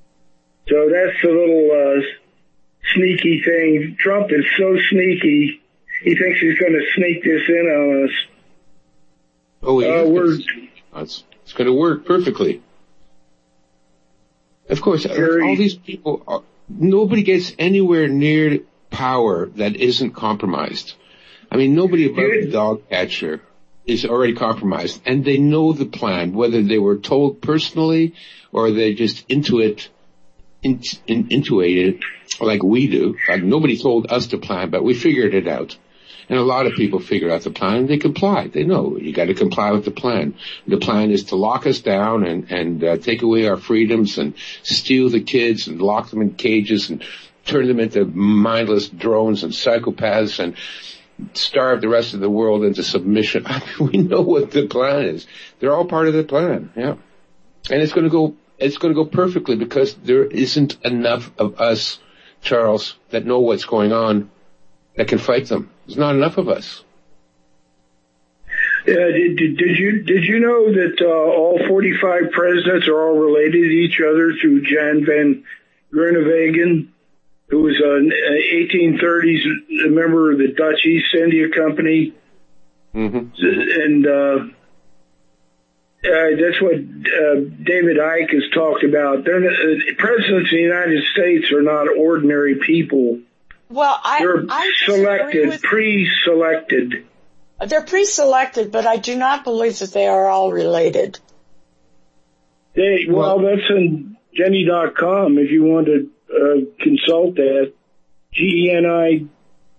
So that's the little sneaky thing. Trump is so sneaky, he thinks he's going to sneak this in on us.
Oh, it's going to work perfectly. Of course, all these people, nobody gets anywhere near power that isn't compromised. I mean, nobody above the dog catcher is already compromised, and they know the plan, whether they were told personally or they just intuit it like we do. Like nobody told us the plan, but we figured it out. And a lot of people figure out the plan and they comply. They know you got to comply with the plan. The plan is to lock us down and take away our freedoms and steal the kids and lock them in cages and turn them into mindless drones and psychopaths and starve the rest of the world into submission. I mean, we know what the plan is. They're all part of the plan. Yeah. And it's going to go perfectly because there isn't enough of us, Charles, that know what's going on that can fight them. There's not enough of us.
Did you know that all 45 presidents are all related to each other through Jan van Groenewegen, who was an 1830s a member of the Dutch East India Company? Mm-hmm. And that's what David Icke has talked about. Presidents of the United States are not ordinary people.
Well,
they're pre-selected.
They're pre-selected, but I do not believe that they are all related.
Well, that's in Jenny.com if you want to consult that. GENI.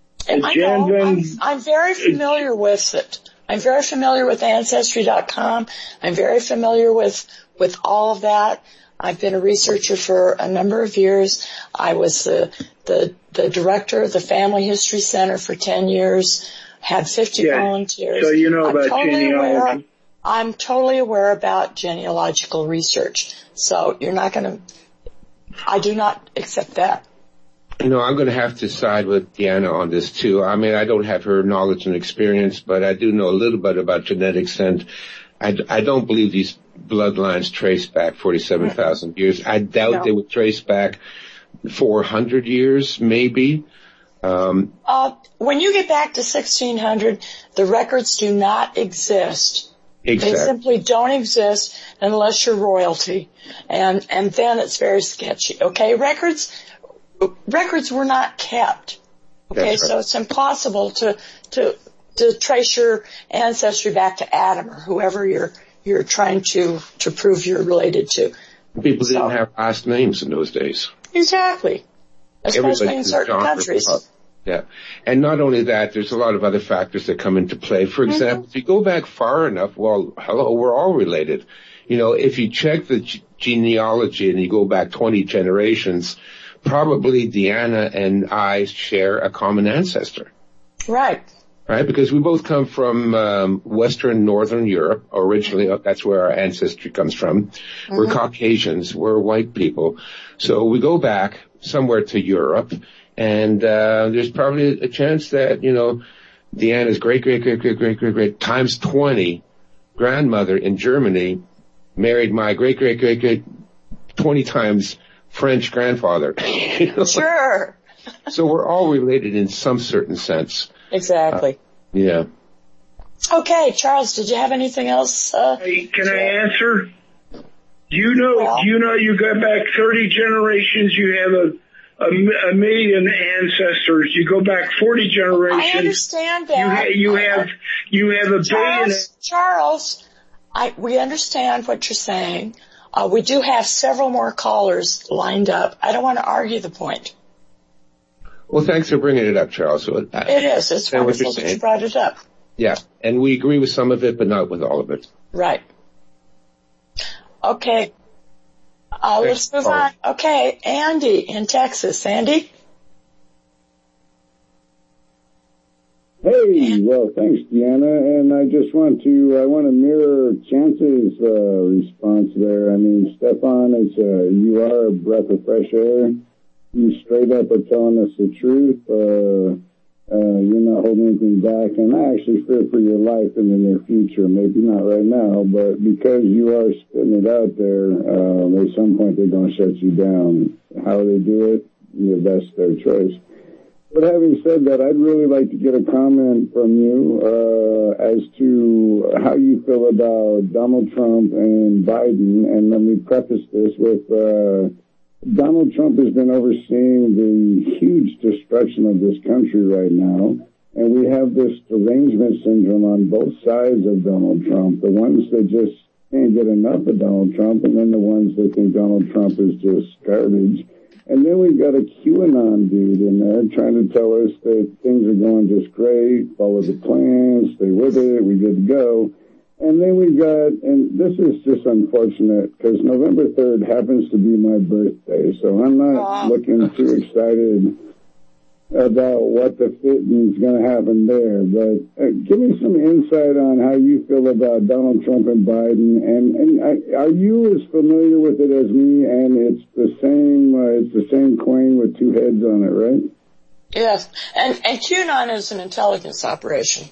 I'm very familiar with it. I'm very familiar with Ancestry.com. I'm very familiar with all of that. I've been a researcher for a number of years. I was the director of the Family History Center for 10 years, had 50 volunteers.
So you know about genealogy.
I'm totally aware about genealogical research. So you're not going to, I do not accept that.
No, I'm going to have to side with Deanna on this too. I mean, I don't have her knowledge and experience, but I do know a little bit about genetics, and I don't believe these bloodlines trace back 47,000 years. I doubt they would trace back 400 years, maybe.
When you get back to 1600, the records do not exist.
Exactly.
They simply don't exist unless you're royalty. And then it's very sketchy. Okay, records were not kept. Okay, so it's impossible to trace your ancestry back to Adam or whoever you're trying to prove you're related to.
People didn't have last names in those days.
Exactly. Especially in certain countries.
Yeah. And not only that, there's a lot of other factors that come into play. For example, if you go back far enough, well, hello, we're all related. You know, if you check the genealogy and you go back 20 generations, probably Deanna and I share a common ancestor.
Right.
Right? Because we both come from Western Northern Europe. Originally, that's where our ancestry comes from. Mm-hmm. We're Caucasians. We're white people. So we go back somewhere to Europe. And there's probably a chance that, you know, Deanna's great times 20 grandmother in Germany married my great 20 times French grandfather. You know?
Sure.
So we're all related in some certain sense.
Exactly.
Yeah.
Okay, Charles, did you have anything else?
Can I answer? Do you know you go back 30 generations, you have a million ancestors. You go back 40 generations.
I understand that.
You have a billion.
Charles, we understand what you're saying. We do have several more callers lined up. I don't want to argue the point.
Well, thanks for bringing it up, Charles. It
is. It's wonderful that you brought it up.
Yeah, and we agree with some of it, but not with all of it.
Right. Okay. Let's move on. Okay, Andy in Texas. Andy?
Hey, well, thanks, Deanna. And I just want to mirror Chance's response there. I mean, Stefan, you are a breath of fresh air. You straight up are telling us the truth. You're not holding anything back, and I actually fear for your life in the near future. Maybe not right now, but because you are spitting it out there, at some point they're going to shut you down. How they do it, that's their choice. But having said that, I'd really like to get a comment from you as to how you feel about Donald Trump and Biden. And let me preface this with Donald Trump has been overseeing the huge destruction of this country right now. And we have this derangement syndrome on both sides of Donald Trump, the ones that just can't get enough of Donald Trump, and then the ones that think Donald Trump is just garbage. And then we've got a QAnon dude in there trying to tell us that things are going just great, follow the plan, stay with it, we good to go. And then we've got, and this is just unfortunate because November 3rd happens to be my birthday, so I'm not looking too excited about what the fitting's going to happen there. But give me some insight on how you feel about Donald Trump and Biden, and are you as familiar with it as me? And it's the same coin with two heads on it, right?
Yes, and QAnon is an intelligence operation.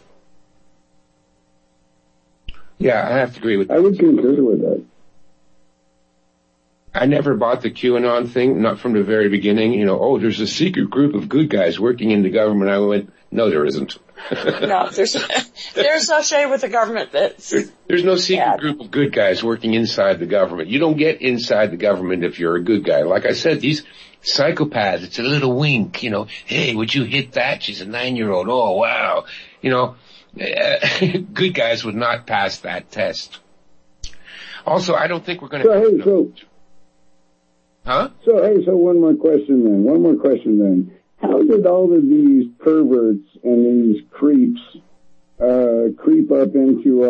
Yeah, I have to agree with that.
I would concur with that.
I never bought the QAnon thing, not from the very beginning. There's a secret group of good guys working in the government. I went, no, there isn't.
No, they're associated with the government.
There's no secret group of good guys working inside the government. You don't get inside the government if you're a good guy. Like I said, these psychopaths, it's a little wink, hey, would you hit that? She's a 9-year-old. Oh, wow. Good guys would not pass that test. Also, I don't think we're going to...
So one more question then. How did all of these perverts and these creeps creep up into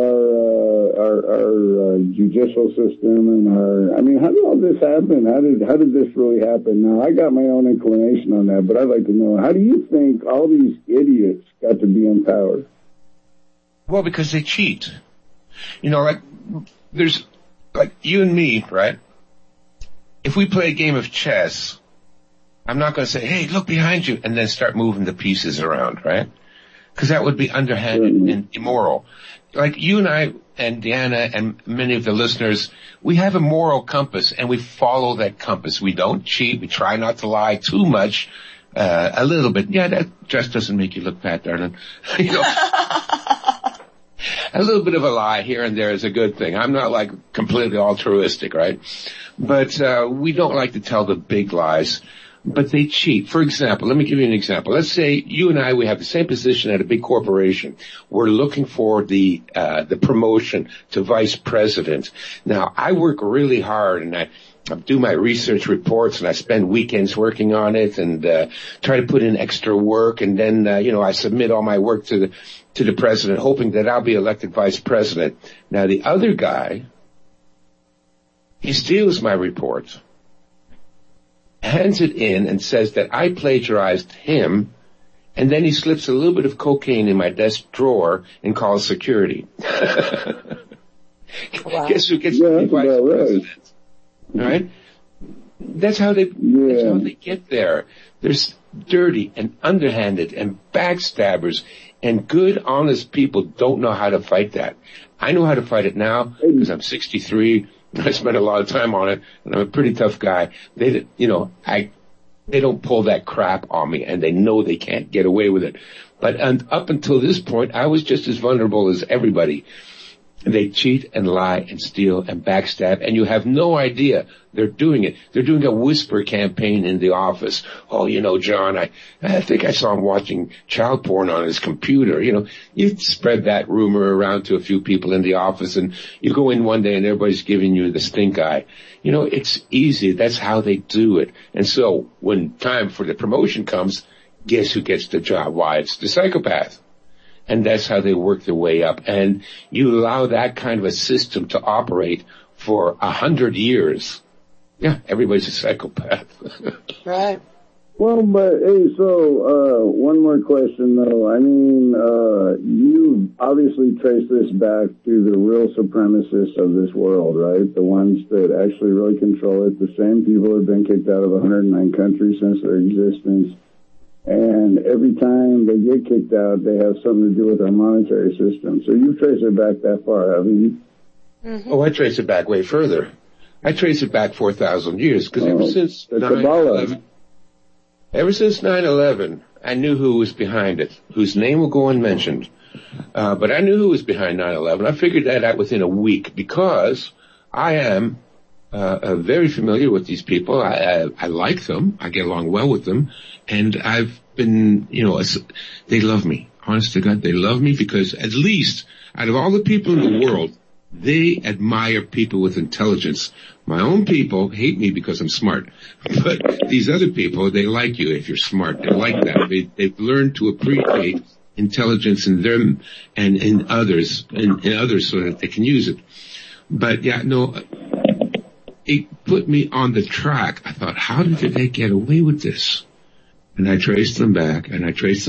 our judicial system and how did all this happen? How did this really happen? Now, I got my own inclination on that, but I'd like to know, how do you think all these idiots got to be in power?
Well, because they cheat. There's like you and me, right? If we play a game of chess, I'm not going to say, hey, look behind you, and then start moving the pieces around, right? Because that would be underhanded and immoral. Like you and I and Deanna and many of the listeners, we have a moral compass, and we follow that compass. We don't cheat. We try not to lie too much, a little bit. Yeah, that just doesn't make you look fat, darling. A little bit of a lie here and there is a good thing. I'm not like completely altruistic, right? But we don't like to tell the big lies. But they cheat. For example, let me give you an example. Let's say you and I, we have the same position at a big corporation. We're looking for the promotion to vice president. Now, I work really hard and I do my research reports and I spend weekends working on it and try to put in extra work, and then I submit all my work to the president, hoping that I'll be elected vice president. Now, the other guy, he steals my report, hands it in, and says that I plagiarized him, and then he slips a little bit of cocaine in my desk drawer and calls security. Wow. Guess who gets to be vice president? All right? That's how they get there. There's dirty and underhanded and backstabbers, and good, honest people don't know how to fight that. I know how to fight it now because I'm 63. I spent a lot of time on it, and I'm a pretty tough guy. They don't pull that crap on me, and they know they can't get away with it. But up until this point, I was just as vulnerable as everybody. They cheat and lie and steal and backstab, and you have no idea they're doing it. They're doing a whisper campaign in the office. Oh, John, I think I saw him watching child porn on his computer. You spread that rumor around to a few people in the office, and you go in one day and everybody's giving you the stink eye. It's easy. That's how they do it. And so when time for the promotion comes, guess who gets the job? Why, it's the psychopath. And that's how they work their way up. And you allow that kind of a system to operate for 100 years. Yeah, everybody's a psychopath.
Right.
Well, but hey, so one more question though. You obviously trace this back to the real supremacists of this world, right? The ones that actually really control it. The same people have been kicked out of 109 countries since their existence. And every time they get kicked out, they have something to do with our monetary system. So you've traced it back that far, haven't you?
Mm-hmm. Oh, I trace it back way further. I trace it back 4,000 years, because ever since 9/11, I knew who was behind it, whose name will go unmentioned. But I knew who was behind 9/11. I figured that out within a week, because I am very familiar with these people. I like them. I get along well with them. And I've been, they love me. Honest to God, they love me, because at least out of all the people in the world, they admire people with intelligence. My own people hate me because I'm smart. But these other people, they like you if you're smart. They like that. They've learned to appreciate intelligence in them and in others, so that they can use it. But it put me on the track. I thought, how did they get away with this? And I traced them back, and there's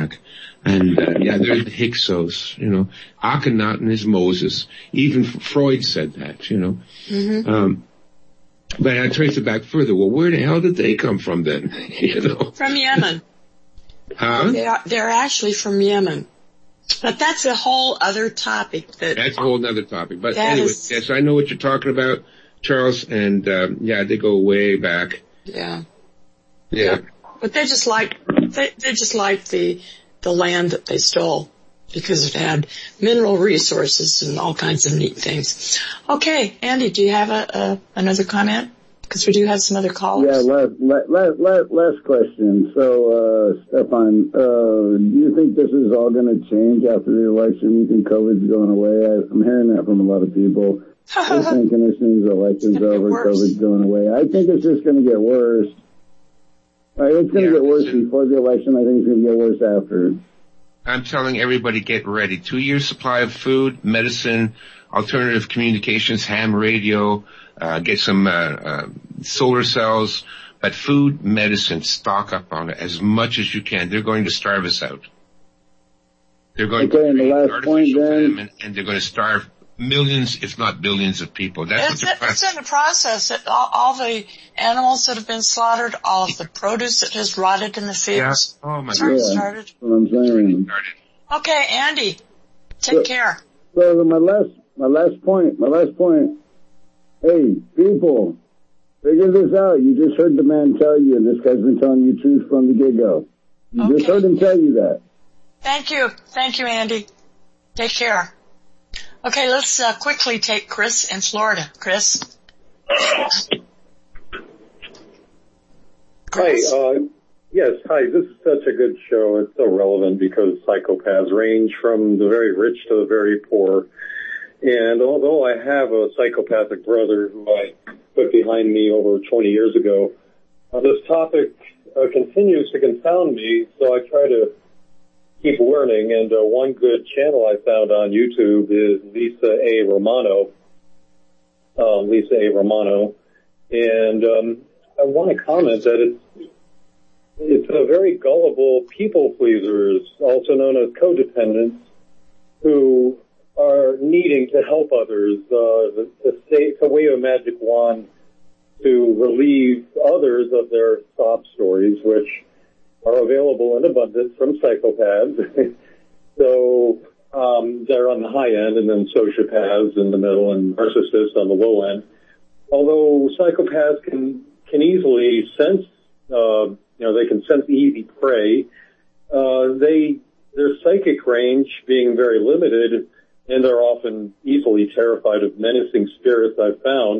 the Hyksos, Akhenaten is Moses. Even Freud said that, Mm-hmm. But I traced it back further. Well, where the hell did they come from then?
From Yemen.
Huh?
They're actually from Yemen. But that's a whole other topic.
That's a whole other topic. But anyway, yes, I know what you're talking about, Charles, and they go way back.
Yeah.
Yeah.
But they just like the land that they stole, because it had mineral resources and all kinds of neat things. Okay, Andy, do you have another comment? Because we do have some other callers.
Yeah, last question. So, Stefan, do you think this is all going to change after the election? You think COVID's going away? I'm hearing that from a lot of people. They're thinking as soon as the election's over, COVID's going away. I think it's just going to get worse. It's going to get worse before the election. I think it's going to get worse after.
I'm telling everybody, get ready. 2 years supply of food, medicine, alternative communications, ham radio, get some solar cells, but food, medicine, stock up on it as much as you can. They're going to starve us out. They're going to create artificial famine, and they're going to starve millions, if not billions, of people.
It's in the process. All the animals that have been slaughtered, all of the produce that has rotted in the fields.
Yeah. Oh my
God.
That's what I'm saying.
Okay, Andy, take care.
So my last point. Hey, people, figure this out. You just heard the man tell you, and this guy's been telling you truth from the get-go. You just heard him tell you that.
Thank you, Andy. Take care. Okay, let's quickly take Chris in Florida. Chris?
Hi, yes, hi. This is such a good show. It's so relevant because psychopaths range from the very rich to the very poor. And although I have a psychopathic brother who I put behind me over 20 years ago, this topic continues to confound me, so I try to keep learning. And one good channel I found on YouTube is Lisa A. Romano. And I want to comment that it's a very gullible people pleasers, also known as codependents, who are needing to help others. It's a wave a magic wand to relieve others of their sob stories, which are available in abundance from psychopaths. So they're on the high end, and then sociopaths in the middle, and narcissists on the low end. Although psychopaths can easily sense, they can sense easy prey. Their psychic range being very limited, and they're often easily terrified of menacing spirits, I've found.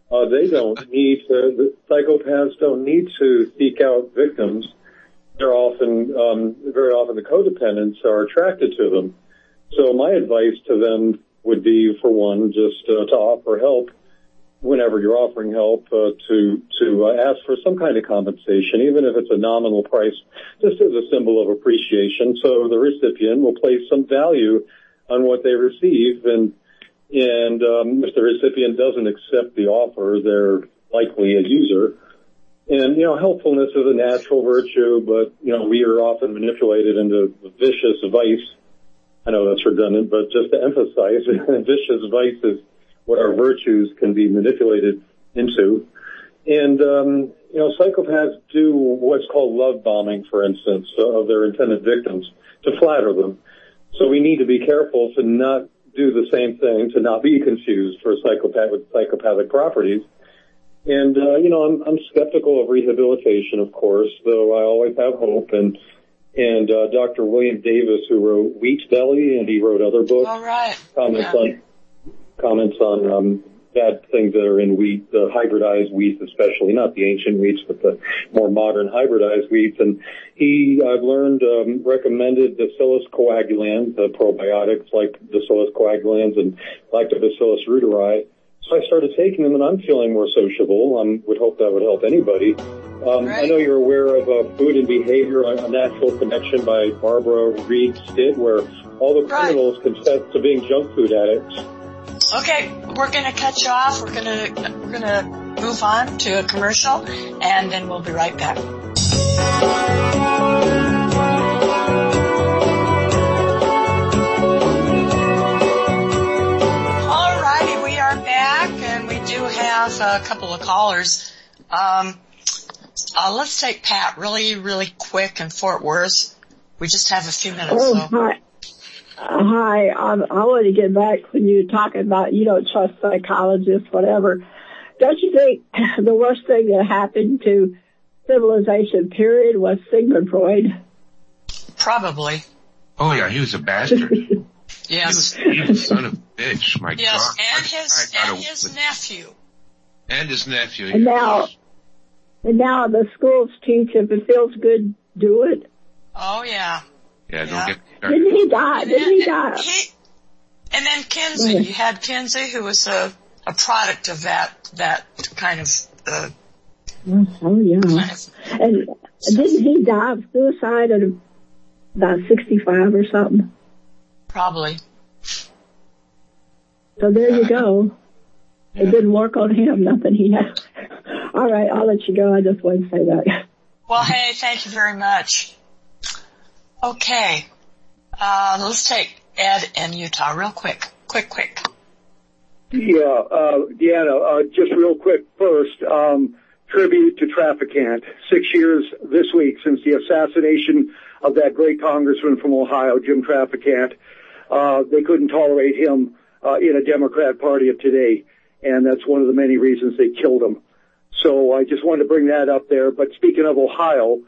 The psychopaths don't need to seek out victims. They're very often the codependents are attracted to them. So my advice to them would be, for one, just to offer help whenever you're offering help, to ask for some kind of compensation, even if it's a nominal price, just as a symbol of appreciation. So the recipient will place some value on what they receive, and if the recipient doesn't accept the offer, they're likely a user. And, helpfulness is a natural virtue, but, we are often manipulated into vicious vice. I know that's redundant, but just to emphasize, vicious vice is what our virtues can be manipulated into. And, psychopaths do what's called love bombing, for instance, of their intended victims to flatter them. So we need to be careful to not do the same thing, to not be confused for a psychopath with psychopathic properties. And, I'm skeptical of rehabilitation, of course, though I always have hope. And Dr. William Davis, who wrote Wheat Belly, and he wrote other books, comments on bad things that are in wheat, the hybridized wheats especially, not the ancient wheats, but the more modern hybridized wheats. And I've learned, recommended Bacillus coagulans, probiotics like Bacillus coagulans and Lactobacillus reuteri. So I started taking them, and I'm feeling more sociable. Would hope that would help anybody. I know you're aware of Food and Behavior, a Natural Connection by Barbara Reed Stitt, where all the criminals confess to being junk food addicts.
Okay, we're going to cut you off. We're going to move on to a commercial, and then we'll be right back. All righty, we are back, and we do have a couple of callers. Let's take Pat really, really quick in Fort Worth. We just have a few minutes.
Hi. Hi, I want to get back when you were talking about you don't trust psychologists, whatever. Don't you think the worst thing that happened to civilization, period, was Sigmund Freud?
Probably.
Oh, yeah, he was a bastard.
Yes.
He was a son of a bitch, my God.
Yes, and his nephew.
And his nephew.
And now the schools teach if it feels good, do it.
Oh, yeah.
Yeah, don't get...
Didn't he die?
And then Kinsey, you had Kinsey, who was a product of that kind of,
oh, yeah. And didn't he die of suicide at about 65 or something?
Probably.
So there you go. Yeah. It didn't work on him, nothing he had. All right, I'll let you go. I just wanted to say that.
Well, hey, thank you very much. Okay. Let's take Ed in Utah real quick. Quick.
Yeah, Deanna, just real quick first, tribute to Traficant. 6 years this week since the assassination of that great congressman from Ohio, Jim Traficant. They couldn't tolerate him in a Democrat Party of today, and that's one of the many reasons they killed him. So I just wanted to bring that up there. But speaking of Ohio,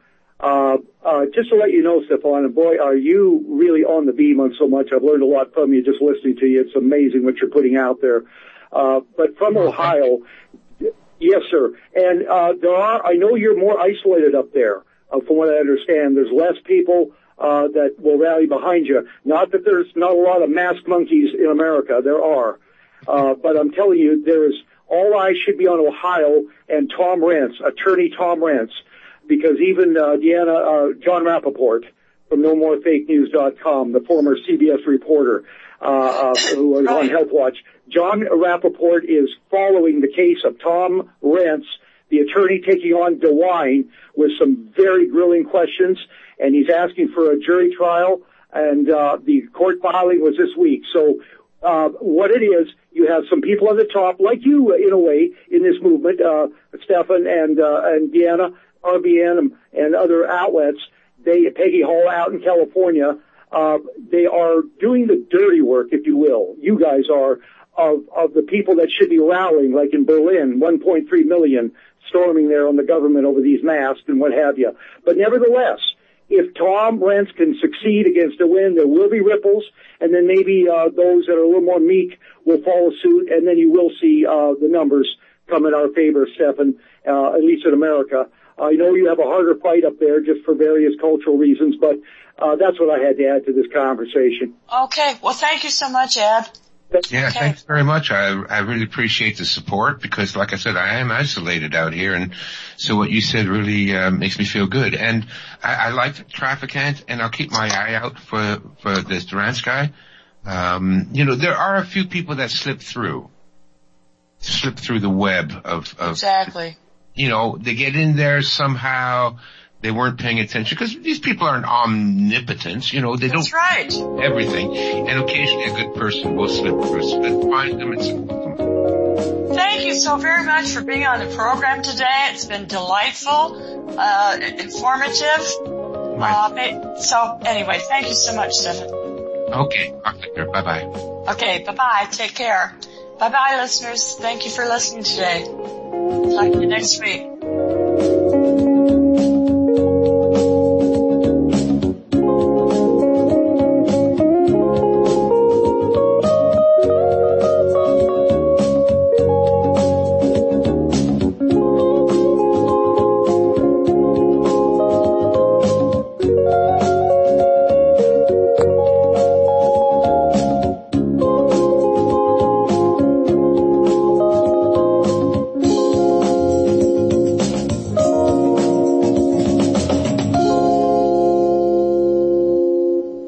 just to let you know, Stefan, and boy, are you really on the beam on so much. I've learned a lot from you just listening to you. It's amazing what you're putting out there. But from Ohio, yes, sir. And I know you're more isolated up there. From what I understand, there's less people that will rally behind you. Not that there's not a lot of masked monkeys in America. There are. But I'm telling you, all eyes should be on Ohio and Tom Rentz, Attorney Tom Rentz. Because even John Rappaport from NoMoreFakeNews.com, the former CBS reporter who was on Health Watch, John Rappaport is following the case of Tom Rentz, the attorney taking on DeWine with some very grilling questions, and he's asking for a jury trial, and the court filing was this week. So what it is, you have some people at the top, like you in a way, in this movement, Stefan and Deanna, RBN and other outlets, Peggy Hall out in California, they are doing the dirty work, if you will. You guys are, of the people that should be rallying, like in Berlin, 1.3 million storming there on the government over these masks and what have you. But nevertheless, if Tom Rentz can succeed against a win, there will be ripples, and then maybe those that are a little more meek will follow suit, and then you will see the numbers come in our favor, Stefan, at least in America. I know you have a harder fight up there just for various cultural reasons, but that's what I had to add to this conversation.
Okay. Well, thank you so much, Ed.
Yeah, okay. Thanks very much. I really appreciate the support because, like I said, I am isolated out here, and so what you said really makes me feel good. And I like Traficant, and I'll keep my eye out for this Durance guy. There are a few people that slip through the web of
exactly.
They get in there somehow. They weren't paying attention because these people aren't omnipotent. They
That's
don't
right.
everything. And occasionally a good person will slip through. So let's find them and support them.
Thank thank you so very much for being on the program today. It's been delightful, informative. So anyway, thank you so much, Stephan.
Okay, talk later. Bye-bye.
Okay, bye-bye. Take care. Bye-bye, listeners. Thank you for listening today. Talk to you next week.